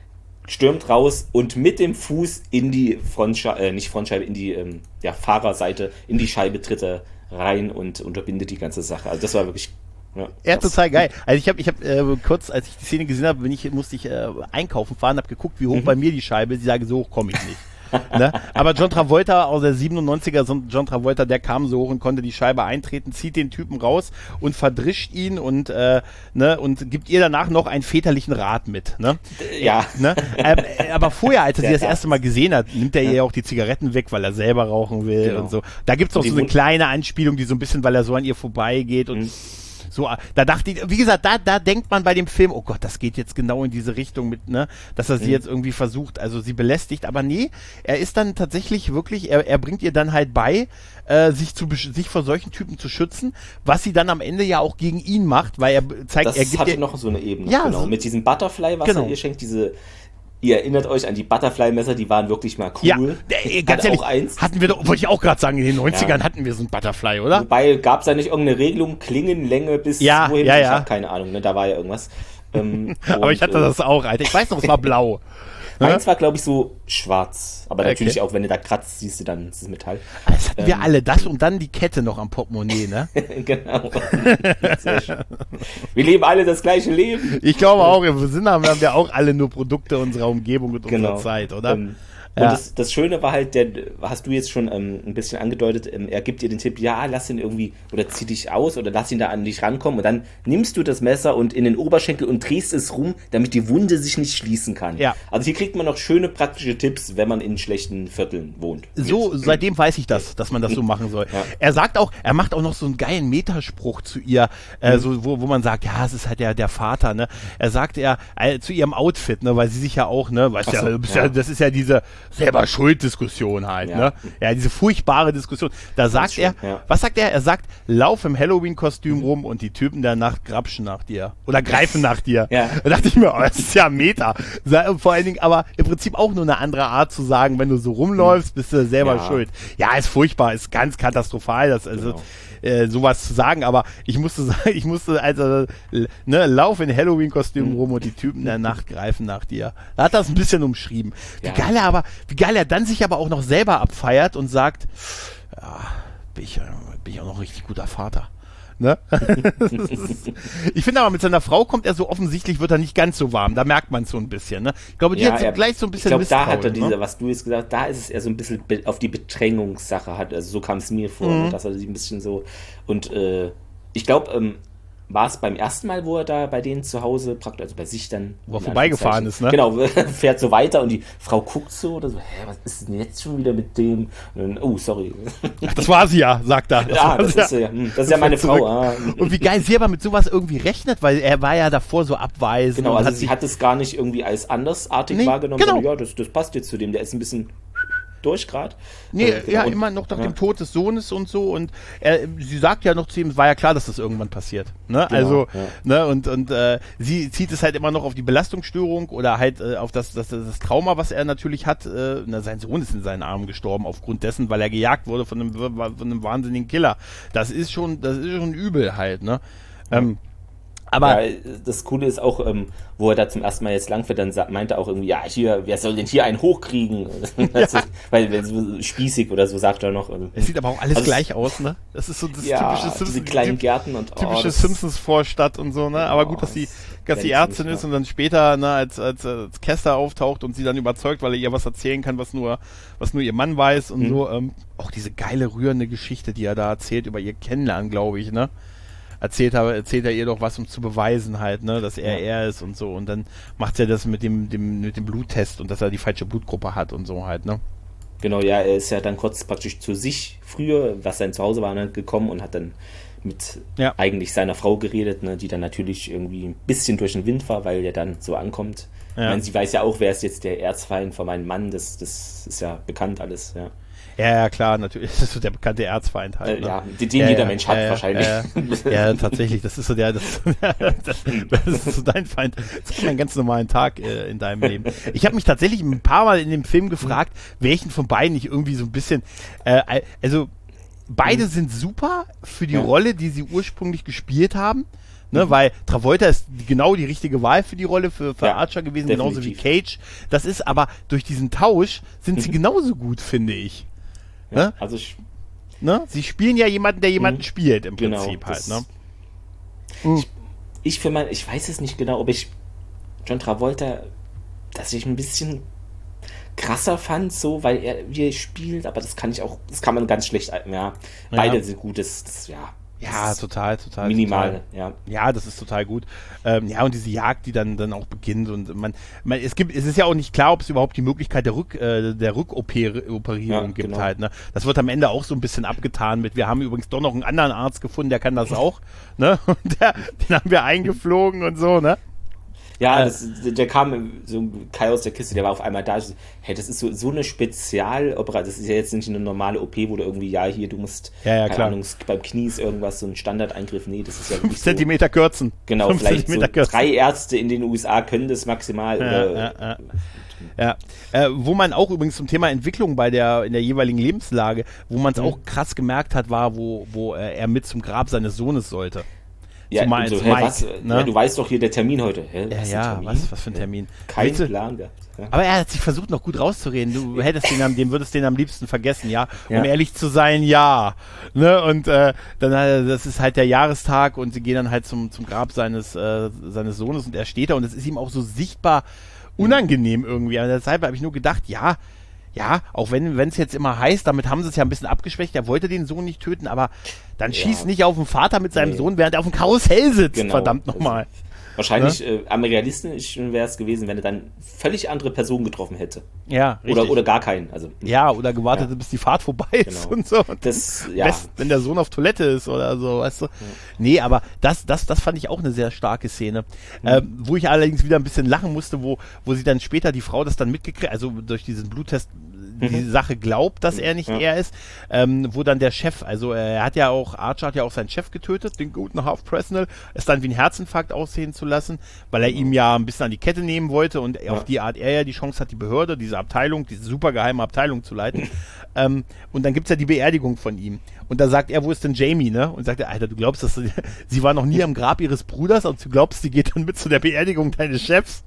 stürmt raus und mit dem Fuß in die Frontscheibe, äh, nicht Frontscheibe, in die ähm, ja, Fahrerseite, in die Scheibe tritt er rein und unterbindet die ganze Sache. Also das war wirklich... Ja, ja, total geil. Also ich habe ich hab, äh, kurz, als ich die Szene gesehen habe, bin ich, musste ich äh, einkaufen fahren, habe geguckt, wie hoch mhm. bei mir die Scheibe ist. Ich sage, so hoch komme ich nicht. Ne? Aber John Travolta aus der siebenundneunziger, so John Travolta, der kam so hoch und konnte die Scheibe eintreten, zieht den Typen raus und verdrischt ihn und äh, ne, und gibt ihr danach noch einen väterlichen Rat mit. Ne? Ja. Ne? Ähm, aber vorher, als er sie das erste Mal gesehen hat, nimmt er ihr ja auch die Zigaretten weg, weil er selber rauchen will genau. und so. Da gibt's auch so eine Mund- kleine Anspielung, die so ein bisschen, weil er so an ihr vorbeigeht und mhm. so, da dachte ich, wie gesagt, da, da denkt man bei dem Film, oh Gott, das geht jetzt genau in diese Richtung mit, ne, dass er sie mhm. jetzt irgendwie versucht, also sie belästigt, aber nee, er ist dann tatsächlich wirklich, er, er bringt ihr dann halt bei, äh, sich zu, sich vor solchen Typen zu schützen, was sie dann am Ende ja auch gegen ihn macht, weil er zeigt, das er gibt hatte ihr, noch so eine Ebene, ja, genau, so, mit diesem Butterfly, was genau. er ihr schenkt, diese, ihr erinnert euch an die Butterfly-Messer, die waren wirklich mal cool. Ja, äh, ganz ehrlich, auch eins. hatten wir doch, wollte ich auch gerade sagen, in den neunzigern ja. hatten wir so ein Butterfly, oder? Wobei, gab es da nicht irgendeine Regelung, Klingenlänge bis ja, wohin? Ja, ich ja. habe keine Ahnung, ne? Da war ja irgendwas. Ähm, Aber und, ich hatte das auch, Alter. Ich weiß noch, es war blau. Meins war, glaube ich, so schwarz. Aber okay. natürlich auch, wenn du da kratzt, siehst du dann, das ist Metall. Das hatten ähm, wir alle, das und dann die Kette noch am Portemonnaie, ne? Genau. Sehr schön. Wir leben alle das gleiche Leben. Ich glaube auch, im Sinne haben wir auch alle nur Produkte unserer Umgebung und genau. unserer Zeit, oder? Ähm, ja. Und das, das Schöne war halt, der, hast du jetzt schon ähm, ein bisschen angedeutet, ähm, er gibt dir den Tipp, ja, lass ihn irgendwie, oder zieh dich aus, oder lass ihn da an dich rankommen, und dann nimmst du das Messer und in den Oberschenkel und drehst es rum, damit die Wunde sich nicht schließen kann. Ja. Also hier kriegt man noch schöne praktische Tipps, wenn man in schlechten Vierteln wohnt. So, jetzt. Seitdem weiß ich das, dass man das so machen soll. Ja. Er sagt auch, er macht auch noch so einen geilen Metaspruch zu ihr, äh, mhm. so, wo, wo man sagt, ja, es ist halt der, der Vater, ne? Er sagt er äh, zu ihrem Outfit, ne, weil sie sich ja auch, ne, weißt ja, so, ja, das ist ja diese selber Schuld-Diskussion halt, ja. ne? Ja, diese furchtbare Diskussion. Da sagt schön, er, ja. was sagt er? Er sagt, lauf im Halloween-Kostüm mhm. rum und die Typen der Nacht grapschen nach dir. Oder greifen nach dir. Ja. Da dachte ich mir, oh, das ist ja Meta. Vor allen Dingen, aber im Prinzip auch nur eine andere Art zu sagen, wenn du so rumläufst, bist du selber ja. schuld. Ja, ist furchtbar, ist ganz katastrophal, das, also, genau. äh, sowas zu sagen, aber ich musste sagen, ich musste, also, ne, lauf in Halloween-Kostüm mhm. rum und die Typen der Nacht greifen nach dir. Da hat er das ein bisschen umschrieben. Wie ja. geil er aber, wie geil er dann sich aber auch noch selber abfeiert und sagt, ja, bin ich, bin ich auch noch ein richtig guter Vater. Ne? Ich finde aber, mit seiner Frau kommt er so offensichtlich, wird er nicht ganz so warm. Da merkt man es so ein bisschen. Ne? Ich glaube, die ja, hat so er, gleich so ein bisschen Ich glaube, da hat er ne? diese, was du jetzt gesagt hast, da ist es eher so ein bisschen auf die Bedrängungssache hat. Also so kam es mir vor, mhm. ne, dass er sich ein bisschen so. Und äh, ich glaube, ähm, war es beim ersten Mal, wo er da bei denen zu Hause, praktisch, also bei sich dann... Wo er vorbeigefahren ist, ne? Genau, fährt so weiter und die Frau guckt so oder so, hä, was ist denn jetzt schon wieder mit dem? Und dann, oh, sorry. Ach, das war sie ja, sagt er. Das ja, das ist ja, das, das ist ja meine Frau. Ah. Und wie geil sie aber mit sowas irgendwie rechnet, weil er war ja davor so abweisend. Genau, also hat sie hat es gar nicht irgendwie als andersartig nee, wahrgenommen, genau. sondern ja, das, das passt jetzt zu dem, der ist ein bisschen... durch gerade. Nee, äh, genau. ja, immer noch nach ja. dem Tod des Sohnes und so, und er, sie sagt ja noch zu ihm, es war ja klar, dass das irgendwann passiert, ne, genau, also, ja. ne, und, und, äh, sie zieht es halt immer noch auf die Belastungsstörung oder halt äh, auf das, das, das Trauma, was er natürlich hat, äh, na, sein Sohn ist in seinen Armen gestorben aufgrund dessen, weil er gejagt wurde von einem, von einem wahnsinnigen Killer. Das ist schon, das ist schon übel halt, ne, ja. ähm, aber ja, das Coole ist auch, ähm, wo er da zum ersten Mal jetzt langfährt, dann sa- meinte er auch irgendwie, ja, hier, wer soll denn hier einen hochkriegen? Also, ja. Weil, weil so spießig oder so sagt er noch. Also, es sieht aber auch alles also gleich aus, ne? Das ist so das ja, typische Simpsons. diese kleinen Gärten und oh, typische Simpsons-Vorstadt und so, ne? Aber gut, dass sie, dass sie Ärztin ist und dann später, ne, als, als, als Kester auftaucht und sie dann überzeugt, weil er ihr was erzählen kann, was nur, was nur ihr Mann weiß und mhm. so. Ähm, auch diese geile, rührende Geschichte, die er da erzählt über ihr Kennenlernen, glaube ich, ne? Erzählt, er, erzählt er ihr doch was, um zu beweisen halt, ne, dass er ja. er ist und so. Und dann macht er das mit dem, dem, mit dem Bluttest und dass er die falsche Blutgruppe hat und so halt, ne. Genau, ja, er ist ja dann kurz praktisch zu sich früher, was sein Zuhause war, ne, gekommen und hat dann mit ja. eigentlich seiner Frau geredet, ne, die dann natürlich irgendwie ein bisschen durch den Wind war, weil er dann so ankommt. Ja. Ich meine, sie weiß ja auch, wer ist jetzt der Erzfeind von meinem Mann, das, das ist ja bekannt alles, ja. Ja, ja, klar, natürlich. Das ist so der bekannte Erzfeind halt. Äh, ne? Ja, den, den ja, jeder ja, Mensch hat ja, wahrscheinlich. Ja, ja, tatsächlich. Das ist so der, das, das, das ist so dein Feind. Das ist ein ganz normalen Tag äh, in deinem Leben. Ich habe mich tatsächlich ein paar Mal in dem Film gefragt, welchen von beiden ich irgendwie so ein bisschen, äh, also beide Mhm. sind super für die Ja. Rolle, die sie ursprünglich gespielt haben. Ne, Mhm. weil Travolta ist genau die richtige Wahl für die Rolle, für, für Ja, Archer gewesen, genauso wie definitiv. Cage. Das ist aber, durch diesen Tausch sind sie Mhm. genauso gut, finde ich. Ja, Ne? also ich, Ne? Sie spielen ja jemanden, der jemanden Mhm. spielt, im Genau, Prinzip halt. das- Ne? Mhm. ich für mein, ich weiß es nicht genau, ob ich John Travolta, dass ich ein bisschen krasser fand, so, weil er wie er spielt, aber das kann ich auch, das kann man ganz schlecht, ja, beide Ja. sind gut, das, das ja, Ja, das ist total, total. minimal, Total. ja. Ja, das ist total gut. Ähm, ja, und diese Jagd, die dann, dann auch beginnt und man, man, es gibt, es ist ja auch nicht klar, ob es überhaupt die Möglichkeit der Rück, äh, der Rückoperierung Ja, gibt genau. halt, ne? Das wird am Ende auch so ein bisschen abgetan mit, wir haben übrigens doch noch einen anderen Arzt gefunden, der kann das auch, ne? Und der, den haben wir eingeflogen und so, ne? Ja, Äh. das, der kam so Kai aus der Kiste, der war auf einmal da. Ich so, hey, das ist so, so eine Spezialoperation. Das ist ja jetzt nicht eine normale O P, wo du irgendwie, ja, hier, du musst, Ja, ja, keine klar. Ahnung, beim Knie ist irgendwas, so ein Standardeingriff. Nee, das ist ja Fünf wirklich so. Zentimeter kürzen. Genau, Fünf vielleicht so Zentimeter kürzen. drei Ärzte in den U S A können das maximal. Ja, oder, ja, ja. Ja, äh, wo man auch übrigens zum Thema Entwicklung bei der in der jeweiligen Lebenslage, wo man es Mhm. auch krass gemerkt hat, war, wo, wo äh, er mit zum Grab seines Sohnes sollte. Ja, Zumal und so, als hä, Mike, was? ne? Ja, du weißt doch hier der Termin heute. Hä, Ja, was, ja, ein Termin? was, was für ein Termin. Kein Willst du- Plan gehabt. Ja. Aber er hat sich versucht, noch gut rauszureden. Du hättest den, am- den würdest den am liebsten vergessen, ja. Um Ja. ehrlich zu sein, ja. Ne? Und äh, dann, äh, das ist halt der Jahrestag und sie gehen dann halt zum, zum Grab seines, äh, seines Sohnes und er steht da und es ist ihm auch so sichtbar unangenehm irgendwie. Also deshalb habe ich nur gedacht, ja, ja, auch wenn es jetzt immer heißt, damit haben sie es ja ein bisschen abgeschwächt, er wollte den Sohn nicht töten, aber dann Ja. schießt nicht auf den Vater mit seinem Nee. Sohn, während er auf dem Karussell sitzt, Genau. verdammt nochmal. Wahrscheinlich äh, am realistischen wäre es gewesen, wenn er dann völlig andere Personen getroffen hätte. Ja, richtig. Oder, oder gar keinen. Also, Ja, oder gewartet, Ja. bis die Fahrt vorbei ist Genau. und so. Und das, ja. Best, wenn der Sohn auf Toilette ist oder so, weißt du? Nee, aber das, das, das fand ich auch eine sehr starke Szene. Mhm. Ähm, wo ich allerdings wieder ein bisschen lachen musste, wo, wo sie dann später die Frau das dann mitgekriegt, also durch diesen Bluttest die Sache glaubt, dass er nicht Ja. er ist, ähm, wo dann der Chef, also äh, er hat ja auch, Archer hat ja auch seinen Chef getötet, den guten Half Presnell, es dann wie ein Herzinfarkt aussehen zu lassen, weil er ihm ja ein bisschen an die Kette nehmen wollte und Ja. auf die Art er ja die Chance hat, die Behörde, diese Abteilung, diese super geheime Abteilung zu leiten. ähm, und dann gibt's ja die Beerdigung von ihm. Und da sagt er, wo ist denn Jamie, ne? Und sagt er, Alter, du glaubst, dass sie, sie war noch nie am Grab ihres Bruders und du glaubst, sie geht dann mit zu der Beerdigung deines Chefs?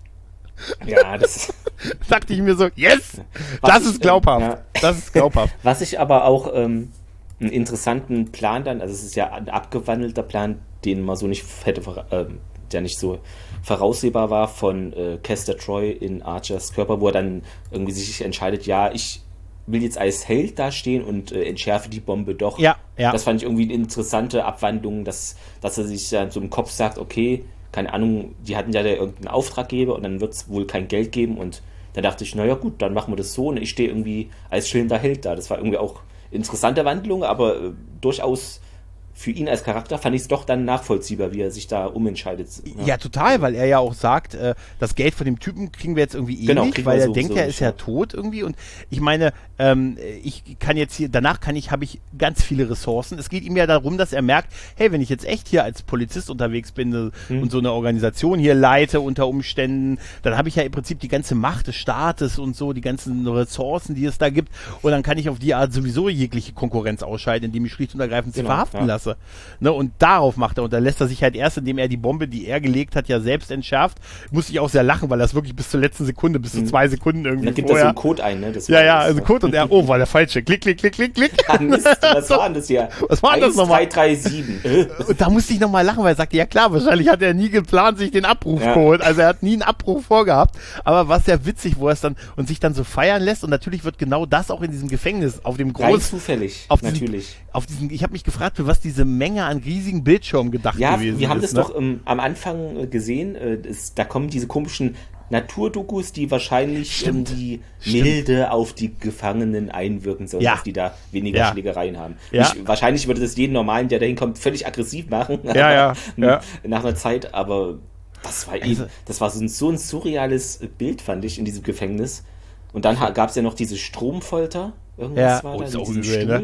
Ja, das. Dachte ich mir so, yes! Was Das ich, ist glaubhaft. ja. Das ist glaubhaft. Was ich aber auch ähm, einen interessanten Plan dann, also es ist ja ein abgewandelter Plan, den man so nicht hätte, ver- ähm, der nicht so voraussehbar war von äh, Castor Troy in Archers Körper, wo er dann irgendwie sich entscheidet, ja, ich will jetzt als Held dastehen und äh, entschärfe die Bombe doch. Ja, ja. Das fand ich irgendwie eine interessante Abwandlung, dass, dass er sich dann so im Kopf sagt, okay, keine Ahnung, die hatten ja da irgendeinen Auftraggeber und dann wird es wohl kein Geld geben und da dachte ich, naja gut, dann machen wir das so und ich stehe irgendwie als schillender Held da. Das war irgendwie auch interessante Wandlung, aber äh, durchaus für ihn als Charakter fand ich es doch dann nachvollziehbar, wie er sich da umentscheidet. Ja, total, weil er ja auch sagt, äh, das Geld von dem Typen kriegen wir jetzt irgendwie eh Genau, nicht, kriegen weil wir er sowieso denkt, er nicht, ist ja, ja. tot irgendwie und ich meine, ähm, ich kann jetzt hier, danach kann ich, habe ich ganz viele Ressourcen. Es geht ihm ja darum, dass er merkt, hey, wenn ich jetzt echt hier als Polizist unterwegs bin äh, Hm. und so eine Organisation hier leite unter Umständen, dann habe ich ja im Prinzip die ganze Macht des Staates und so, die ganzen Ressourcen, die es da gibt und dann kann ich auf die Art sowieso jegliche Konkurrenz ausschalten, indem ich schlicht und ergreifend sie Genau, verhaften ja. lasse. Ne, und darauf macht er und da lässt er sich halt erst, indem er die Bombe, die er gelegt hat, ja selbst entschärft. Musste ich auch sehr lachen, weil das wirklich bis zur letzten Sekunde, bis zu zwei Sekunden Und irgendwie dann gibt er so vorher. einen Code ein, ne? Das Ja, war ja, das, also Code und er, oh, war der falsche. Klick, klick, klick, klick, klick. Ah, Mist, was war denn das hier? Was war denn das nochmal? drei drei sieben. Äh. Und da musste ich nochmal lachen, weil er sagte, ja klar, wahrscheinlich hat er nie geplant, sich den Abruf Ja. geholt. Also er hat nie einen Abruf vorgehabt. Aber war sehr witzig, wo er es dann und sich dann so feiern lässt. Und natürlich wird genau das auch in diesem Gefängnis auf dem Rein großen, zufällig, auf diesen, natürlich. auf diesen, ich habe mich gefragt, für was diese Menge an riesigen Bildschirmen gedacht Ja, gewesen ist. wir haben das ne? doch ähm, am Anfang äh, gesehen. Äh, es, da kommen diese komischen Naturdokus, die wahrscheinlich Stimmt. irgendwie Stimmt. milde auf die Gefangenen einwirken sollen, Ja. dass die da weniger Ja. Schlägereien haben. Ja. Nicht, wahrscheinlich würde das jeden Normalen, der da hinkommt, völlig aggressiv machen. Ja, ja, ja. Nach einer Zeit, aber das war, Also- eh, das war so ein, so ein surreales Bild, fand ich, in diesem Gefängnis. Und dann gab es ja noch diese Stromfolter. Irgendwas Ja, war oh, da ist in auch diesem übel, Stuhl. ne?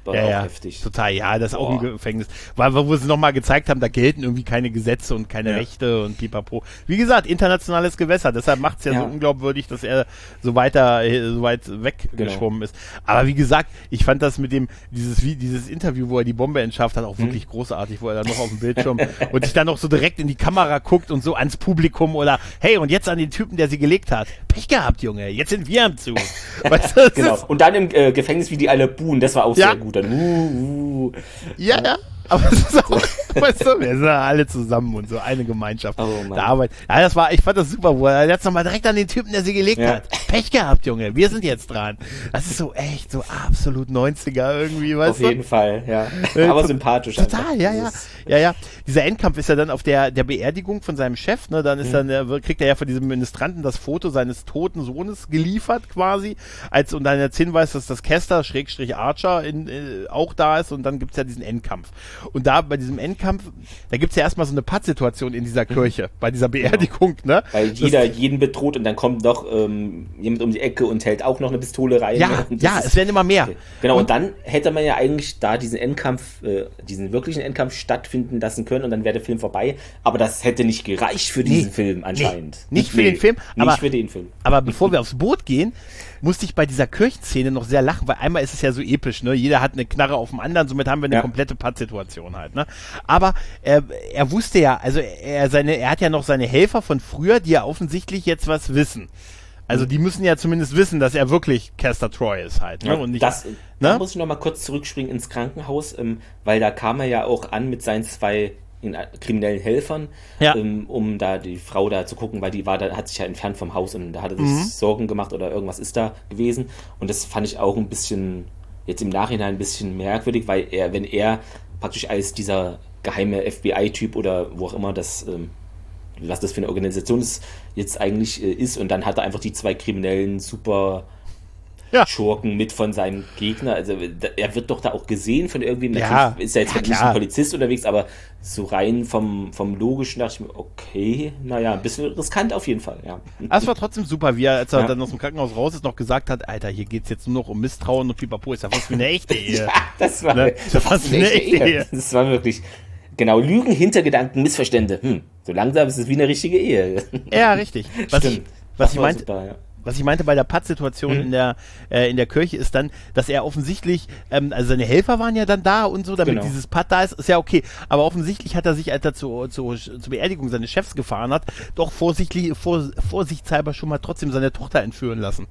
war ja, auch ja, heftig. Total, ja, das ist auch Boah. ein Gefängnis. Weil, wo sie nochmal gezeigt haben, da gelten irgendwie keine Gesetze und keine Ja. Rechte und pipapo. Wie gesagt, internationales Gewässer, deshalb macht es ja, Ja. so unglaubwürdig, dass er so weiter, so weit weggeschwommen ist. Aber wie gesagt, ich fand das mit dem, dieses, wie, dieses Interview, wo er die Bombe entschärft hat, auch wirklich großartig, wo er dann noch auf dem Bildschirm und sich dann noch so direkt in die Kamera guckt und so ans Publikum oder, hey, und jetzt an den Typen, der sie gelegt hat. Pech gehabt, Junge, jetzt sind wir am Zug. Weißt du, das Genau. ist- Und dann im äh, Gefängnis, wie die alle buhen, das war auch Ja. sehr gut. Dann, uh, uh. Ja, ja. Aber es ist auch, weißt du, wir sind ja alle zusammen und so eine Gemeinschaft Oh, Mann. der Arbeit. Ja, das war, ich fand das super, wo er jetzt nochmal direkt an den Typen, der sie gelegt Ja. hat. Pech gehabt, Junge, wir sind jetzt dran. Das ist so echt, so absolut neunziger irgendwie, weißt Auf du? jeden Fall, ja. Äh, Aber to- sympathisch. Total, einfach. ja, ja. Dieses- Ja, ja. Dieser Endkampf ist ja dann auf der, der Beerdigung von seinem Chef, ne? Dann ist dann, der, kriegt er ja von diesem Ministranten das Foto seines toten Sohnes geliefert quasi, als und dann jetzt Hinweis, dass das Kester, Schrägstrich Archer, in, äh, auch da ist und dann gibt's ja diesen Endkampf. Und da bei diesem Endkampf, da gibt's ja erstmal so eine Pattsituation in dieser Kirche, bei dieser Beerdigung, ne? Weil Das- jeder jeden bedroht und dann kommt noch ähm, jemand um die Ecke und hält auch noch eine Pistole rein. Ja, Und das ja, ist- es werden immer mehr. Genau, und, dann hätte man ja eigentlich da diesen Endkampf, äh, diesen wirklichen Endkampf stattfinden lassen können und dann wäre der Film vorbei. Aber das hätte nicht gereicht für diesen Nee, Film anscheinend. nee, nicht für den Film, aber- Nicht für den Film. Aber bevor wir aufs Boot gehen, musste ich bei dieser Kirchenszene noch sehr lachen, weil einmal ist es ja so episch, ne? Jeder hat eine Knarre auf dem anderen, somit haben wir eine Ja. komplette Pattsituation halt, ne? Aber er, er wusste ja, also er seine, er hat ja noch seine Helfer von früher, die ja offensichtlich jetzt was wissen. Also die müssen ja zumindest wissen, dass er wirklich Caster Troy ist halt, ne? Ja, Und nicht, das, ne? Da muss ich noch mal kurz zurückspringen ins Krankenhaus, ähm, weil da kam er ja auch an mit seinen zwei in, kriminellen Helfern, Ja. ähm, um da die Frau da zu gucken, weil die war da, hat sich ja entfernt vom Haus und da hat er sich Mhm. Sorgen gemacht oder irgendwas ist da gewesen. Und das fand ich auch ein bisschen, jetzt im Nachhinein ein bisschen merkwürdig, weil er, wenn er praktisch als dieser geheime F B I-Typ oder wo auch immer das, ähm, was das für eine Organisation ist, jetzt eigentlich äh, ist und dann hat er einfach die zwei kriminellen super Ja. Schurken mit von seinem Gegner. Also da, er wird doch da auch gesehen von irgendwem. Ja, Natürlich ist er jetzt ja, nicht klar. ein Polizist unterwegs, aber so rein vom, vom Logischen dachte ich mir, okay, naja, ein bisschen riskant auf jeden Fall, ja. Das war trotzdem super, wie er, als er Ja. dann aus dem Krankenhaus raus ist, noch gesagt hat, Alter, hier geht's jetzt nur noch um Misstrauen und Pipapo, ist ja fast wie eine echte Ehe. Ja, das war, Ne? das war eine echte Ehe. Das war wirklich, genau, Lügen, Hintergedanken, Missverstände. Hm, so langsam ist es wie eine richtige Ehe. Ja, richtig. Was ich, Stimmt. was Das ich war meinte, super, ja. Was ich meinte bei der Pattsituation in der äh, in der Kirche ist dann, dass er offensichtlich, ähm, also seine Helfer waren ja dann da und so, damit Genau. dieses Patt da ist, ist ja okay. Aber offensichtlich hat er sich, als er zu, zu, zur Beerdigung seines Chefs gefahren hat, doch vorsichtlich, vor, vorsichtshalber schon mal trotzdem seine Tochter entführen lassen.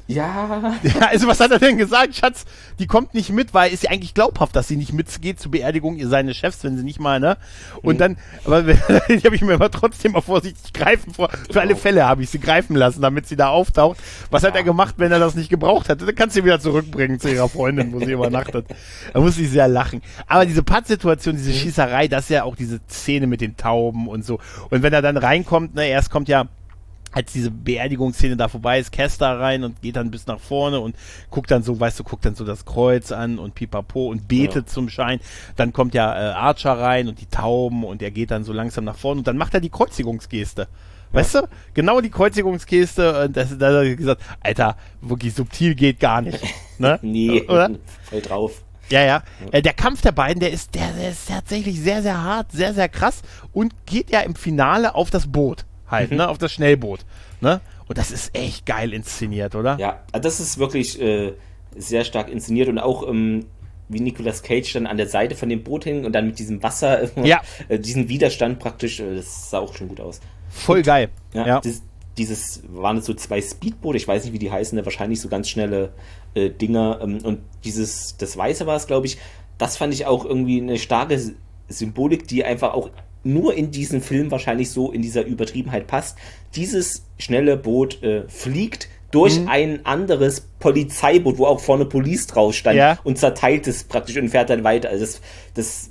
Ja, Ja, also was hat er denn gesagt? Schatz, die kommt nicht mit, weil ist ja eigentlich glaubhaft, dass sie nicht mitgeht zur Beerdigung ihr seines Chefs, wenn sie nicht mal, ne? Und Mhm. dann, aber die habe ich mir aber trotzdem mal vorsichtig greifen vor. Für alle Fälle habe ich sie greifen lassen, damit sie da auftaucht. Was hat Ja. er gemacht, wenn er das nicht gebraucht hat? Dann kannst du sie wieder zurückbringen zu ihrer Freundin, wo sie übernachtet. Da muss ich sehr lachen. Aber diese Pattsituation, diese Schießerei, das ist ja auch diese Szene mit den Tauben und so. Und wenn er dann reinkommt, ne, erst kommt ja als diese Beerdigungsszene da vorbei ist, Kester rein und geht dann bis nach vorne und guckt dann so, weißt du, guckt dann so das Kreuz an und pipapo und betet Ja. zum Schein. Dann kommt ja äh, Archer rein und die Tauben und er geht dann so langsam nach vorne und dann macht er die Kreuzigungsgeste. Weißt du? Genau die Kreuzigungsgeste und das, da hat er gesagt, Alter, wirklich subtil geht gar nicht. Ne? nee, Oder? voll drauf. Ja, ja. Äh, der Kampf der beiden, der ist, der, der ist tatsächlich sehr, sehr hart, sehr, sehr krass und geht ja im Finale auf das Boot halt, Mhm. ne, auf das Schnellboot, ne? Und das ist echt geil inszeniert, oder? Ja, also das ist wirklich äh, sehr stark inszeniert und auch ähm, wie Nicolas Cage dann an der Seite von dem Boot hing und dann mit diesem Wasser, äh, Ja. äh, diesen Widerstand praktisch, äh, das sah auch schon gut aus. Voll geil. Ja, Ja. Das, dieses waren es so zwei Speedboote, ich weiß nicht, wie die heißen, ne, wahrscheinlich so ganz schnelle äh, Dinger. Ähm, und dieses, das Weiße war es, glaube ich, das fand ich auch irgendwie eine starke S- Symbolik, die einfach auch nur in diesen Film wahrscheinlich so in dieser Übertriebenheit passt. Dieses schnelle Boot äh, fliegt durch Mhm. ein anderes Polizeiboot, wo auch vorne Police drauf stand Ja. und zerteilt es praktisch und fährt dann weiter. Also das, das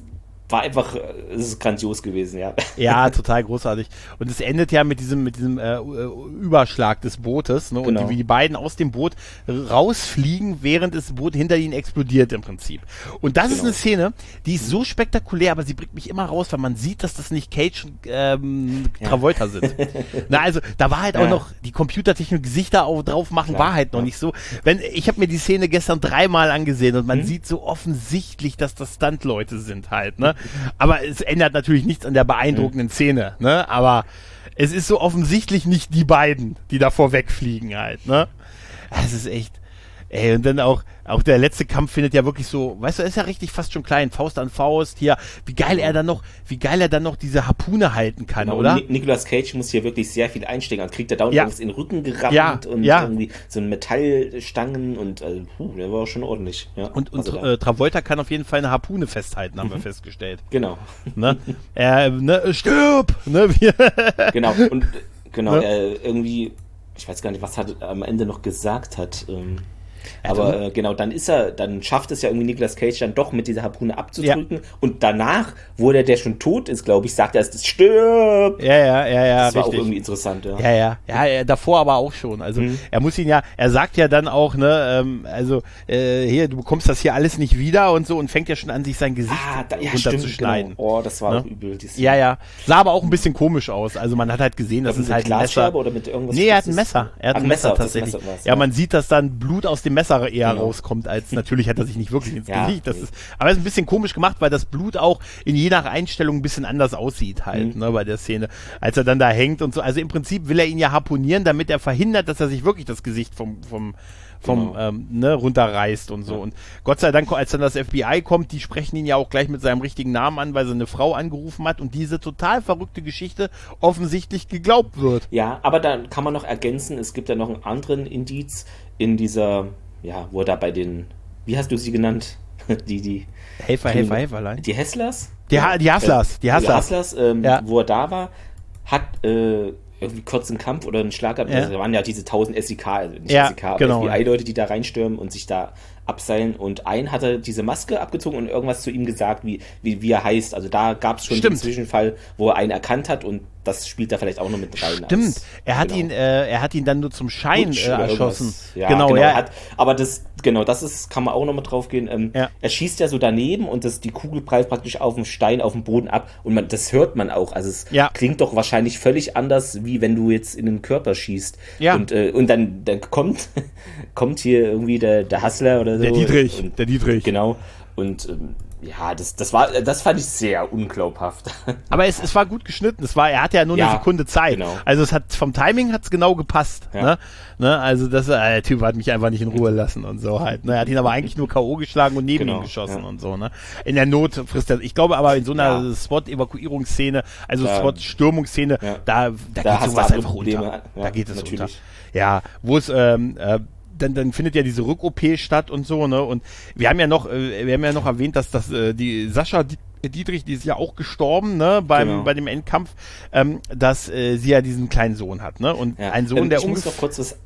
war einfach, es ist grandios gewesen, ja. Ja, total großartig. Und es endet ja mit diesem, mit diesem äh, Überschlag des Bootes, ne? Genau. Und die, wie die beiden aus dem Boot rausfliegen, während das Boot hinter ihnen explodiert im Prinzip. Und das Genau. ist eine Szene, die ist so spektakulär, aber sie bringt mich immer raus, weil man sieht, dass das nicht Cage und ähm, Travolta ja. sind. Na, also da war halt ja. auch noch die Computertechnik, Gesichter auch drauf machen, Klar. war halt noch ja. nicht so. Wenn ich habe mir die Szene gestern dreimal angesehen und man mhm. sieht so offensichtlich, dass das Stunt-Leute sind halt, ne? Aber es ändert natürlich nichts an der beeindruckenden mhm. Szene, ne? Aber es ist so offensichtlich nicht die beiden, die davor wegfliegen halt, ne? Es ist echt, ey, und dann auch, auch der letzte Kampf findet ja wirklich so, weißt du, ist ja richtig fast schon klein, Faust an Faust, hier, wie geil er dann noch, wie geil er dann noch diese Harpune halten kann, genau, oder? Und Nicolas Cage muss hier wirklich sehr viel einstecken, dann kriegt er dauernd ja. irgendwas in den Rücken gerammt ja. und ja. irgendwie so ein Metallstangen und, also, puh, der war schon ordentlich. Ja. Und, und also, äh, Travolta kann auf jeden Fall eine Harpune festhalten, haben mhm. wir festgestellt. Genau. Ne? Er, ne, stirb! Ne? Genau, und, genau, ne? er irgendwie, ich weiß gar nicht, was er am Ende noch gesagt hat, ähm, aber äh, genau, dann ist er, dann schafft es ja irgendwie Nicolas Cage dann doch mit dieser Harpune abzudrücken ja. und danach, wo der, der schon tot ist, glaube ich, sagt er, es stirbt. Ja, ja, ja, ja, das war richtig. auch irgendwie interessant, ja. Ja, ja, ja, ja, davor aber auch schon. Also mhm. er muss ihn ja, er sagt ja dann auch, ne, ähm, also äh, hier, du bekommst das hier alles nicht wieder und so und fängt ja schon an, sich sein Gesicht ah, da, ja, runterzuschneiden. Genau. Oh, das war ne? auch übel. Ja, ja. Sah aber auch ein bisschen komisch aus. Also man hat halt gesehen, dass es halt ein Messer. Oder mit irgendwas nee, er hat ein Messer. Er hat Ach, ein Messer, Messer tatsächlich. Messer war's, ja, ja, man sieht, dass dann Blut aus dem Messer eher genau. rauskommt, als natürlich hat er sich nicht wirklich ins ja, Gesicht. Das nee. ist, aber es ist ein bisschen komisch gemacht, weil das Blut auch in je nach Einstellung ein bisschen anders aussieht halt, mhm. ne, bei der Szene, als er dann da hängt und so. Also im Prinzip will er ihn ja harponieren, damit er verhindert, dass er sich wirklich das Gesicht vom, vom, vom, genau. ähm, ne, runterreißt und so. Ja. Und Gott sei Dank, als dann das F B I kommt, die sprechen ihn ja auch gleich mit seinem richtigen Namen an, weil seine Frau angerufen hat und diese total verrückte Geschichte offensichtlich geglaubt wird. Ja, aber dann kann man noch ergänzen, es gibt ja noch einen anderen Indiz in dieser, ja, wo er da bei den, wie hast du sie genannt? die, die Helfer, Helfer, Helferlein. Die Hesslers? Die, ha die Hasslers, die Hasslers. Die Hasslers, ähm, ja. wo er da war, hat äh, irgendwie kurz einen Kampf oder einen Schlag gehabt. Ja. Also, da waren ja diese tausend S E K, also nicht ja, S E K, aber genau. F B I-Leute, die da reinstürmen und sich da abseilen. Und ein hat er diese Maske abgezogen und irgendwas zu ihm gesagt, wie, wie, wie er heißt. Also da gab es schon Stimmt. den Zwischenfall, wo er einen erkannt hat und das spielt da vielleicht auch noch mit rein. Stimmt, als, er hat genau. ihn, äh, er hat ihn dann nur zum Schein äh, erschossen. Ja, genau, genau ja. Hat, aber das, genau, das ist, kann man auch noch mal drauf gehen. Ähm, ja. Er schießt ja so daneben und das, die Kugel prallt praktisch auf dem Stein, auf dem Boden ab und man, das hört man auch. Also es ja. klingt doch wahrscheinlich völlig anders, wie wenn du jetzt in den Körper schießt. Ja. Und, äh, und dann, dann kommt, kommt hier irgendwie der, der Hustler oder so. Der Dietrich, und, der Dietrich. Genau. Und ähm, ja, das, das war, das fand ich sehr unglaubhaft. Aber es, es war gut geschnitten. Es war, er hatte ja nur ja, eine Sekunde Zeit. Genau. Also es hat vom Timing hat's genau gepasst. Ja. Ne? Ne? Also das, äh, der Typ hat mich einfach nicht in Ruhe lassen und so halt. Ne? Er hat ihn aber eigentlich nur K O geschlagen und neben genau, ihm geschossen ja. und so. Ne? In der Not frisst er. Ich glaube aber in so einer ja. Spot-Evakuierungsszene, also da, Spot-Stürmungsszene, ja. da, da, da geht sowas einfach Probleme. runter. Ja, da geht es natürlich. runter. Ja, wo es ähm, äh, Dann, dann findet ja diese Rück-O P statt und so, ne? Und wir haben ja noch, äh, wir haben ja noch erwähnt, dass das äh, die Sascha Dietrich, die ist ja auch gestorben, ne? Beim genau. bei dem Endkampf, ähm, dass äh, sie ja diesen kleinen Sohn hat, ne? Und ja. ein Sohn, ähm, der ich muss noch kurz was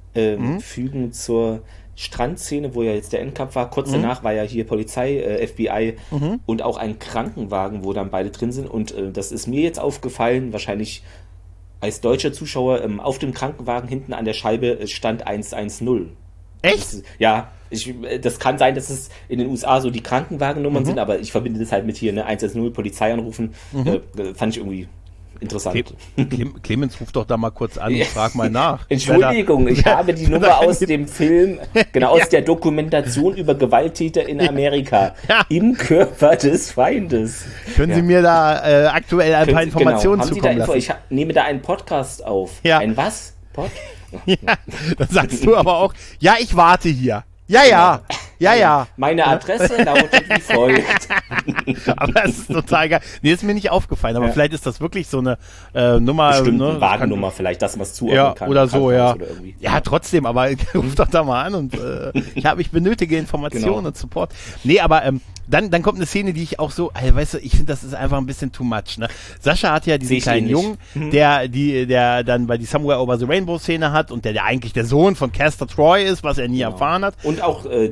einfügen mhm. zur Strandszene, wo ja jetzt der Endkampf war. Kurz mhm. danach war ja hier Polizei, äh, F B I mhm. und auch ein Krankenwagen, wo dann beide drin sind. Und äh, das ist mir jetzt aufgefallen, wahrscheinlich als deutscher Zuschauer, ähm, auf dem Krankenwagen hinten an der Scheibe stand eins eins null. Echt? Das, ja, ich, das kann sein, dass es in den U S A so die Krankenwagennummern mhm. sind, aber ich verbinde das halt mit hier, ne, eins eins null, Polizei anrufen, mhm. äh, fand ich irgendwie interessant. Clem, Clemens, ruf doch da mal kurz an und frag mal nach. Entschuldigung, ich habe die Nummer aus dem Film, genau aus ja. der Dokumentation über Gewalttäter in Amerika, ja. im Körper des Feindes. Können ja. Sie mir da äh, aktuell ein paar Informationen genau. zukommen Info? lassen? Ich nehme da einen Podcast auf. Ja. Ein was? Pod? Ja, dann sagst du aber auch, ja, ich warte hier. Ja, ja, ja, ja. Meine Adresse lautet wie folgt. Aber das ist total geil. Nee, ist mir nicht aufgefallen, aber ja. vielleicht ist das wirklich so eine äh, Nummer. Bestimmt ne, eine Wagennummer, vielleicht, dass man es zuordnen ja, kann. Oder so, ja. Oder ja, trotzdem, aber ruf doch da mal an und äh, ich habe, ich benötige Informationen genau. und Support. Nee, aber ähm, dann, dann kommt eine Szene, die ich auch so, also, weißt du, ich finde, das ist einfach ein bisschen too much, ne? Sascha hat ja diesen kleinen Jungen, mhm. der, die, der dann bei die Somewhere Over the Rainbow Szene hat und der, der eigentlich der Sohn von Castor Troy ist, was er nie genau. erfahren hat. Und auch, äh,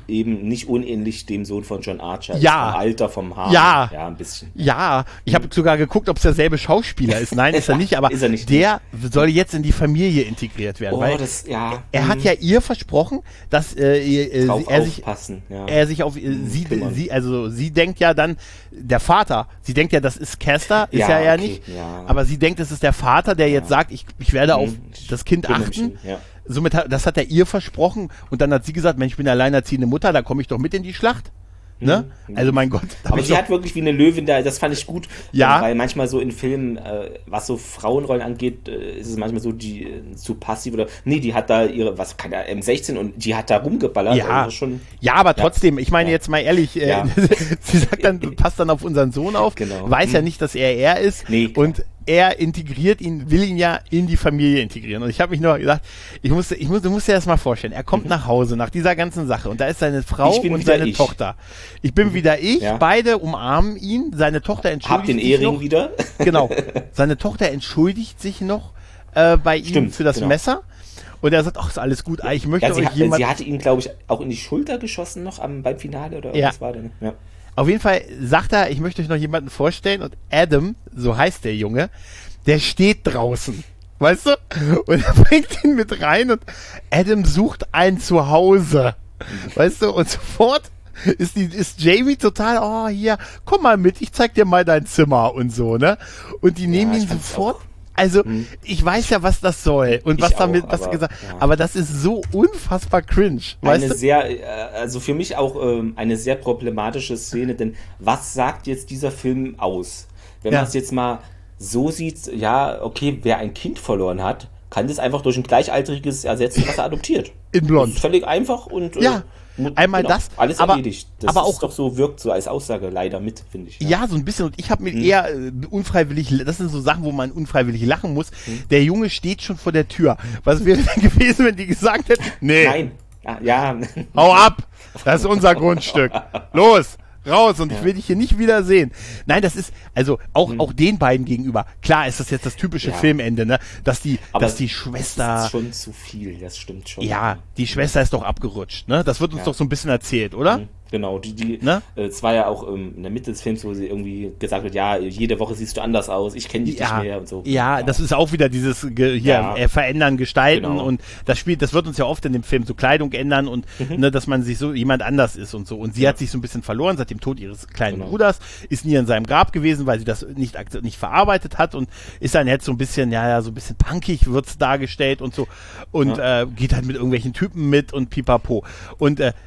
eben nicht unähnlich dem Sohn von John Archer. Ja. Vom Alter, vom Haar. Ja. Ja, ein bisschen. Ja, ich habe sogar geguckt, ob es derselbe Schauspieler ist. Nein, ist er nicht, aber Ist er nicht. der soll jetzt in die Familie integriert werden. Oh, weil das, ja. er hat ja ihr versprochen, dass äh, äh, Drauf er sich aufpassen, ja. er sich auf äh, sie, kümmern. sie, also sie denkt ja dann, der Vater, sie denkt ja, das ist Caster, ist Ja, ja ja okay, nicht, ja. aber sie denkt, es ist der Vater, der jetzt sagt, ich, ich werde auf Hm, das Kind kümmere achten. mich, ja. Somit hat, das hat er ihr versprochen und dann hat sie gesagt, Mensch, ich bin alleinerziehende Mutter, da komme ich doch mit in die Schlacht. Ne? Mhm. Also mein Gott. da hab Aber ich sie doch- hat wirklich wie eine Löwin da, das fand ich gut. Ja. Ähm, Weil manchmal so in Filmen, äh, was so Frauenrollen angeht, äh, ist es manchmal so, die äh, zu passiv oder. Nee, die hat da ihre, was kann der, M sechzehn und die hat da rumgeballert. Ja, also schon, ja, aber trotzdem, ich meine Ja. jetzt mal ehrlich, äh, Ja. sie sagt dann, passt dann auf unseren Sohn auf, Genau. weiß ja Mhm. nicht, dass er er ist Nee, klar. und er integriert ihn, will ihn ja in die Familie integrieren. Und ich habe mich nur gesagt, ich musste, ich muss, du musst dir das mal vorstellen, er kommt nach Hause nach dieser ganzen Sache und da ist seine Frau Ich bin und wieder seine ich. Tochter. Ich bin wieder ich, Ja. beide umarmen ihn, seine Tochter entschuldigt Hab den sich Ehering noch. wieder. Genau, seine Tochter entschuldigt sich noch äh, bei ihm Stimmt, für das genau. Messer und er sagt, ach, ist alles gut, ich möchte Ja, sie, euch hat, jemand... sie hatte ihn, glaube ich, auch in die Schulter geschossen noch am, beim Finale oder Ja. was war denn? Ja. Auf jeden Fall sagt er, ich möchte euch noch jemanden vorstellen und Adam, so heißt der Junge, der steht draußen, weißt du? Und er bringt ihn mit rein und Adam sucht ein Zuhause, weißt du? Und sofort ist, die, ist Jamie total, oh hier, komm mal mit, ich zeig dir mal dein Zimmer und so, ne? Und die nehmen Ja, ihn ich fand's sofort... auch. Also, ich weiß ja, was das soll und Ich was damit, auch, was aber, gesagt, ja. aber das ist so unfassbar cringe, weißt Eine du? sehr, äh, also für mich auch ähm, eine sehr problematische Szene, denn was sagt jetzt dieser Film aus? Wenn Ja. man es jetzt mal so sieht, ja, okay, wer ein Kind verloren hat, kann das einfach durch ein Gleichaltriges ersetzen, was er adoptiert. In blond. Das ist völlig einfach und äh, Ja, mu- einmal das, alles aber- erledigt. Das aber ist auch- doch so, wirkt so als Aussage leider mit, finde ich. Ja, so ein bisschen. Und ich habe mir Mhm. eher äh, unfreiwillig, das sind so Sachen, wo man unfreiwillig lachen muss. Mhm. Der Junge steht schon vor der Tür. Was wäre denn gewesen, wenn die gesagt hätten, nee, Nein. Ja, ja. hau ab, das ist unser Grundstück. Los, raus und ich will dich hier nicht wieder sehen. Nein, das ist, also auch, auch den beiden gegenüber. Klar ist das jetzt das typische Mhm. Ja. Filmende, ne? Dass die, Aber dass die Das Schwester... ist schon zu viel, das stimmt schon. Ja, die Schwester ist doch abgerutscht, ne? Das wird uns Ja. doch so ein bisschen erzählt, oder? Mhm. Genau, die, die, Ne? äh, es war ja auch ähm, in der Mitte des Films, wo sie irgendwie gesagt hat, ja, jede Woche siehst du anders aus, ich kenne dich Ja, nicht mehr und so. ja, das ist auch wieder dieses ge hier Ja. äh, verändern, gestalten Genau. und das spielt, das wird uns ja oft in dem Film so Kleidung ändern und ne, dass man sich so jemand anders ist und so. Und sie Mhm. Ja. hat sich so ein bisschen verloren seit dem Tod ihres kleinen Genau. Bruders, ist nie in seinem Grab gewesen, weil sie das nicht akze- nicht verarbeitet hat und ist dann jetzt so ein bisschen, ja, ja, so ein bisschen punkig wird's dargestellt und so und äh, geht halt mit irgendwelchen Typen mit und pipapo. Und äh,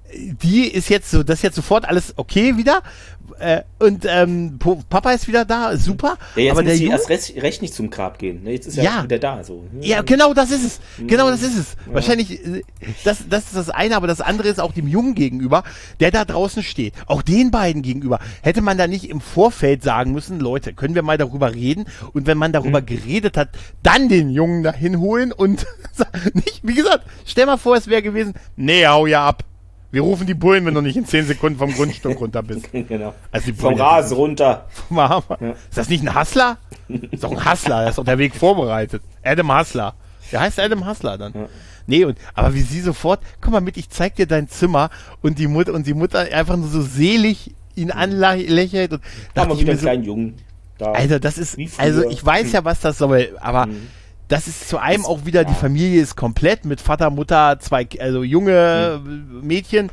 die ist jetzt so, das ist jetzt sofort alles okay wieder. Äh, und ähm, Po- Papa ist wieder da, ist super. Ja, jetzt aber muss der sie Junge, erst recht, recht nicht zum Grab gehen. Ne? Jetzt ist er Ja. wieder da. So. ja, genau, das ist es. Genau, das ist es. Wahrscheinlich, äh, das, das ist das eine, aber das andere ist auch dem Jungen gegenüber, der da draußen steht. Auch den beiden gegenüber. Hätte man da nicht im Vorfeld sagen müssen, Leute, können wir mal darüber reden? Und wenn man darüber Mhm. geredet hat, dann den Jungen da hinholen und nicht, wie gesagt, stell mal vor, es wäre gewesen, nee, hau ja ab. Wir rufen die Bullen, wenn du nicht in zehn Sekunden vom Grundstück runter bist. genau. Also die Vom Bullen- Rasen runter. Ist das nicht ein Hustler? Ist doch ein Hustler, da ist doch der Weg vorbereitet. Adam Hustler. Der heißt Adam Hustler dann. Ja. Nee, und, aber wie sie sofort, komm mal mit, ich zeig dir dein Zimmer und die Mutter, und die Mutter einfach nur so selig ihn anlächelt und Da haben dachte wir ich wieder mir einen so, kleinen Jungen. Da. Alter, das ist, Wie früher. also ich weiß ja, was das soll, aber Mhm. das ist zu einem Das- auch wieder, die ja. Familie ist komplett mit Vater, Mutter, zwei, also junge Mhm. Mädchen.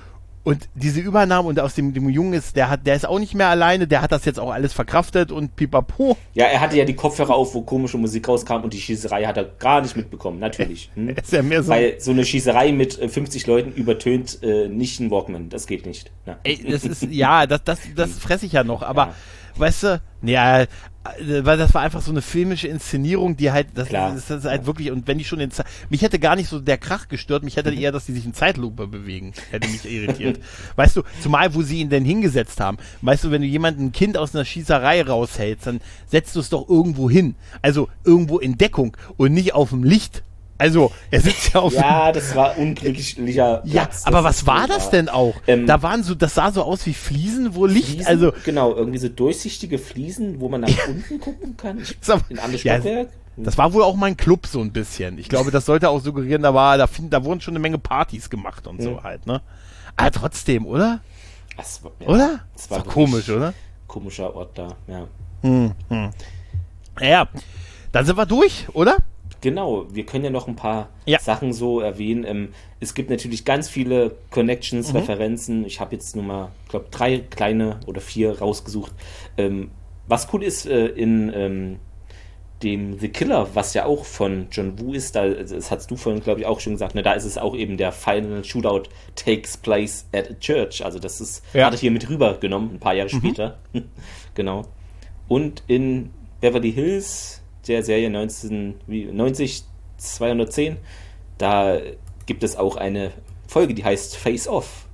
Und diese Übernahme und aus dem, dem Jungen ist, der hat, der ist auch nicht mehr alleine, der hat das jetzt auch alles verkraftet und pipapo. Ja, er hatte ja die Kopfhörer auf, wo komische Musik rauskam und die Schießerei hat er gar nicht mitbekommen, natürlich. Hm? Ist ja mehr so. Weil so eine Schießerei mit äh, fünfzig Leuten übertönt äh, nicht ein Walkman, das geht nicht. Ja. Ey, das ist, ja, das, das, das fresse ich ja noch, aber, Ja. weißt du, ja, weil das war einfach so eine filmische Inszenierung, die halt, das, Klar. das, das ist halt wirklich, und wenn die schon in Ze- mich hätte gar nicht so der Krach gestört, mich hätte eher, dass die sich in Zeitlupe bewegen, hätte mich irritiert. Weißt du, zumal, wo sie ihn denn hingesetzt haben, weißt du, wenn du jemanden, ein Kind aus einer Schießerei raushältst, dann setzt du es doch irgendwo hin, also irgendwo in Deckung und nicht auf dem Licht. Also, er sitzt ja auf Ja, das war unglücklicher Ja, Platz, aber das was ist war wohl das wahr. denn auch? Ähm, da waren so, das sah so aus wie Fliesen, wo Licht, Fliesen, also, genau, irgendwie so durchsichtige Fliesen, wo man nach unten gucken kann. Ich, Das war- in anderes ja, Stockwerk. das war wohl auch mal ein Club so ein bisschen. Ich glaube, das sollte auch suggerieren, da war, da, find, da wurden schon eine Menge Partys gemacht und so Mhm. halt, ne? Aber trotzdem, oder? Das war, ja, oder? Das war, war war komisch, oder? Komischer Ort da, ja. Hm, hm. Ja, dann sind wir durch, oder? Genau, wir können ja noch ein paar ja. Sachen so erwähnen. Ähm, es gibt natürlich ganz viele Connections, mhm. Referenzen. Ich habe jetzt nur mal, ich glaube, drei kleine oder vier rausgesucht. Ähm, was cool ist, äh, in ähm, dem The Killer, was ja auch von John Woo ist, da, das hast du vorhin, glaube ich, auch schon gesagt, ne, da ist es auch eben der Final Shootout takes place at a church. Also das ist, ja. hat er hier mit rübergenommen, ein paar Jahre mhm. später. Genau. Und in Beverly Hills, der Serie neunzehnhundertneunzig zweihundertzehn, da gibt es auch eine Folge, die heißt Face Off.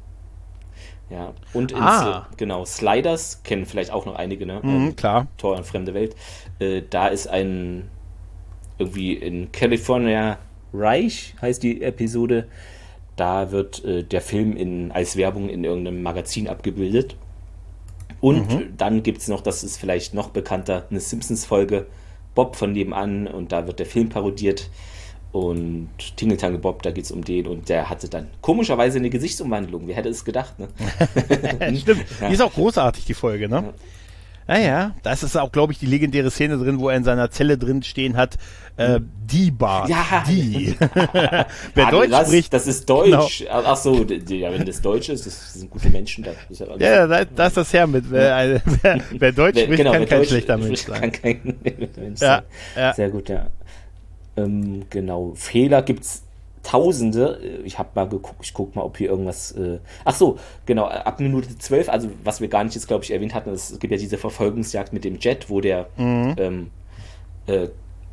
Ja, und in ah. Sl- genau, Sliders, kennen vielleicht auch noch einige, ne? Mhm, klar. Tor in fremde Welt. Äh, da ist ein, irgendwie in California Reich, heißt die Episode, da wird äh, der Film in, als Werbung in irgendeinem Magazin abgebildet. Und mhm. dann gibt es noch, das ist vielleicht noch bekannter, eine Simpsons-Folge, Bob von nebenan, und da wird der Film parodiert. Und Tingle Tangle Bob, da geht es um den, und der hatte dann komischerweise eine Gesichtsumwandlung. Wer hätte es gedacht, ne? Stimmt, ja. Die ist auch großartig, die Folge, ne? Ja. Naja, da ist auch, glaube ich, die legendäre Szene drin, wo er in seiner Zelle drin stehen hat, äh, die Bar, ja. die. Wer ah, Deutsch das, spricht. Das ist Deutsch. Genau. Ach so, ja, wenn das Deutsch ist, das sind gute Menschen. Das ist ja, ja, da, da ist das her mit. Wer, wer, wer Deutsch wer, spricht, genau, kann wer kein Deutsch schlechter Mensch sein. sein. Kann kein Mensch ja, sein. Ja. Sehr gut, ja. Ähm, genau, Fehler gibt's Tausende. Ich habe mal geguckt, ich gucke mal, ob hier irgendwas. Äh Ach so, genau, ab Minute zwölf, also was wir gar nicht jetzt, glaube ich, erwähnt hatten, es gibt ja diese Verfolgungsjagd mit dem Jet, wo der mhm. ähm, äh,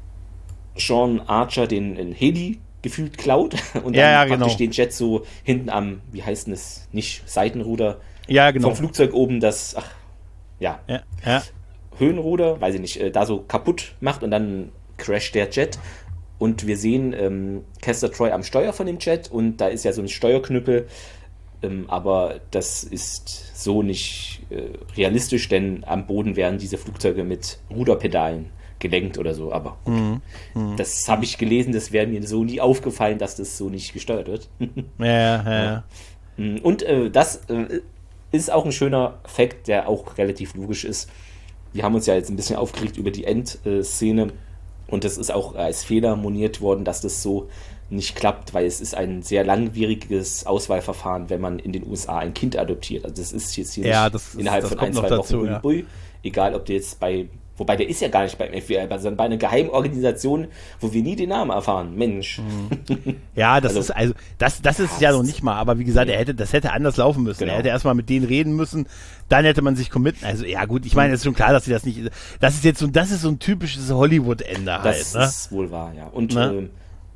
Sean Archer den, den Heli gefühlt klaut und dann ja, ja, praktisch genau. den Jet so hinten am, wie heißt denn das, nicht Seitenruder, ja, genau. vom Flugzeug oben das, ach, ja, ja, ja. Höhenruder, weiß ich nicht, äh, da so kaputt macht und dann crasht der Jet. Und wir sehen ähm, Castor Troy am Steuer von dem Jet, und da ist ja so ein Steuerknüppel, ähm, aber das ist so nicht äh, realistisch, denn am Boden werden diese Flugzeuge mit Ruderpedalen gelenkt oder so, aber gut. Mhm. Mhm. Das habe ich gelesen, das wäre mir so nie aufgefallen, dass das so nicht gesteuert wird. ja, ja, ja. Und äh, das äh, ist auch ein schöner Fakt, der auch relativ logisch ist. Wir haben uns ja jetzt ein bisschen aufgeregt über die Endszene, und das ist auch als Fehler moniert worden, dass das so nicht klappt, weil es ist ein sehr langwieriges Auswahlverfahren, wenn man in den U S A ein Kind adoptiert. Also das ist jetzt hier ja, nicht das ist, innerhalb das von ein, zwei dazu, Wochen. Ja. Ui, egal, ob der jetzt bei, wobei der ist ja gar nicht beim F B I, sondern bei einer Geheimorganisation, wo wir nie den Namen erfahren. Mensch. Mhm. Ja, das also, ist also das, das ist ja noch nicht mal, aber wie gesagt, er hätte, das hätte anders laufen müssen. Genau. Er hätte erstmal mit denen reden müssen, dann hätte man sich committen. Also ja gut, ich meine, es ist schon klar, dass sie das nicht. Das ist jetzt so, das ist so ein typisches Hollywood-Ende halt. Das ne? ist wohl wahr, ja. Und ähm,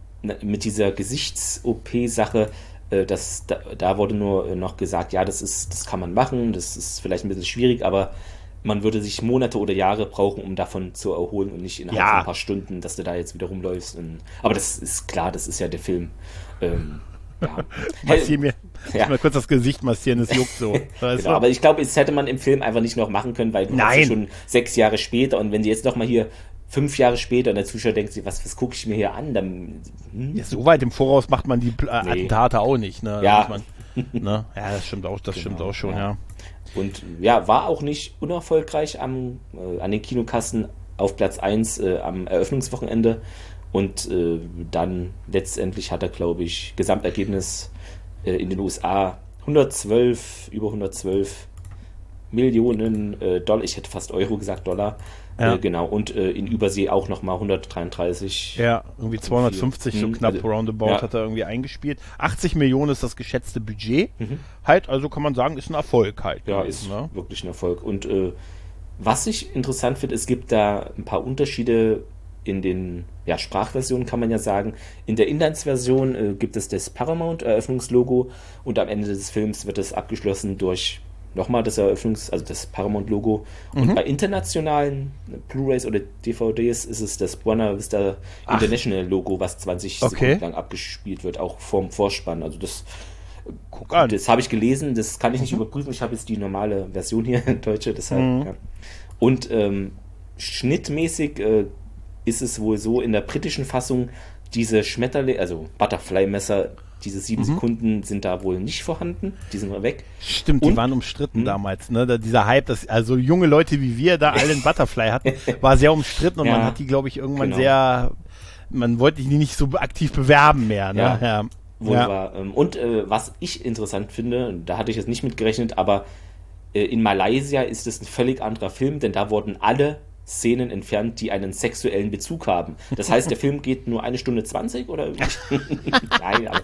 mit dieser Gesichts-O P-Sache, äh, das, da, da wurde nur äh, noch gesagt, ja, das ist, das kann man machen, das ist vielleicht ein bisschen schwierig, aber man würde sich Monate oder Jahre brauchen, um davon zu erholen, und nicht innerhalb ja. von ein paar Stunden, dass du da jetzt wieder rumläufst. Und, aber das ist klar, das ist ja der Film. Ähm, ja. Massier mir, ja. mal kurz das Gesicht massieren, es juckt so. Genau, aber ich glaube, das hätte man im Film einfach nicht noch machen können, weil du hast ja schon sechs Jahre später, und wenn sie jetzt noch mal hier fünf Jahre später und der Zuschauer denkt sich, was, was gucke ich mir hier an? Dann, hm? ja, so weit im Voraus macht man die äh, nee. Attentate auch nicht. Ne? Ja. Man, ne? Ja, das stimmt auch, das genau, stimmt auch schon, ja. ja. Und ja, war auch nicht unerfolgreich am, äh, an den Kinokassen, auf Platz eins äh, am Eröffnungswochenende. Und äh, dann letztendlich hat er, glaube ich, Gesamtergebnis äh, in den U S A hundertzwölf, über hundertzwölf Millionen äh, Dollar, ich hätte fast Euro gesagt, Dollar. Ja. Äh, genau, und äh, in Übersee auch nochmal hundertdreiunddreißig. Ja, irgendwie zweihundertfünfzig, so knapp also, roundabout ja. hat er irgendwie eingespielt. achtzig Millionen ist das geschätzte Budget. Mhm. Halt, also kann man sagen, ist ein Erfolg halt. Ja, gewesen, ist ne? wirklich ein Erfolg. Und äh, was ich interessant finde, es gibt da ein paar Unterschiede in den ja, Sprachversionen, kann man ja sagen. In der Inlandsversion äh, gibt es das Paramount-Eröffnungslogo, und am Ende des Films wird es abgeschlossen durch nochmal das Eröffnungs-, also das Paramount-Logo. Mhm. Und bei internationalen Blu-rays oder D V Ds ist es das Buena Vista Ach. International-Logo, was zwanzig Okay. Sekunden lang abgespielt wird, auch vorm Vorspann. Also das Guck an. Das habe ich gelesen, das kann ich nicht Mhm. überprüfen. Ich habe jetzt die normale Version hier, deutsche, deshalb. Mhm. Ja. Und ähm, schnittmäßig äh, ist es wohl so, in der britischen Fassung diese Schmetterling, also Butterfly-Messer Diese sieben mhm. Sekunden sind da wohl nicht vorhanden, die sind weg. Stimmt, und, die waren umstritten mh. damals, ne? Da, dieser Hype, dass also junge Leute wie wir da alle einen Butterfly hatten, war sehr umstritten und ja, man hat die, glaube ich, irgendwann genau. sehr, man wollte die nicht so aktiv bewerben mehr, ne? Ja, ja. Wohl ja. war. Und äh, was ich interessant finde, da hatte ich jetzt nicht mit gerechnet, aber äh, in Malaysia ist es ein völlig anderer Film, denn da wurden alle Szenen entfernt, die einen sexuellen Bezug haben. Das heißt, der Film geht nur eine Stunde zwanzig oder? Nein, aber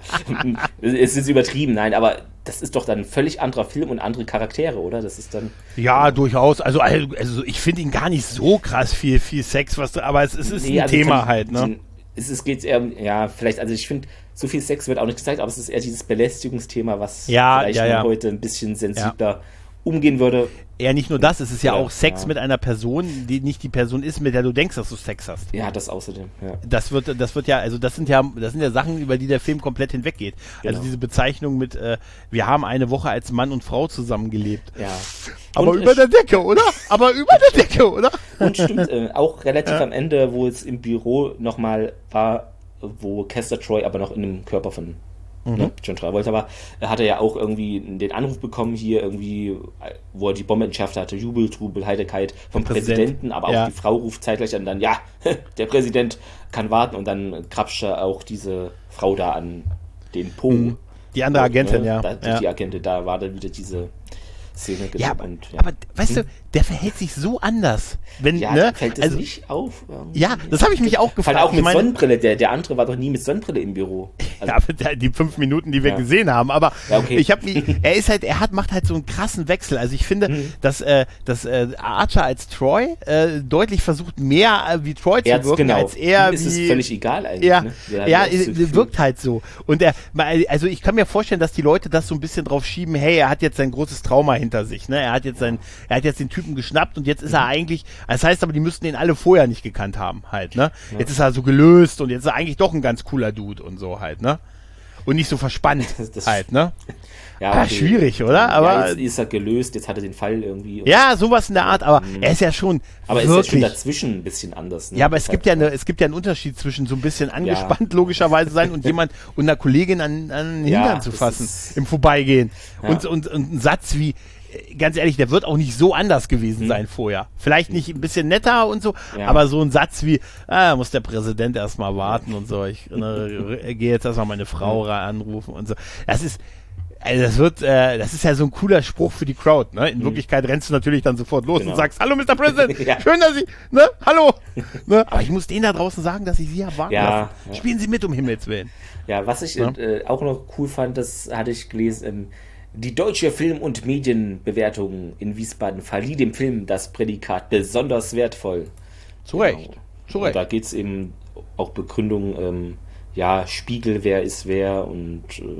es ist übertrieben, nein, aber das ist doch dann ein völlig anderer Film und andere Charaktere, oder? Das ist dann. Ja, durchaus. Also, also ich finde ihn gar nicht so krass viel, viel Sex, was, aber es, es ist nee, ein also Thema die, halt, ne? Die, es, es geht eher, ja, vielleicht, also ich finde, so viel Sex wird auch nicht gezeigt, aber es ist eher dieses Belästigungsthema, was ja, vielleicht ja, ja. heute ein bisschen sensibler ja. umgehen würde. Ja, nicht nur das, es ist ja, ja auch Sex ja. mit einer Person, die nicht die Person ist, mit der du denkst, dass du Sex hast. Ja, das außerdem, ja. Das wird, das wird ja, also das sind ja, das sind ja Sachen, über die der Film komplett hinweggeht. Genau. Also diese Bezeichnung mit, äh, wir haben eine Woche als Mann und Frau zusammengelebt. Ja. Aber und über der Decke, oder? Aber über der Decke, oder? Und stimmt, äh, auch relativ ja. am Ende, wo es im Büro nochmal war, wo Castor Troy aber noch in dem Körper von Mhm. Ne, John Travolta war, hat er ja auch irgendwie den Anruf bekommen hier irgendwie, wo er die Bombe entschärft hatte, Jubel, Trubel, Heiterkeit vom Präsident. Präsidenten, aber ja. auch die Frau ruft zeitgleich an, dann, ja, der Präsident kann warten und dann krapscht er auch diese Frau da an den Po. Mhm. Die andere Agentin, ne? ja. Da, ja. Die Agentin, da war dann wieder diese Szene. Ja, aber, und, ja. aber weißt hm? du, der verhält sich so anders. Wenn, ja, ne? fällt das also, nicht auf? Irgendwie? Ja, das habe ich mich auch gefragt. Auch mit ich meine, Sonnenbrille, der, der andere war doch nie mit Sonnenbrille im Büro. Also, ja, aber die fünf Minuten, die wir ja. gesehen haben, aber ja, okay. ich habe er ist halt, er hat, macht halt so einen krassen Wechsel. Also ich finde, mhm. dass, äh, dass äh, Archer als Troy äh, deutlich versucht, mehr äh, wie Troy zu wirken, genau. als er Ihm wie... ist es völlig egal eigentlich. Ja, ne? ja er wirkt halt so. Und er, also ich kann mir vorstellen, dass die Leute das so ein bisschen drauf schieben, hey, er hat jetzt sein großes Trauma hinter sich, ne? Er hat jetzt sein, er hat jetzt den Typen geschnappt und jetzt ist er eigentlich, das heißt aber, die müssten ihn alle vorher nicht gekannt haben, halt, ne? Ja. Jetzt ist er so gelöst und jetzt ist er eigentlich doch ein ganz cooler Dude und so halt, ne? Und nicht so verspannt das halt, ne? Ja, ah, schwierig, oder? Aber ja, jetzt ist er gelöst, jetzt hat er den Fall irgendwie. Ja, sowas in der Art, aber mhm. er ist ja schon Aber wirklich, ist ja schon dazwischen ein bisschen anders. Ne? Ja, aber es gibt ja, eine, es gibt ja einen Unterschied zwischen so ein bisschen angespannt ja. logischerweise sein und jemand und einer Kollegin an, an den Hintern ja, zu fassen im Vorbeigehen. Ja. Und, und, und ein Satz wie, ganz ehrlich, der wird auch nicht so anders gewesen hm. sein vorher. Vielleicht nicht ein bisschen netter und so, ja. aber so ein Satz wie, ah, muss der Präsident erstmal warten und so, ich ne, gehe jetzt erstmal meine Frau ja. anrufen und so. Das ist, also das wird, äh, das ist ja so ein cooler Spruch für die Crowd, ne? In hm. Wirklichkeit rennst du natürlich dann sofort los genau. und sagst, hallo Mister President, ja. schön, dass Sie, ne, hallo. ne? Aber ich muss denen da draußen sagen, dass ich Sie habe warten ja, lassen. Ja. Spielen Sie mit, um Himmels Willen. Ja, was ich ja? Äh, auch noch cool fand, das hatte ich gelesen, ähm, die Deutsche Film- und Medienbewertung in Wiesbaden verlieh dem Film das Prädikat besonders wertvoll. Zu Recht. Genau. Zu Recht. Und da geht es eben auch Begründung, ähm, ja, Spiegel, wer ist wer und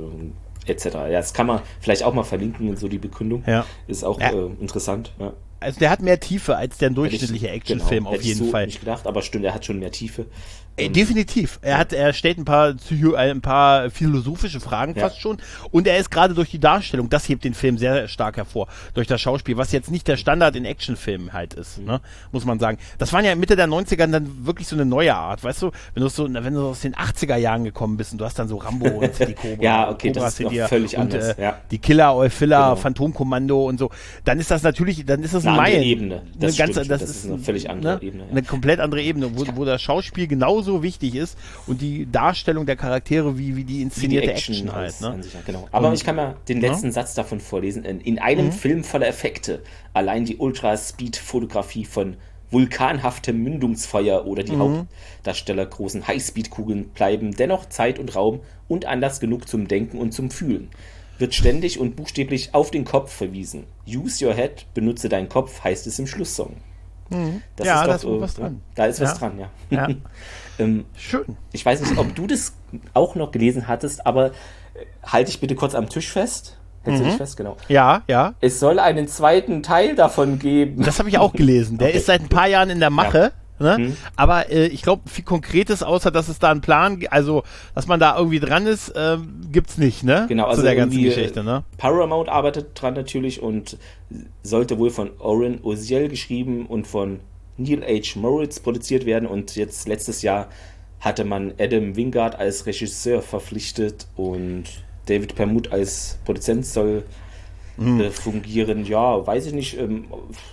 äh, et cetera. Ja, das kann man vielleicht auch mal verlinken, so die Begründung. Ja. Ist auch ja. äh, interessant. Ja. Also der hat mehr Tiefe als der durchschnittliche Actionfilm genau, auf jeden so Fall. Nicht gedacht, aber stimmt, er hat schon mehr Tiefe. Ey, definitiv. Er hat, er stellt ein paar Psycho, ein paar philosophische Fragen ja. fast schon. Und er ist gerade durch die Darstellung, das hebt den Film sehr stark hervor. Durch das Schauspiel, was jetzt nicht der Standard in Actionfilmen halt ist, mhm. ne? Muss man sagen. Das waren ja Mitte der neunziger dann wirklich so eine neue Art, weißt du? Wenn du so, wenn du aus den achtziger Jahren gekommen bist und du hast dann so Rambo und die Cobra. ja, okay, Cobra das ist doch völlig und, anders. Äh, ja. Die Killer, Eufilla, genau. Phantomkommando und so. Dann ist das natürlich, dann ist das eine ein andere Meilen. Ebene. Das, eine ganz, stimmt, das, das ist ist eine völlig andere ne? Ebene. Ja. Eine komplett andere Ebene, wo, wo das Schauspiel genauso wichtig ist und die Darstellung der Charaktere, wie, wie die inszenierte wie die Action, Action halt. Ne? Sich, ja, genau. Aber und, ich kann mal den letzten ja? Satz davon vorlesen. In, in einem mhm. Film voller Effekte, allein die Ultra-Speed-Fotografie von vulkanhaftem Mündungsfeuer oder die mhm. Hauptdarsteller großen Highspeed-Kugeln bleiben dennoch Zeit und Raum und Anlass genug zum Denken und zum Fühlen. Wird ständig und buchstäblich auf den Kopf verwiesen. Use your head, benutze deinen Kopf, heißt es im Schlusssong. Mhm. Das ja, ist da doch, ist äh, was dran. Da ist was ja. dran, ja. ja. ähm, Schön. Ich weiß nicht, ob du das auch noch gelesen hattest, aber halte ich bitte kurz am Tisch fest. Hältst mhm. du dich fest? Genau. Ja, ja. Es soll einen zweiten Teil davon geben. Das habe ich auch gelesen. Der okay. ist seit ein paar Jahren in der Mache. Ja. Ne? Mhm. Aber äh, ich glaube, viel Konkretes, außer dass es da einen Plan, also dass man da irgendwie dran ist, äh, gibt's nicht, ne? Genau, also zu der ganzen Geschichte, ne? Paramount arbeitet dran natürlich und sollte wohl von Oren Uziel geschrieben und von Neil H. Moritz produziert werden und jetzt letztes Jahr hatte man Adam Wingard als Regisseur verpflichtet und David Permut als Produzent soll mhm. äh, fungieren. Ja, weiß ich nicht. Ähm,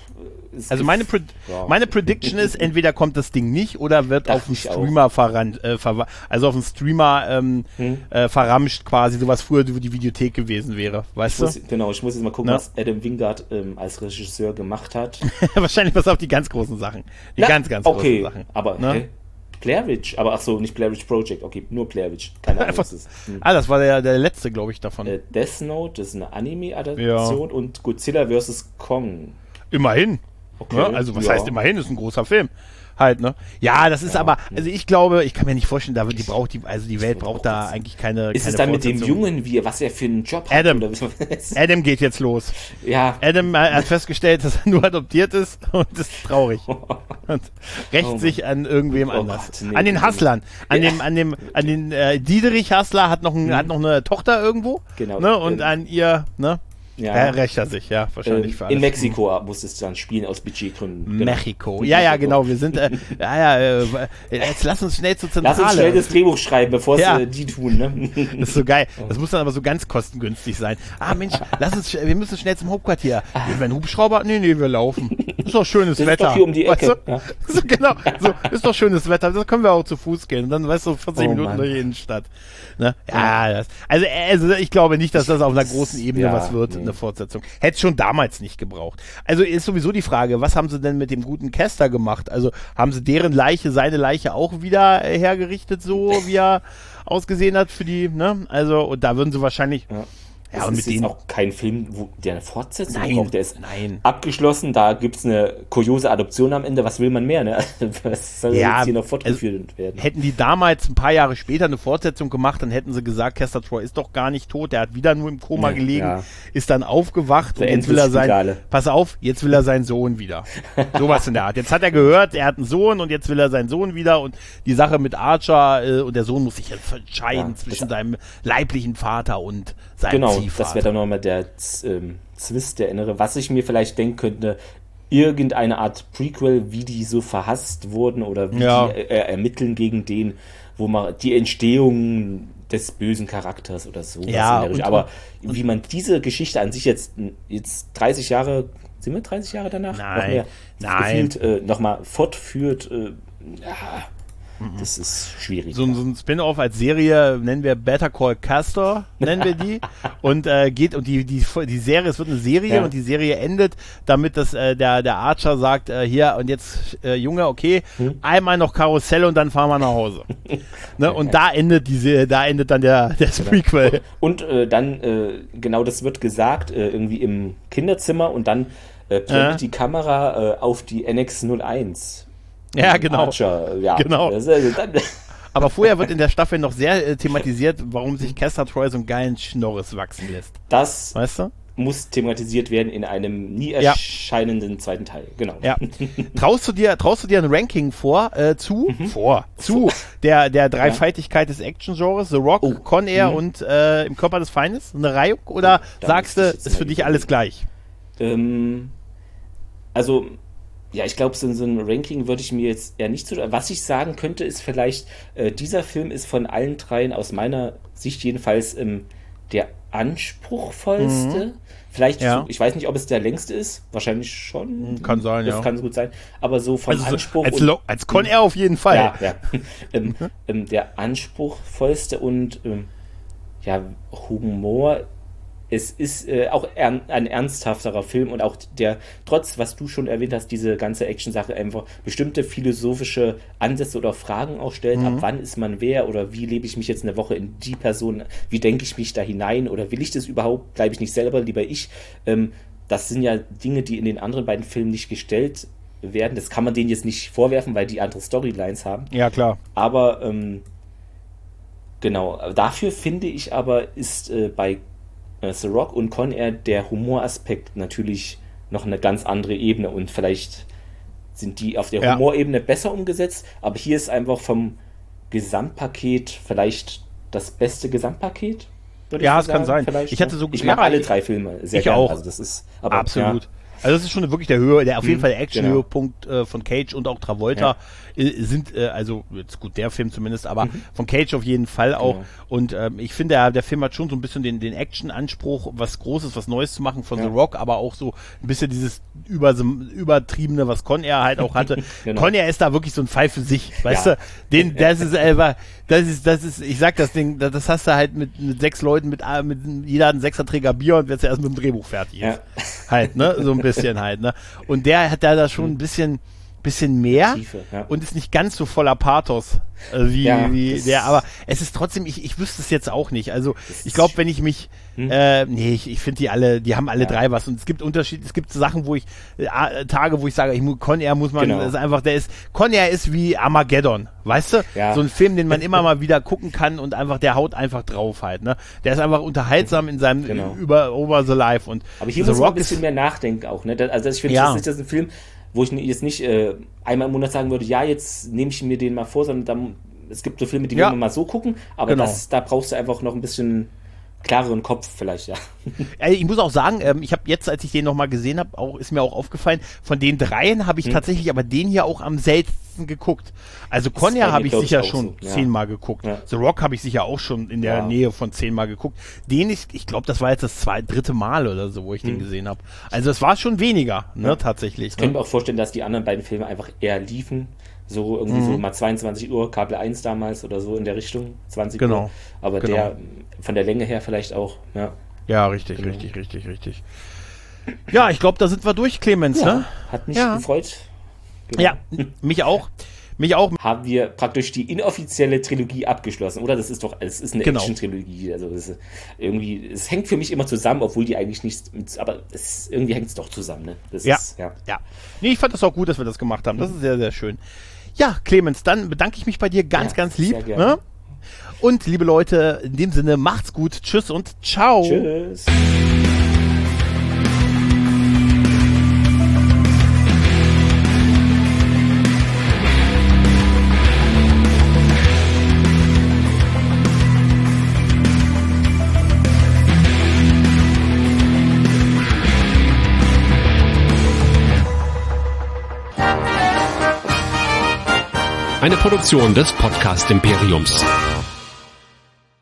also meine, Pred ja. meine Prediction ist, entweder kommt das Ding nicht oder wird Dacht auf den Streamer verrannt, äh, ver also auf den Streamer ähm, hm. äh, verramscht quasi, so was früher die Videothek gewesen wäre, weißt ich du? Muss, genau, ich muss jetzt mal gucken, Na? was Adam Wingard ähm, als Regisseur gemacht hat. Wahrscheinlich was auf die ganz großen Sachen. Die Na, ganz, ganz okay, großen Sachen. aber ne? Hä? Blair Witch, aber ach so, nicht Blair Witch Project, okay, nur Blair Witch, keine Ahnung, was das ist. Hm. Ah, das war der, der letzte, glaube ich, davon. Äh, Death Note, das ist eine Anime-Adaption ja. und Godzilla versus. Kong. Immerhin. Okay. Ja, also was ja. heißt immerhin, ist ein großer Film. Halt, ne? Ja, das ist ja. aber, also ich glaube, ich kann mir nicht vorstellen, da die braucht die, also die Welt braucht da eigentlich keine. Ist keine es dann mit dem Jungen, wie, was er für einen Job hat? Adam. Adam geht jetzt los. Ja. Adam hat festgestellt, dass er nur adoptiert ist und ist traurig. Und rächt oh sich an irgendwem oh anders. Gott, nee, an den Hustlern. An ja. dem, an dem, an den äh, Dieterich Hustler hat noch, ein, mhm. hat noch eine Tochter irgendwo. Genau. Ne? Und ähm, an ihr, ne? Ja. Da rächt er sich, ja, wahrscheinlich äh, für alles. In Mexiko muss es dann spielen, aus Budgetgründen. Genau. Mexiko, ja, ja, genau, wir sind, äh, ja, ja, äh, jetzt lass uns schnell zur Zentrale. Lass uns schnell das Drehbuch schreiben, bevor es ja. äh, die tun, ne? Das ist so geil, das muss dann aber so ganz kostengünstig sein. Ah, Mensch, lass uns, wir müssen schnell zum Hauptquartier. Wir werden Hubschrauber? Nee, nee, wir laufen. Ist doch schönes das Wetter. Ist doch hier um die Ecke. Weißt du? Ja. So, genau, so, ist doch schönes Wetter, das können wir auch zu Fuß gehen. Und dann, weißt du, vierzig oh, Minuten Mann. durch die Innenstadt. Ne? Ja, ja. Das, also, also, ich glaube nicht, dass das auf einer großen Ebene ja, was wird, nee. eine Fortsetzung. Hätte schon damals nicht gebraucht. Also ist sowieso die Frage, was haben sie denn mit dem guten Kester gemacht? Also haben sie deren Leiche, seine Leiche auch wieder äh, hergerichtet, so wie er ausgesehen hat für die, ne? Also, und da würden sie wahrscheinlich... Ja. Ja, das und ist mit jetzt denen auch kein Film, wo der eine Fortsetzung nein, braucht. Der ist nein. abgeschlossen, da gibt es eine kuriose Adoption am Ende. Was will man mehr? Ne? Was soll ja, jetzt hier noch fortgeführt also, werden? Hätten die damals ein paar Jahre später eine Fortsetzung gemacht, dann hätten sie gesagt, Castor Troy ist doch gar nicht tot, der hat wieder nur im Koma ja, gelegen, ja. ist dann aufgewacht so und jetzt will er sein, pass auf, jetzt will er seinen Sohn wieder. Sowas in der Art. Jetzt hat er gehört, er hat einen Sohn und jetzt will er seinen Sohn wieder und die Sache mit Archer äh, und der Sohn muss sich jetzt entscheiden ja, zwischen seinem leiblichen Vater und seinem genau, Ziehvater. Das wäre dann nochmal der ähm, Zwist, der innere. Was ich mir vielleicht denken könnte, irgendeine Art Prequel, wie die so verhasst wurden oder wie ja. die äh, ermitteln gegen den, wo man die Entstehung des bösen Charakters oder so. Ja, und, aber und, wie man diese Geschichte an sich jetzt, jetzt dreißig Jahre, sind wir dreißig Jahre danach? Nein, noch mehr, nein. Gefühlt äh, nochmal fortführt, äh, ja, das ist schwierig. So, so ein Spin-off als Serie nennen wir Better Call Castor, nennen wir die. und äh, geht und die, die, die Serie, es wird eine Serie ja. und die Serie endet, damit das äh, der, der Archer sagt, äh, hier und jetzt, äh, Junge, okay, hm? einmal noch Karussell und dann fahren wir nach Hause. ne? Und da endet diese, da endet dann der, der genau. Prequel. Und äh, dann, äh, genau das wird gesagt, äh, irgendwie im Kinderzimmer und dann äh, blendet äh. die Kamera äh, auf die N X null eins. Ja, genau. Archer, ja. genau. Aber vorher wird in der Staffel noch sehr äh, thematisiert, warum sich Castor Troy so einen geilen Schnorres wachsen lässt. Das weißt du? muss thematisiert werden in einem nie erscheinenden ja. zweiten Teil. Genau. Ja. Traust du dir, traust du dir ein Ranking vor, äh, zu, mhm. vor, zu der, der Dreifaltigkeit ja. des Action-Genres, The Rock, oh. Con Air mhm. und äh, Im Körper des Feindes? Eine Reihe? Oder oh, sagst du, ist für dich alles gleich? Ähm, also, ja, ich glaube, so, so ein Ranking würde ich mir jetzt eher nicht zu... Was ich sagen könnte, ist vielleicht, äh, dieser Film ist von allen dreien aus meiner Sicht jedenfalls ähm, der anspruchsvollste. Mhm. Vielleicht, ja. so, ich weiß nicht, ob es der längste ist. Wahrscheinlich schon. Kann sein, das ja. Das kann so gut sein. Aber so vom also Anspruch... Als, und, als Con Air auf jeden Fall. Ja, ja. ähm, ähm, der anspruchsvollste und ähm, ja, Humor... Es ist äh, auch ern, ein ernsthafterer Film und auch der, trotz, was du schon erwähnt hast, diese ganze Action-Sache einfach bestimmte philosophische Ansätze oder Fragen auch stellt. Mhm. Ab wann ist man wer oder wie lebe ich mich jetzt eine Woche in die Person? Wie denke ich mich da hinein oder will ich das überhaupt? Bleibe ich nicht selber, lieber ich? Ähm, das sind ja Dinge, die in den anderen beiden Filmen nicht gestellt werden. Das kann man denen jetzt nicht vorwerfen, weil die andere Storylines haben. Ja, klar. Aber ähm, genau, dafür finde ich aber, ist äh, bei The Rock und Con Air der Humoraspekt natürlich noch eine ganz andere Ebene und vielleicht sind die auf der ja. Humorebene besser umgesetzt, aber hier ist einfach vom Gesamtpaket vielleicht das beste Gesamtpaket. Ja, es kann sein. Vielleicht, ich hatte so ich mag alle drei Filme sehr ich gerne. auch. Also das ist aber, absolut. Ja. Also das ist schon wirklich der Höhe, der auf jeden Mhm, Fall der Action-Höhepunkt genau. äh, von Cage und auch Travolta Ja. äh, sind, äh, also jetzt gut, der Film zumindest, aber Mhm. von Cage auf jeden Fall auch. Genau. Und ähm, ich finde, der, der Film hat schon so ein bisschen den, den Action-Anspruch, was Großes, was Neues zu machen von Ja. The Rock, aber auch so ein bisschen dieses über, übertriebene, was Con Air halt auch hatte. Genau. Con Air ist da wirklich so ein Fall für sich, weißt Ja. du? Den, das ist einfach, das ist, das ist, ich sag das Ding, das hast du halt mit, mit sechs Leuten, mit, mit jeder hat einen Sechserträger Bier und wird erst mit dem Drehbuch fertig ist. Ja. Halt, ne? So ein bisschen halt, ne? Und der hat da, da schon ein bisschen, bisschen mehr Tiefe, ja. und ist nicht ganz so voller Pathos äh, wie, Ja, wie das- der, aber es ist trotzdem, ich, ich wüsste es jetzt auch nicht. Also Das ich glaube, ist- wenn ich mich, Hm? äh, nee, ich, ich finde die alle, die haben alle Ja. drei was und es gibt Unterschied, es gibt Sachen, wo ich, äh, Tage, wo ich sage, ich muss, Con Air muss man, Genau. das ist einfach, der ist, Con Air ist wie Armageddon, weißt du? Ja. So ein Film, den man immer mal wieder gucken kann und einfach, der haut einfach drauf halt, ne? Der ist einfach unterhaltsam in seinem Genau. über Over the Life und Aber hier The muss man ein Rock ist- bisschen mehr nachdenken auch. Ne? Das- Also ich finde, Ja. das ist das ein Film, wo ich jetzt nicht äh, einmal im Monat sagen würde, ja, jetzt nehme ich mir den mal vor, sondern dann, es gibt so Filme, die Ja. will man mal so gucken, aber Genau. das, da brauchst du einfach noch ein bisschen klareren Kopf vielleicht, ja. Äh, Ich muss auch sagen, ähm, ich habe jetzt, als ich den nochmal gesehen habe, auch, ist mir auch aufgefallen, von den dreien habe ich Hm. tatsächlich aber den hier auch am seltensten geguckt. Also ist Con Air bei habe mir, ich glaub ich, sicher auch schon so, ja. zehnmal geguckt. Ja. The Rock habe ich sicher auch schon in der Ja. Nähe von zehnmal geguckt. Den ist, ich glaube, das war jetzt das zwei, dritte Mal oder so, wo ich den Hm. gesehen habe. Also es war schon weniger, ne, Ja. tatsächlich. Ich könnte Ne? mir auch vorstellen, dass die anderen beiden Filme einfach eher liefen. So irgendwie Mhm. so mal zweiundzwanzig Uhr, Kabel eins damals oder so in der Richtung, zwanzig Genau. Uhr. Aber Genau. der von der Länge her vielleicht auch, ja. Ja, richtig, Genau. richtig, richtig, richtig. Ja, ich glaube, da sind wir durch, Clemens, ja ne? hat mich Ja. gefreut. Genau. Ja, mich auch. Mich auch. Haben wir praktisch die inoffizielle Trilogie abgeschlossen, oder? Das ist doch, es ist eine Genau. Action-Trilogie. Also das ist irgendwie, es hängt für mich immer zusammen, obwohl die eigentlich nichts mit, aber es, irgendwie hängt es doch zusammen, ne? Das Ja. ist, ja. Ja. Nee, ich fand das auch gut, dass wir das gemacht haben. Das ist sehr, sehr schön. Ja, Clemens, dann bedanke ich mich bei dir ganz, Ja, ganz lieb. sehr gerne. Ne? Und liebe Leute, in dem Sinne, macht's gut. Tschüss und ciao. Tschüss. Eine Produktion des Podcast Imperiums.